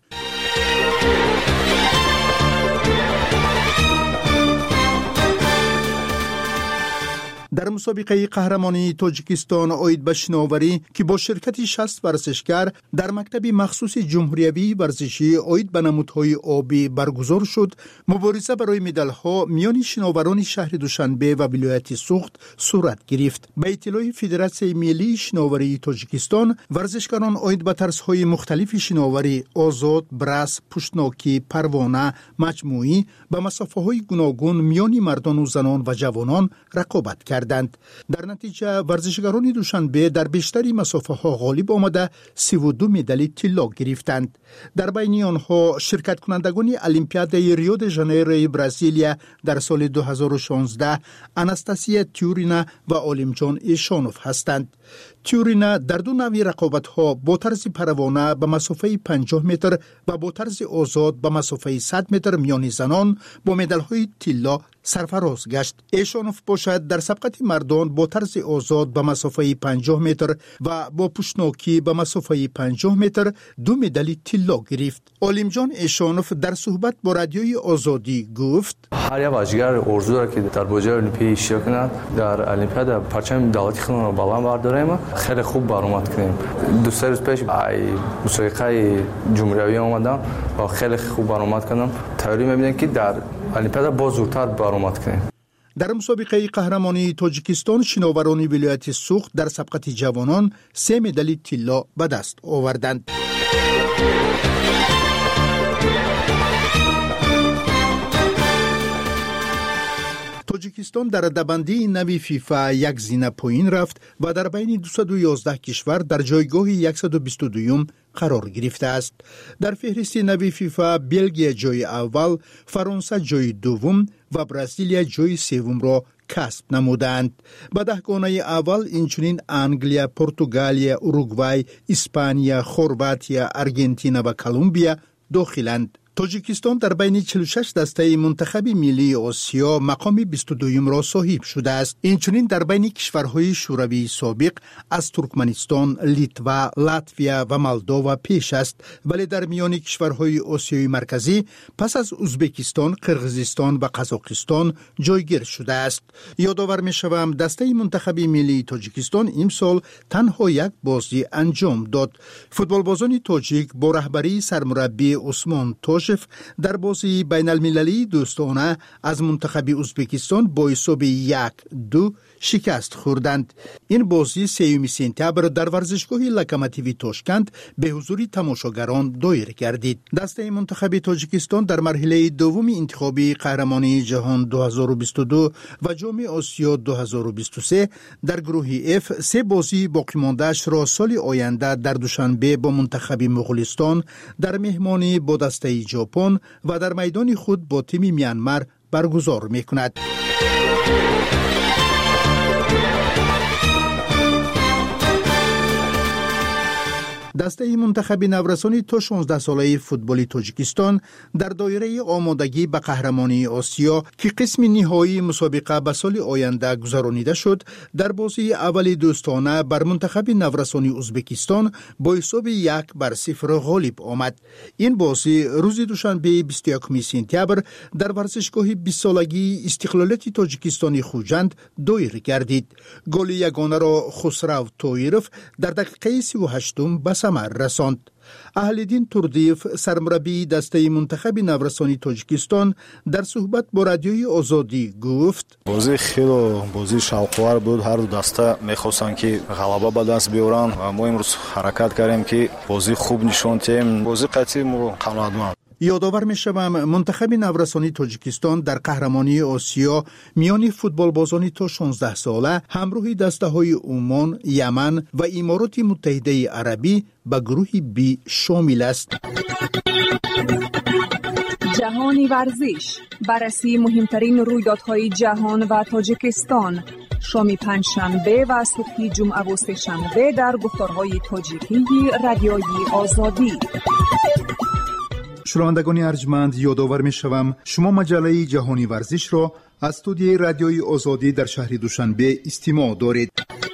در مسابقه قهرمانی تاجیکستان عاید به شناوری که با شرکت 60 ورزشکار در مکتب مخصوص جمهوری ورزشی عاید به نمودهای آبی برگزار شد، مبارزه برای مدال‌ها میان شناوران شهر دوشنبه و ولایت سوخت صورت گرفت. به اطلاع فدراسیون ملی شناوری تاجیکستان، ورزشکاران عاید به طرزهای مختلف شناوری آزاد، برس، پشتناکی، پروانه، مجموعی به مسافه‌های گوناگون میان مردان و زنان و جوانان رقابت کردند. در نتیجه ورزشکاران دوشنبه در بیشتری مسافه ها غالب آمده 32 مدال طلا گرفتند. در بین آنها شرکت کنندگان المپیاد ریو د ژانیرو برزیلیا در سال 2016 آناستاسیا تیورینا و عالم جان ایشانوف هستند. تیورینا در دو نوع رقابت‌ها با طرز پروانه به مسافه 50 متر و با طرز آزاد به مسافه 100 متر میان زنان با مدال‌های طلا سرفراز گشت. ایشانوف باشد در سبقت مردان با طرز آزاد به مسافه 50 متر و با پشناکی به مسافه 50 متر 2 مدال طلا گرفت. علیمجان ایشانوف در صحبت با رادیوی آزادی گفت: هر یک بازیگر آرزو داره که در بازی المپیک اشتراک کند، در المپیاد پرچم دولتی خودمون رو بالا برداریم، خیلی خوب برآمد کنیم. دو سه روز پیش مسابقه جمهوری اومدم و خیلی خوب برآمد کردم. تئوری می‌بینم که در المپیاد باز زودتر برآمد کنیم. در مسابقه قهرمانی تاجیکستان شناوران ولایت سوخت در سبقت جوانان 3 مدال طلا به دست آوردند. تاجیکستان در رده‌بندی نوی فیفا یک زینه پایین رفت و در بین 211 کشور در جایگاه 122م قرار گرفته است. در فهرست نوی فیفا بلژیم جای اول، فرانسه جای دوم و برزیل جای سوم را کسب نمودند. به دهگانه اول اینچنین انگلیا، پرتغالیا، اوروگوای، اسپانیا، خرواطیا، آرژانتین و کلمبیا داخلند. تاجیکستان در بین 46 دسته منتخب ملی آسیا مقام 22م را صاحب شده است. اینچنین در بین کشورهای شوروی سابق از ترکمنستان، لیتوا، لاتویا و مولداوا پیش است، ولی در میان کشورهای آسیای مرکزی پس از ازبکستان، قرقیزستان و قزاقستان جایگیر شده است. یادآور می‌شوم دسته منتخب ملی تاجیکستان امسال تنها یک بازی انجام داد. فوتبالبازان تاجیک با رهبری سرمربی عثمان توشف در بازی بین المللی دوستانه از منتخب ازبکستان با حساب 1-2 شکست خوردند. این بازی 3 سپتامبر در ورزشگاه لوکوموتیو تاشکند به حضور تماشاگران دایر گردید. دسته منتخب تاجیکستان در مرحله دوم انتخابی قهرمانی جهان 2022 و جام آسیا 2023 در گروه F 3 بازی باقی مانده‌اش را سال آینده در دوشنبه با منتخب مغولستان، در مهمانی با دسته ژاپن و در میدان خود با تیم میانمار برگزار می‌کند. دسته منتخب نورسانی تا 16 ساله فوتبال تاجیکستان در دایره آمادگی به قهرمانی آسیا که قسم نهایی مسابقه به سال آینده گذرانیده شد، در بازی اول دوستانه بر منتخب نورسانی ازبکستان با حساب 1-0 غالب آمد. این بازی روز دوشنبه 21 سپتامبر در ورزشگاه 20 سالگی استقلالیت تاجیکستان خوجند دایر گردید. گل یگانه را خسرو طایرف در دقیقه 38 به ثمر رساند. اهل‌الدین تردیف سرمربی دسته منتخب نورسانی تاجیکستان در صحبت با رادیوی آزادی گفت: بازی خیلی بازی شوق‌آور بود. هر دو دسته می‌خواستند که غلبه به دست بیارن و ما امروز حرکت کردیم که بازی خوب نشون دادیم. بازی قطعی ما قناعتمند. یادآور می‌شوم منتخب نورسانی تاجیکستان در قهرمانی آسیا میان فوتبالبازان تا 16 ساله همراه دسته‌های عمان، یمن و امارات متحده عربی به گروه B شامل است. جهانی ورزش، بررسی مهمترین رویدادهای جهان و تاجیکستان، شام پنجشنبه و صبح جمعه و سه‌شنبه در گفتارهای تاجیکی رادیوی آزادی. شنوندگان ارجمند، یادآور می‌شوم شما مجله جهانی ورزش را از استودیوی رادیوی آزادی در شهر دوشنبه استماع دارید.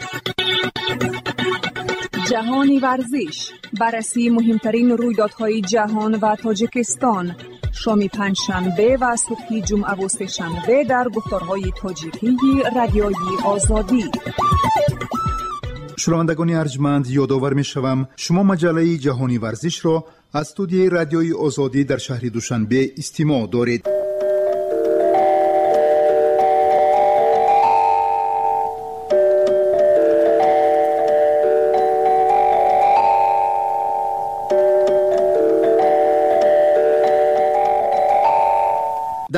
جهانی ورزش، بررسی مهمترین رویدادهای جهان و تاجیکستان، شام پنجشنبه و صبح جمعه و سه‌شنبه در گفتارهای تاجیکی رادیوی آزادی. شنوندگان ارجمند، یادآور می‌شوم شما مجله جهانی ورزش را از استودیوی رادیوی آزادی در شهر دوشنبه استماع دارید.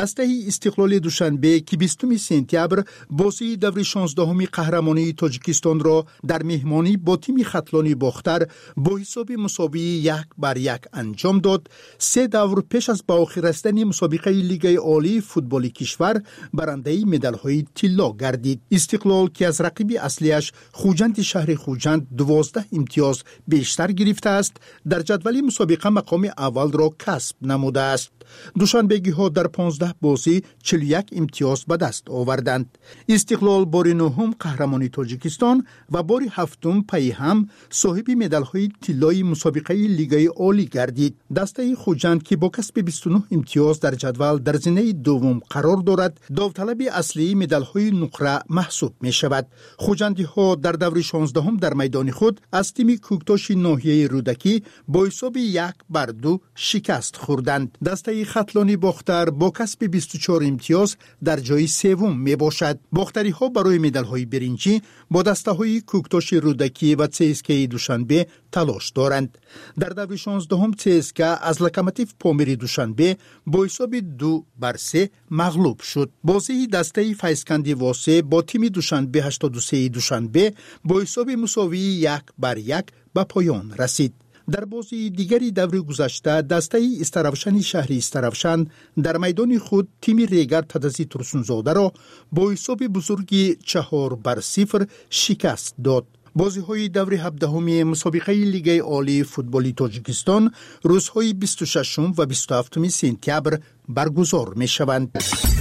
دسته استقلال دوشنبه که 20 سپتامبر بازی دور 16 قهرمانی تاجیکستان را در مهمانی با تیم خطلانی باختر با حساب مساوی 1-1 انجام داد. 3 دور پیش از به آخر رسیدن مسابقه لیگ عالی فوتبال کشور برنده مدال‌های طلا گردید. استقلال که از رقیب اصلیش خوجند شهر خوجند 12 امتیاز بیشتر گرفته است، در جدول مسابقه مقام اول را کسب نموده است. دوشنبگی ها در 15 بازی 41 امتیاز به دست آوردند. استقلال بار 9 قهرمانی تاجیکستان و بار 7 پی هم صاحب مدال های طلای مسابقه لیگ عالی گردید. دسته خوجند که با کسب 29 امتیاز در جدول در زینه دوم قرار دارد، داوطلب اصلی مدال های نقره محسوب می شود. خوجندی ها در دور 16 در میدان خود از تیم کوکتاش ناحیه رودکی با حساب 1-2 شکست خوردند. دسته خطلانی باختر با کسب 24 امتیاز در جای سوم می باشد. باختری ها برای مدال های برنجی با دسته های کوکتاش رودکی و CSKA دوشنبه تلاش دارند. در دور 16 CSKA از لوکوموتیو پامیر دوشنبه با حساب 2-3 مغلوب شد. بازی دسته فیسکندی واسه با تیم دوشنبه 83 دوشنبه با حساب مساوی 1-1 به پایان رسید. در بازی دیگری دور گذشته دسته استرافشن شهری استرافشن در میدان خود تیم ریگر تدزی ترسونزاده را با حساب بزرگی 4-0 شکست داد. بازی های دور 17 مسابقه لیگ عالی فوتبال تاجیکستان روزهای 26 و 27 سپتامبر برگزار می شوند.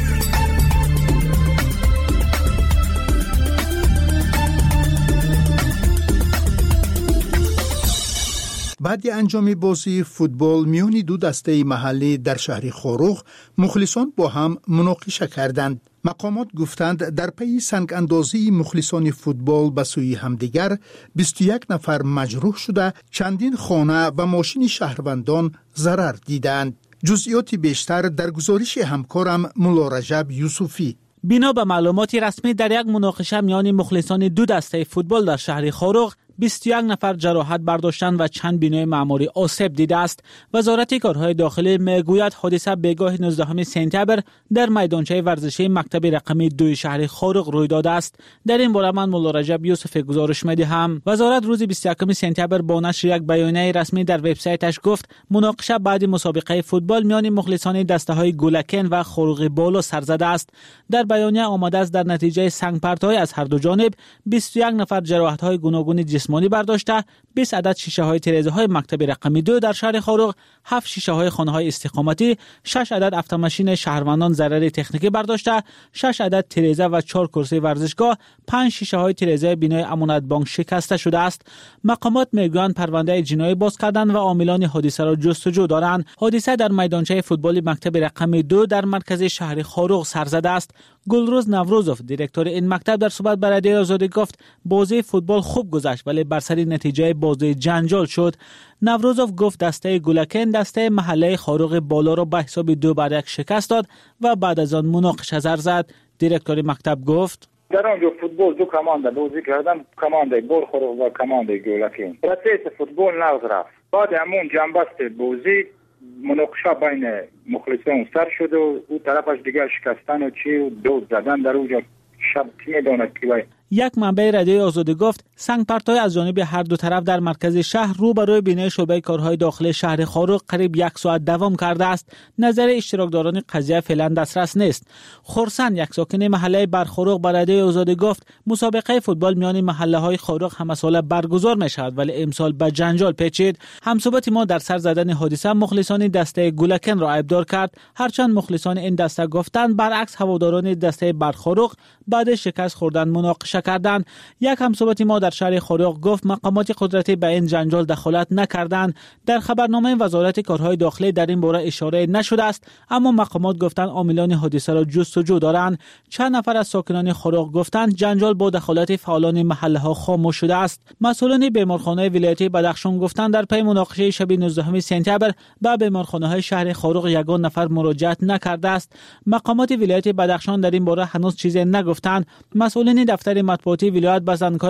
بعد انجام بازی فوتبال میان دو دسته محلی در شهر خاروغ مخلصان با هم مناقشه کردند. مقامات گفتند در پی سنگ اندازی مخلصان فوتبال به سوی همدیگر 21 نفر مجروح شده، چندین خانه و ماشین شهروندان ضرر دیدند. جزئیات بیشتر در گزارش همکارم مولا رجب یوسفی. بنا به معلومات رسمی در یک مناقشه میان مخلصان دو دسته فوتبال در شهر خاروغ 21 نفر جراحت برداشتند و چند بینای معماری آسیب دیده است. وزارت کارهای داخلی میگوید حادثه بگاه 19 سپتامبر در میدانچه ورزشی مکتب رقمی 2 شهر خاروغ روی داده است. در این باره من مولا رجب یوسف گزارش می‌دهم. وزارت روز 21 سپتامبر با نشر یک بیانیه رسمی در وبسایتش گفت مناقشه بعد مسابقه فوتبال میان مخلصان دسته‌های گولکن و خاروغ بالا سر زده است. در بیانیه آمده است در نتیجه سنگ‌پرت‌های از هر دو جانب 21 نفر جراحت‌های گوناگون جسمانی برداشته، 20 عدد شیشه های تیرزه های مکتب رقمی 2 در شهر خاروغ، 7 شیشه های خانه های استقامتی، 6 عدد اتوماشین شهروندان ضرر تکنیکی برداشته، 6 عدد تیرزه و 4 کرسی ورزشگاه، 5 شیشه های تیرزه بینای امانت بانک شکسته شده است. مقامات میگویند پرونده جنایی باز کردند و عاملان حادثه را جستجو دارند. حادثه در میدانچه فوتبال مکتب رقمی 2 در مرکز شهر خاروغ سر زده است. گلروز نوروزوف دیرکتور این مکتب در صحبت با رادیوی آزادی گفت بازی فوتبال خوب گذشت ولی بر سر نتیجه بازی جنجال شد. نوروزوف گفت دسته گولکن دسته محله خاروغ بالا را به حساب 2-1 شکست داد و بعد از آن مناقشه زد. دیرکتور مکتب گفت در آنجا فوتبال دو کمانده بازی کردن، کمانده بال خاروغ و کمانده گولکن. پروسس فوتبال نقض رفت. بعد همون جنبست بازی مناقشه بین مخلصان سر شد و او طرفش دیگه شکستن و چی و دود زدن در اونجا شب کی میداند کی. یک منبع رادیوی آزادی گفت سنگ پرتای از جانب هر دو طرف در مرکز شهر روبروی بینه شعبه کارهای داخلی شهر خاروغ قریب 1 ساعت دوام کرده است. نظر اشتراکداران قضیه فعلا دسترس نیست. خورسن یک ساکن محله برخاروغ به رادیوی آزادی گفت مسابقه فوتبال میان محله های خاروغ همه ساله برگزار می شود ولی امسال به جنجال پیچید. همصحبت ما در سر زدن حادثه مخلصان دسته گولکن را عیبدار کرد، هرچند مخلصان این دسته گفتند برعکس هواداران دسته برخاروغ بعد شکست خوردن مناقشه کردند. یک همصحبت ما در شهر خاروغ گفت مقامات قدرتی به این جنجال دخالت نکردند. در خبرنامه وزارت کارهای داخلی در این باره اشاره نشده است، اما مقامات گفتند عاملان حادثه را جستجو دارند. چند نفر از ساکنان خاروغ گفتند جنجال با دخالت فعالان محله ها خاموش شده است. مسئولان بیمارخانه ولایتی بدخشان گفتند در پی مناقشه شب 19 سپتامبر به بیمارخانه های شهر خاروغ یگان نفر مراجعت نکرده است. مقامات ولایت بدخشان در این باره هنوز چیزی نگفتند. مسئولین دفتر مطبوعاتی ولایت به زنگ‌های پی در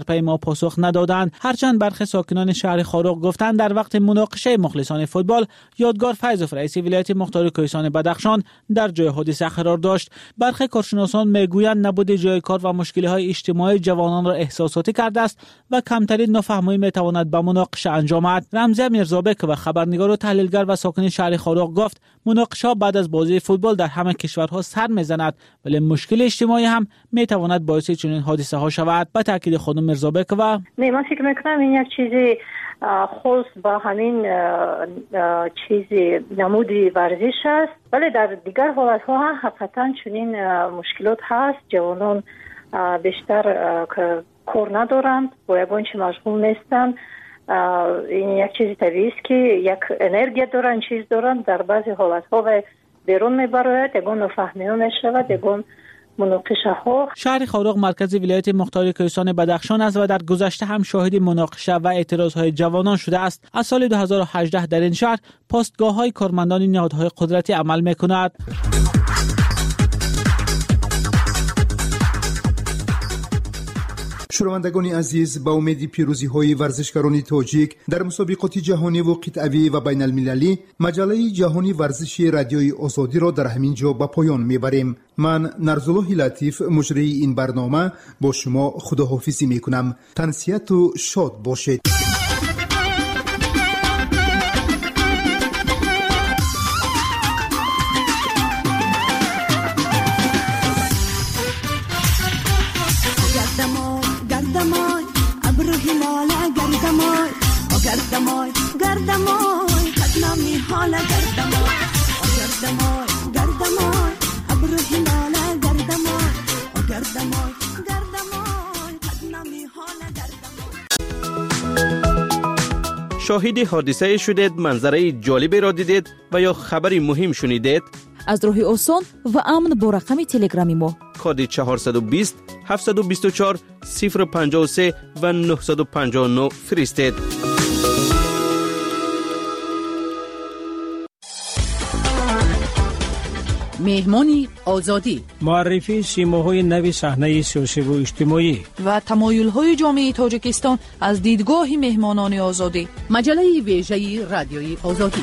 سرپی ما پاسخ ندادند. هرچند برخی ساکنان شهر خاروق گفتند در وقت مناقشه مخلصان فوتبال یادگار فیض رئیس ولایت مختار کوهستان بدخشان در جای حادثه قرار داشت. برخی کارشناسان میگویند نبود جای کار و مشکل‌های اجتماعی جوانان را احساساتی کرده است و کمترین نافهمی میتواند به مناقشه انجامد. رمزی میرزابک و خبرنگار و تحلیلگر و ساکن شهر خاروق گفت مناقشه بعد از بازی فوتبال در همه کشورها سر میزند، ولی مشکل اجتماعی هم میتواند باعث چنین حادثه ها شود. به تاکید خانم میرزابک و من فکر میکنم این یک چیزی خاص با همین چیزی نمودی ورزش است، ولی در دیگر حالت ها هم حقیقتا چنین مشکلات هست. جوانان بیشتر کار ندارند، با یگان چی مشغول نیستند. این یک چیز طبیعی است که یک انرژی دارند، چیز دارند، در بعضی حالت ها و بیرون میبراید، یگان نفهمی ها میشود، یگان مناقشه ها. شهر خاروق مرکز ولایت مختار کوهستان بدخشان است و در گذشته هم شاهد مناقشه و اعتراض های جوانان شده است. از سال 2018 در این شهر پاستگاه های کارمندان نهادهای قدرتی عمل میکند. شنوندگان عزیز، با امید پیروزی های ورزشکاران تاجیک در مسابقات جهانی و قطعی و بین المللی، مجله جهانی ورزشی رادیوی آزادی را در همین جا به پایان میبریم. من نرزالله لطیف مجری این برنامه با شما خداحافظی میکنم. تنسیت و شاد باشید. گردمای گردمای قدنامی حالا گردمای گردمای گردمای ابرو هلالا گردمای گردمای گردمای قدنامی حالا گردمای. شاهد حادثه شدید، منظره جالبی را دیدید و یا خبری مهم شنیدید؟ از راه آسان و امن با رقم تلگرامی ما کد 420 724 053 و 959 فرستید. مهمانی آزادی، معرفی سیماهای نوی صحنه سیاسی و اجتماعی و تمایل‌های جامعه تاجیکستان از دیدگاه مهمانان آزادی. مجله ویژه رادیوی آزادی.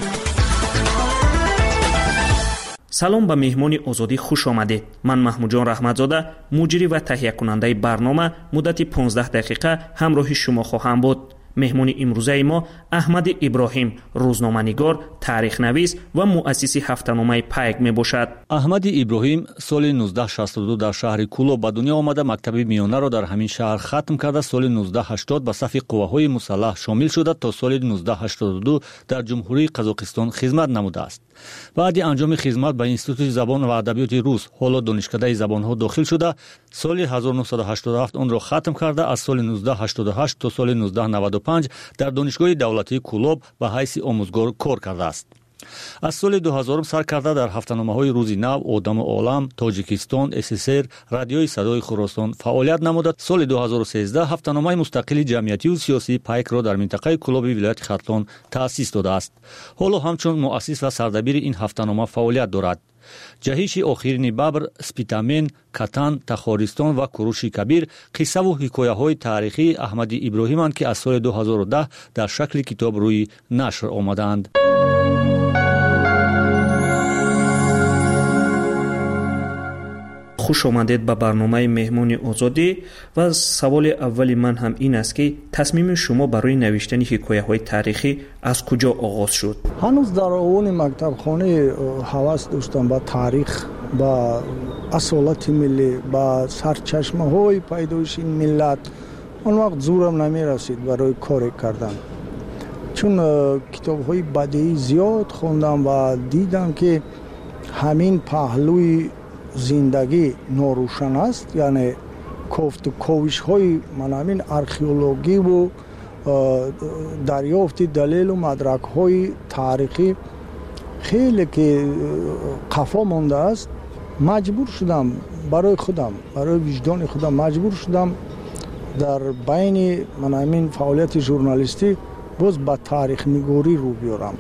سلام به مهمانی آزادی خوش آمدید. من محمودجان رحمتزاده، مجری و تهیه کننده برنامه، مدت 15 دقیقه همراه شما خواهم بود. مهمون امروزه ما احمد ابراهیم، روزنامه‌نگار، تاریخ نویس و مؤسس هفته‌نامه پیک می باشد. احمد ابراهیم سال 1962 در شهر کولو به دنیا آمده. مکتب میانه را در همین شهر ختم کرده. سال 1980 به صف قوه‌های مسلح شامل شده تا سال 1982 در جمهوری قزاقستان خدمت نموده است. بعد انجام خدمت به انستیتوت زبان و ادبیات روس، حالا دانشکده زبان‌ها داخل شده. سال 1987 آن را ختم کرده. از سال 1988 تا سال 1995 در دانشگاه دولتی کولوب به حیث آموزگار کار کرده است. از سال 2000 سر کرده در هفته‌نامه‌های روزی نو، آدم عالم، تاجیکستان، SSR، رادیوی صدای خراسان فعالیت نموده. سال 2013 هفته‌نامه مستقل جمعیتی و سیاسی پیک را در منطقه کولوب ولایت خرطان تأسیس داده است. حالا همچون مؤسس و سردبیر این هفته‌نامه فعالیت دارد. جهیش آخرین ببر، سپیتامن، کتان، تخارستان و کوروشی کبیر قصه و حکایه‌های تاریخی احمد ابراهیم‌اند که از سال 2010 در شکل کتاب روی نشر آمدند. خوش آمدید به برنامه مهمون آزادی و سوال اولی من هم این است که تصمیم شما برای نوشتن حکایه‌های تاریخی از کجا آغاز شد؟ هنوز در اون مکتب خانه هوس داشتم با تاریخ، با اصالت ملی، با سرچشمه‌های پیدایش این ملت. اون وقت زورم نمی رسید برای کار کردن، چون کتاب‌های بدیعی زیاد خوندم و دیدم که همین پهلوی زندگی ناروشن است. یعنی کفت و کوشش های من همین ارخئولوژی و دریافت دلیل و مدرک های تاریخی خیلی که قفا مانده است. مجبور شدم برای خودم، برای وجدان خودم مجبور شدم در بین من همین فعالیت ژورنالیستی باز با تاریخ نگاری رو بیارم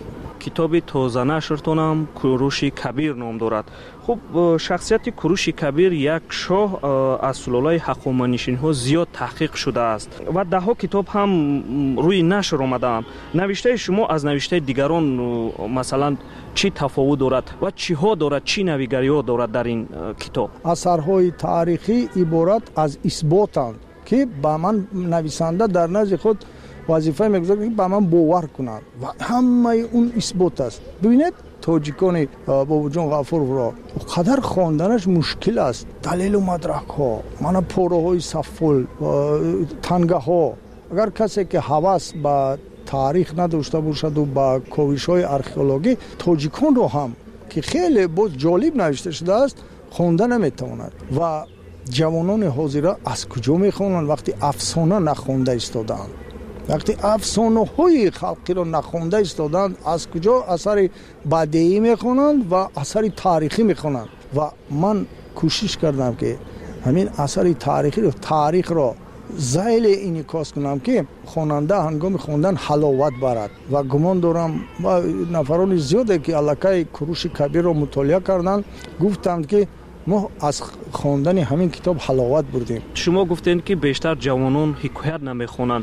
کتاب تازه نشرتون هم کوروش کبیر نام دارد. خب شخصیت کوروش کبیر یک شاه از سلالای هخامنشیان ها زیاد تحقیق شده است و ده ها کتاب هم روی نشر آمده. نوشته شما از نوشته دیگران مثلا چی تفاوت دارد و چی ها دارد، چی نویگری ها دارد در این کتاب؟ اثرهای تاریخی عبارت از اثباتند که با من نویسنده در نزد خود وظیفه میگذارد که با من باور کنند و همه اون اثبات است. ببینید تاجیکان بابا جان غفور را قدر خواندنش مشکل است. دلیل و مدرک ها، من پاره های سفل تنگه ها. اگر کسی که هوس با تاریخ نداشته باشد و با کاوش های ارخئولوژی، تاجیکان رو هم که خیلی بود جالب نوشته شده است خوانده نمیتواند. و جوانان حاضر از کجا میخوانند وقتی افسانه نخوانده ایستادند؟ وقتی افسانه های خلقی را نخوانده ایستادند از کجا اثر بدیعی میخوانند و اثر تاریخی میخوانند؟ و من کوشش کردم که همین اثر تاریخی رو تاریخ را زیل انعکاس کنم که خواننده هنگام خواندن حلاوت برد. و گمان دارم و نفران زیاده که الکای کوروش کبیر را مطالعه کردند گفتند که ما از خواندن همین کتاب حلاوت بردیم. شما گفتین که بیشتر جوانان حکایت نمیخونند.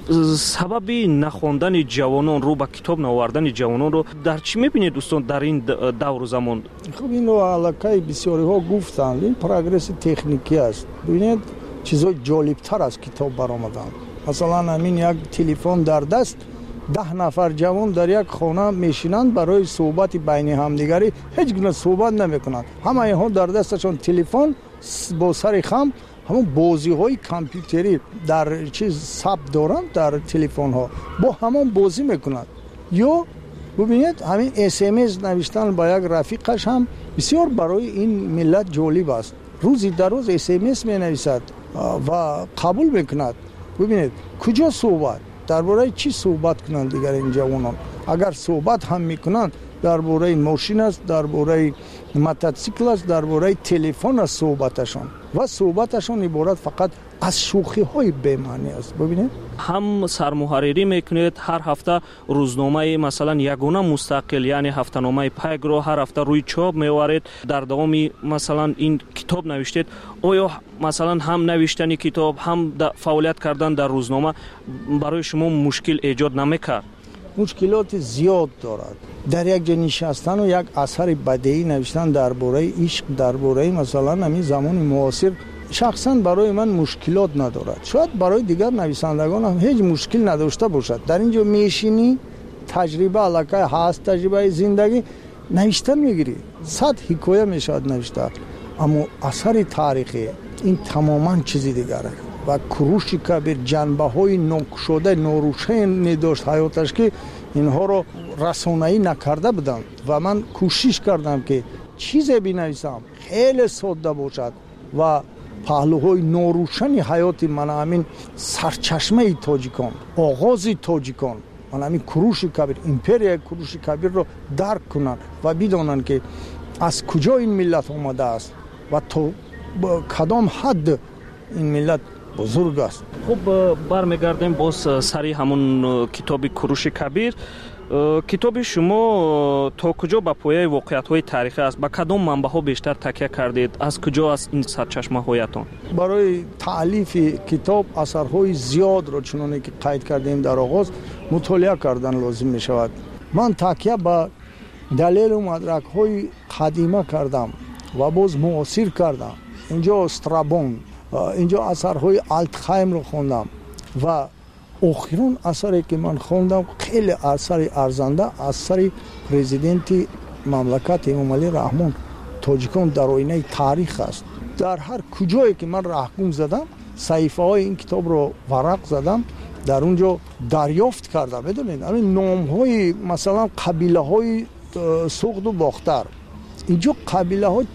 سبب نخواندن جوانان رو با کتاب نوردن جوانان رو در چی میبینید دوستان در این دور و زمان؟ خب این رو علاقه بسیاری ها گفتند این پروگرس تکنیکی است. ببینید چیزای جالبتر از کتاب برآمدند. مثلا همین یک تلفن در دست 10 نفر جوان در یک خانه میشینند برای صحبت بین همدیگری هیچ گونه صحبت نمیکنند. همه اینها در دستشون تلفن با سر خم همون بازی های کامپیوتری در چیز ثبت دارند در تلفن ها با همون بازی میکنند. یا ببینید همین SMS نوشتن با یک رفیقش هم بسیار برای این ملت جالب است. روزی در روز SMS می نویسد و قبول میکند. ببینید کجا صحبت درباره چی صحبت کنند دیگر این جوانان؟ اگر صحبت هم میکنند درباره ماشین است، درباره موتورسیکل است، درباره تلفن است صحبتشان و صحبتشان عبارت فقط از شوخی های بی‌معنی است. ببینید هم سرمحرری میکنید هر هفته روزنامه مثلا یگانه مستقل یعنی هفته‌نامه پیگ رو هر هفته روی چاپ میوارید. در دوام مثلا این کتاب نوشتید. آیا مثلا هم نوشتن کتاب هم فعالیت کردن در روزنامه برای شما مشکل ایجاد نمیکرد؟ مشکلات زیاد دارد. در یک جا نشستن و یک اثر بدیعی نوشتن درباره عشق، درباره مثلا همین زمان معاصر شخصا برای من مشکلات ندارد. شاید برای دیگر نویسندگان هم هیچ مشکل نداشته باشد. در اینجا میشینی تجربه علاقه هست، تجربه زندگی نوشتن میگیری 100 حکایه میشود نوشته. اما اثر تاریخی این تماما چیزی دیگره. و کوروش کبیر جنبه های ناگشوده ناروشن داشت حیاتش که اینها رو رسانه‌ای نکرده بودن و من کوشش کردم که چیزی بنویسم خیلی ساده باشد و پهلوهای ناروشن حیات من همین سرچشمه تاجیکان، آغاز تاجیکان، من همین کوروش کبیر، امپریا کوروش کبیر رو درک کنن و بدانن که از کجا این ملت آمده است و تا کدام حد این ملت بزرگ است. خب برمیگردیم باز سری همون کتاب کوروش کبیر. کتاب شما تا کجا با پایه واقعیت های تاریخی است؟ با کدام منبع ها بیشتر تکیه کردید؟ از کجا است این سرچشمه هایتان؟ برای تالیف کتاب اثرهای زیاد را چنانه که قید کردیم در آغاز مطالعه کردن لازم می شود. من تکیه با دلیل و مدرک های قدیمه کردم و باز معاصر کردم. اینجا استرابون، اینجا اثرهای آلتخایم رو خوندم و آخرین اثری که من خوندم خیلی اثر ارزنده اثر پرزیدنت مملکت امام علی رحمان تاجیکان در آینه تاریخ است. در هر کجایی که من رهگم زدم صحیفه های این کتاب رو ورق زدم در اونجا دریافت کردم. بدونید همین نام های مثلا قبیله های سوخت و باختر، اینجا قبیله ها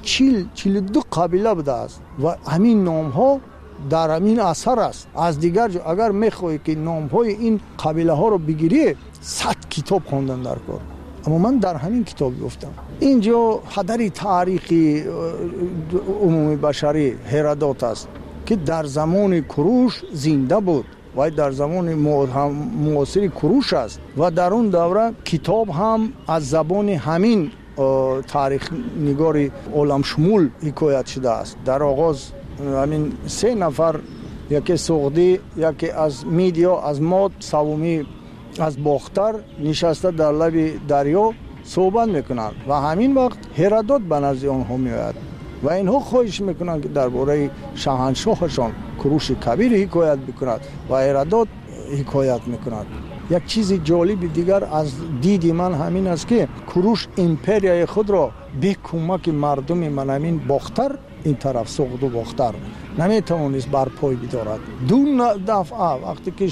42 قبیله بوده است و همین نام ها در همین اثر است. از دیگر جا اگر میخوایی که نام های این قبیله ها رو بگیری 100 کتاب خوندن در کار. اما من در همین کتاب گفتم اینجا هدر تاریخی عمومی بشری هرودوت است که در زمان کوروش زنده بود و در زمان معاصر کوروش است و در اون دوره کتاب هم از زبان همین تاریخ نگاری عالم شمول حکایت شده است. در آغاز همین 3 نفر، یکی سغدی، یکی از میدیا، از ماد، سومی از باختر نشسته در لب دریا صحبت میکنند و همین وقت هرودوت به نزد آنها میآید و اینها خواهش میکنند که درباره شاهنشاهشان کوروش کبیر حکایت بکند و هرودوت حکایت میکند. یک چیز جالب دیگر از دید من همین است که کوروش امپریای خود را به کمک مردم منامین باختر، این طرف سغد و باختر، نمیتوانست بر پای بدارد. دو دفعه وقتی که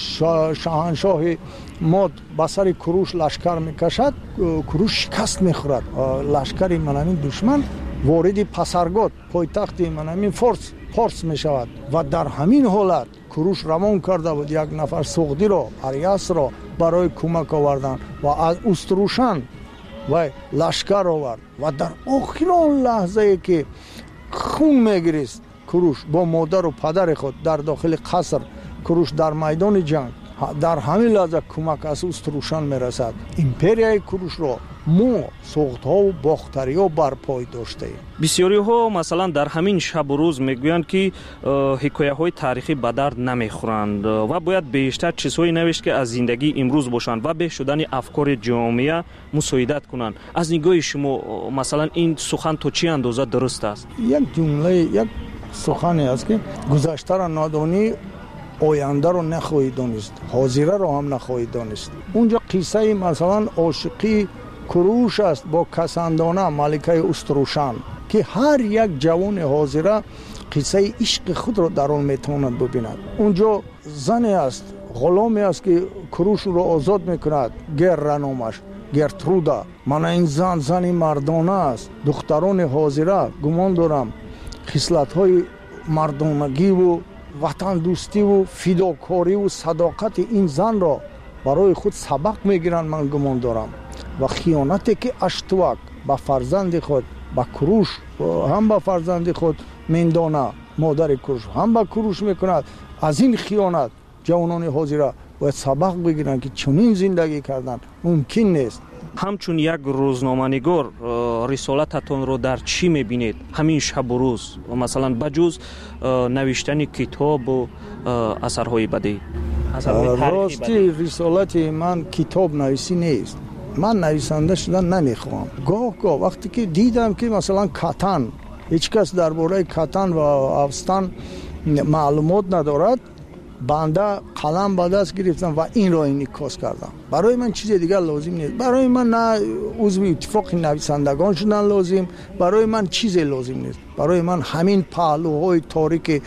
شاهنشاه ماد به سر کوروش لشکر میکشد، کوروش شکست میخورد. لشکر منامین دشمن وارد پسرگاد، پایتخت منامین فارس میشود و در همین حالت کوروش روان کرده بود یک نفر سغدی را، اریاس را برای کمک آوردن و از استروشن و لشکر آورد و در آخرین لحظه که خون میگریست کوروش با مادر و پدر خود در داخل قصر، کوروش در میدان جنگ در همین لحظه کمک از استروشن میرسد. امپریای کوروش را ما سغدها و باختریا بر پای داشته ایم. بسیاری ها مثلا در همین شب و روز میگویند که حکایه های تاریخی به درد نمیخورند و باید بیشتر چیزهایی نوشت که از زندگی امروز باشند و به شدن افکار جامعه مساعدت کنند. از نگاه شما مثلا این سخن تا چه اندازه درست است؟ یک جمله، یک سخنی است که گذشته را نادانی، آینده رو نخواهید دانست، حاضره رو هم نخواهید دانست. اونجا قصه مثلا عاشقی کوروش است با کسندانه ملکه استروشن که هر یک جوان حاضره قصه عشق خود رو در آن میتواند ببیند. اونجا زنی است، غلامی است که کوروش رو آزاد میکند، گرانومش گرترودا. من این زن مردانه است. دختران حاضره گمان دارم خصلت‌های مردانگی و وطن دوستی و فداکاری و صداقت این زن را برای خود سبق میگیرند. من گمان دارم و خیانتی که اشتوک با فرزند خود، با کوروش هم با فرزند خود میندانه، مادر کوروش هم با کوروش میکند، از این خیانت جوانان حاضره باید سبق بگیرند که چنین زندگی کردن ممکن نیست. همچون یک روزنامه‌نگار رسالتتون رو در چی میبینید همین شب و روز، مثلا بجز نوشتن کتاب و اثرهای بدی؟ راستی رسالت من کتاب نویسی نیست. من نویسنده شدن نمیخوام. گاه وقتی که دیدم که مثلا کتن، هیچ کس درباره کتن و افستان معلومات ندارد، بنده قلم به دست گرفتم و این را انعکاس کردم. برای من چیز دیگر لازم نیست. برای من نه عضو اتفاق نویسندگان شدن لازم، برای من چیز لازم نیست. برای من همین پهلوهای تاریک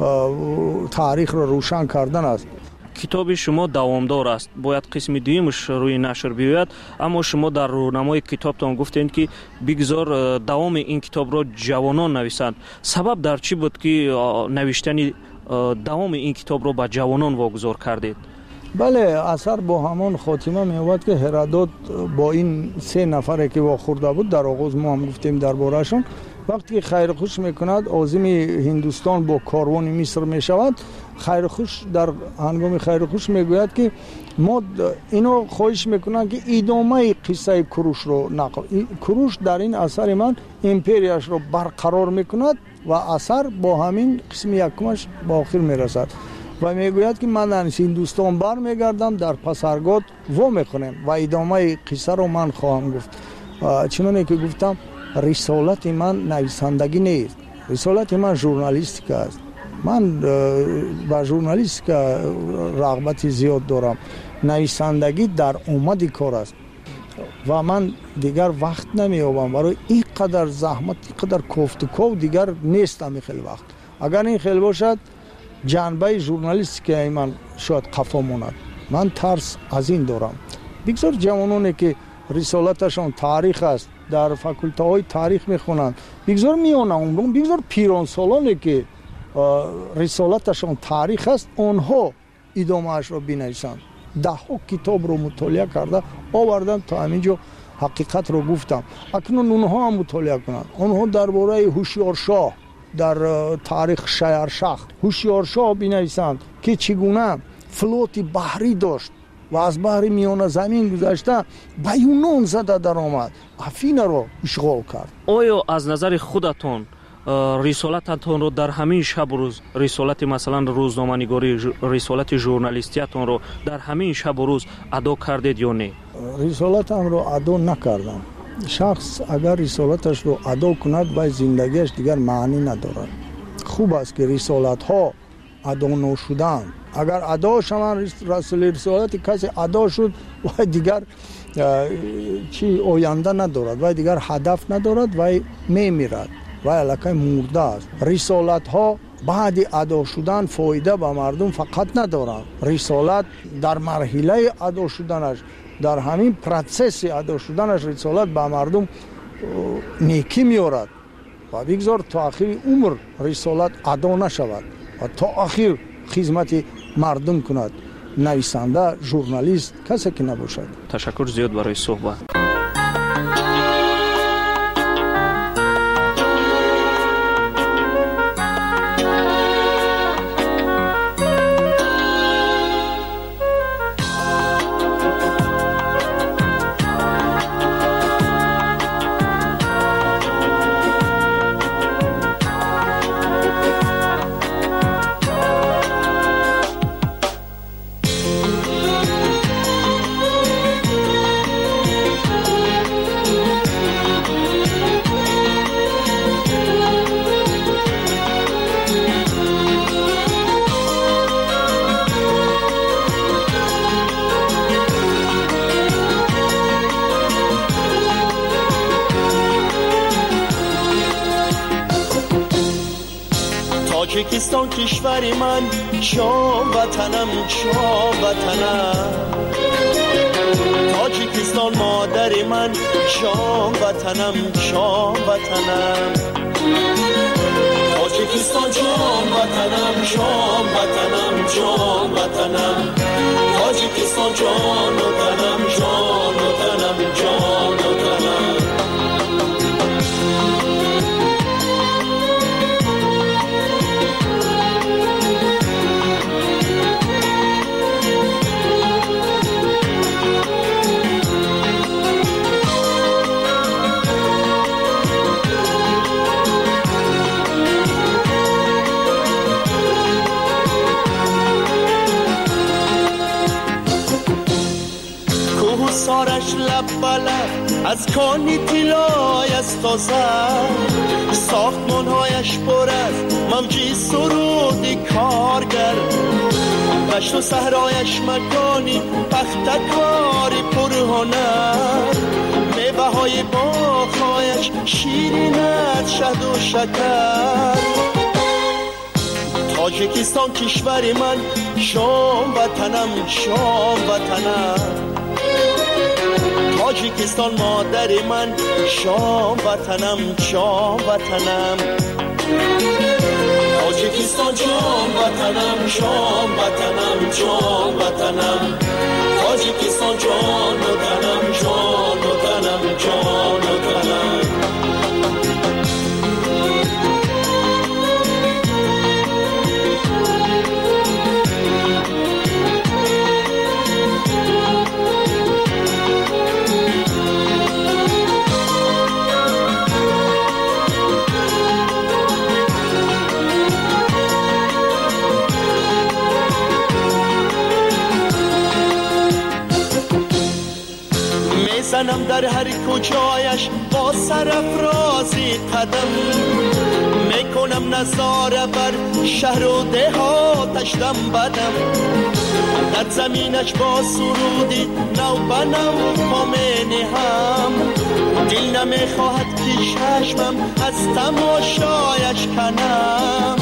تاریخ را روشن کردن است. کتاب شما دوامدار است، باید قسم دویمش روی نشر بیاید، اما شما در رونمای کتابتان گفتید که بگذار دوام این کتاب را جوانان نویسند. سبب در چی بود که نوشتن دوام این کتاب را به جوانان واگذار کردید؟ بله، اثر با همان خاتمه می‌آورد که هرودوت با این 3 نفری که واخورده بود، در آغاز ما هم گفتیم درباره‌شون، وقتی که خیرخوش میکند عازم هندوستان با کاروان مصر میشود، خیرخوش در هنگام خیرخوش میگوید که ما اینو خواهش میکنن که ادامه قصه کوروش رو نقل. کوروش در این اثر من امپریاش رو برقرار میکند و اثر با همین قسم یکمش با آخر میرسد و میگوید که من در هندوستان بر میگردم، در پسرگاد و میخونم و ادامه قصه رو من خواهم گفت. چنانه که گفتم رسالت من نویسندگی نیست، رسالت من ژورنالیستیک است. من با ژورنالیستیک رغبت زیاد دارم. نویسندگی در اومد کار است و من دیگر وقت نمیابم برای این قدر زحمت، این قدر کوفت و کو دیگر نیستم. این خیلی وقت اگر این خیلی باشد جنبه ژورنالیستیک من شاید قفا ماند. من ترس از این دارم. بگذار جوانانی که رسالتشان تاریخ است در فاکولته های تاریخ میخونند، بگذار میان عمرون، بگذار پیران سالانی که رسالتشان تاریخ است آنها ادامه اش را بنویسند. 10 کتاب رو مطالعه کرده آوردم تا همینجا حقیقت رو گفتم. اکنون اونها هم مطالعه کنند. اونها درباره هوشیار شاه در تاریخ شهرشاه هوشیارشاه بنویسند که چگونه فلوت بحری داشت و از بحر میانه زمین گذشته به یونان زده در آمد، افین رو اشغال کرد. آیا از نظر خودتون رسالتتون رو در همین شب و روز، رسالت مثلا روزنامه‌نگاری، رسالت ژورنالیستیتون رو در همین شب و روز ادا کردید یا نه؟ رسالتم رو ادا نکردم. شخص اگر رسالتش رو ادا کند و زندگیش دیگر معنی ندارد. خوب است که رسالت ها ادا نشدن. اگر ادا شوند رسالت کسی ادا شد و دیگر چی آینده ندارد و دیگر هدف ندارد و میمیرد و الکی مرده است. رسالت ها بعد ادا شدن فایده به مردم فقط ندارد. رسالت در مرحله ادا شدنش، در همین پروسس ادا شدنش رسالت به مردم نیکی میارد و بگذار تا آخر عمر رسالت ادا نشود و تا آخر خدمت مردم کند. نویسنده، ژورنالیست، کسی که نباشد. تشکر زیاد برای صحبت. تاجیکستان کشور من، شام وطنم، شام وطنم. تاجیکستان مادر من، شام وطنم، شام وطنم. تاجیکستان جان وطنم، شام وطنم، جان وطنم. تاجیکستان جان وطنم، جان وطنم، جان وطنم. سارش لب بلد از کانی طلای از تازه، ساختمانهایش پر از موجی سرودی کارگر، دشت و صحرایش مکانی پختکاری پرهنر، میوه های باغهایش شیرین از شهد و شکر. تاجیکستان کشور من، شام وطنم، شام وطنم. تاجیکستان مادر من، شام وطنم، شام وطنم. تاجیکستان جان وطنم، شام وطنم، جان وطنم. تاجیکستان جان وطنم، جان وطنم، جان وطنم. زنم در هر کجایش با سرافرازی قدم، میکنم نظاره بر شهر و دهاتش دم بدم. در زمینش با سرودی نو به نو پا مینهم، دل نمیخواهد که چشمم از تماشایش کنم.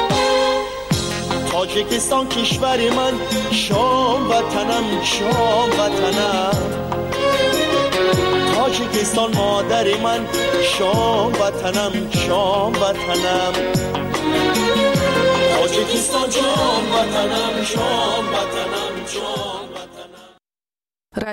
تاجیکستان کشور من، شام وطنم، شام وطنم. تاجیکستان مادر من، شام وطنم، شام وطنم. تاجیکستان جان وطنم، شام وطنم.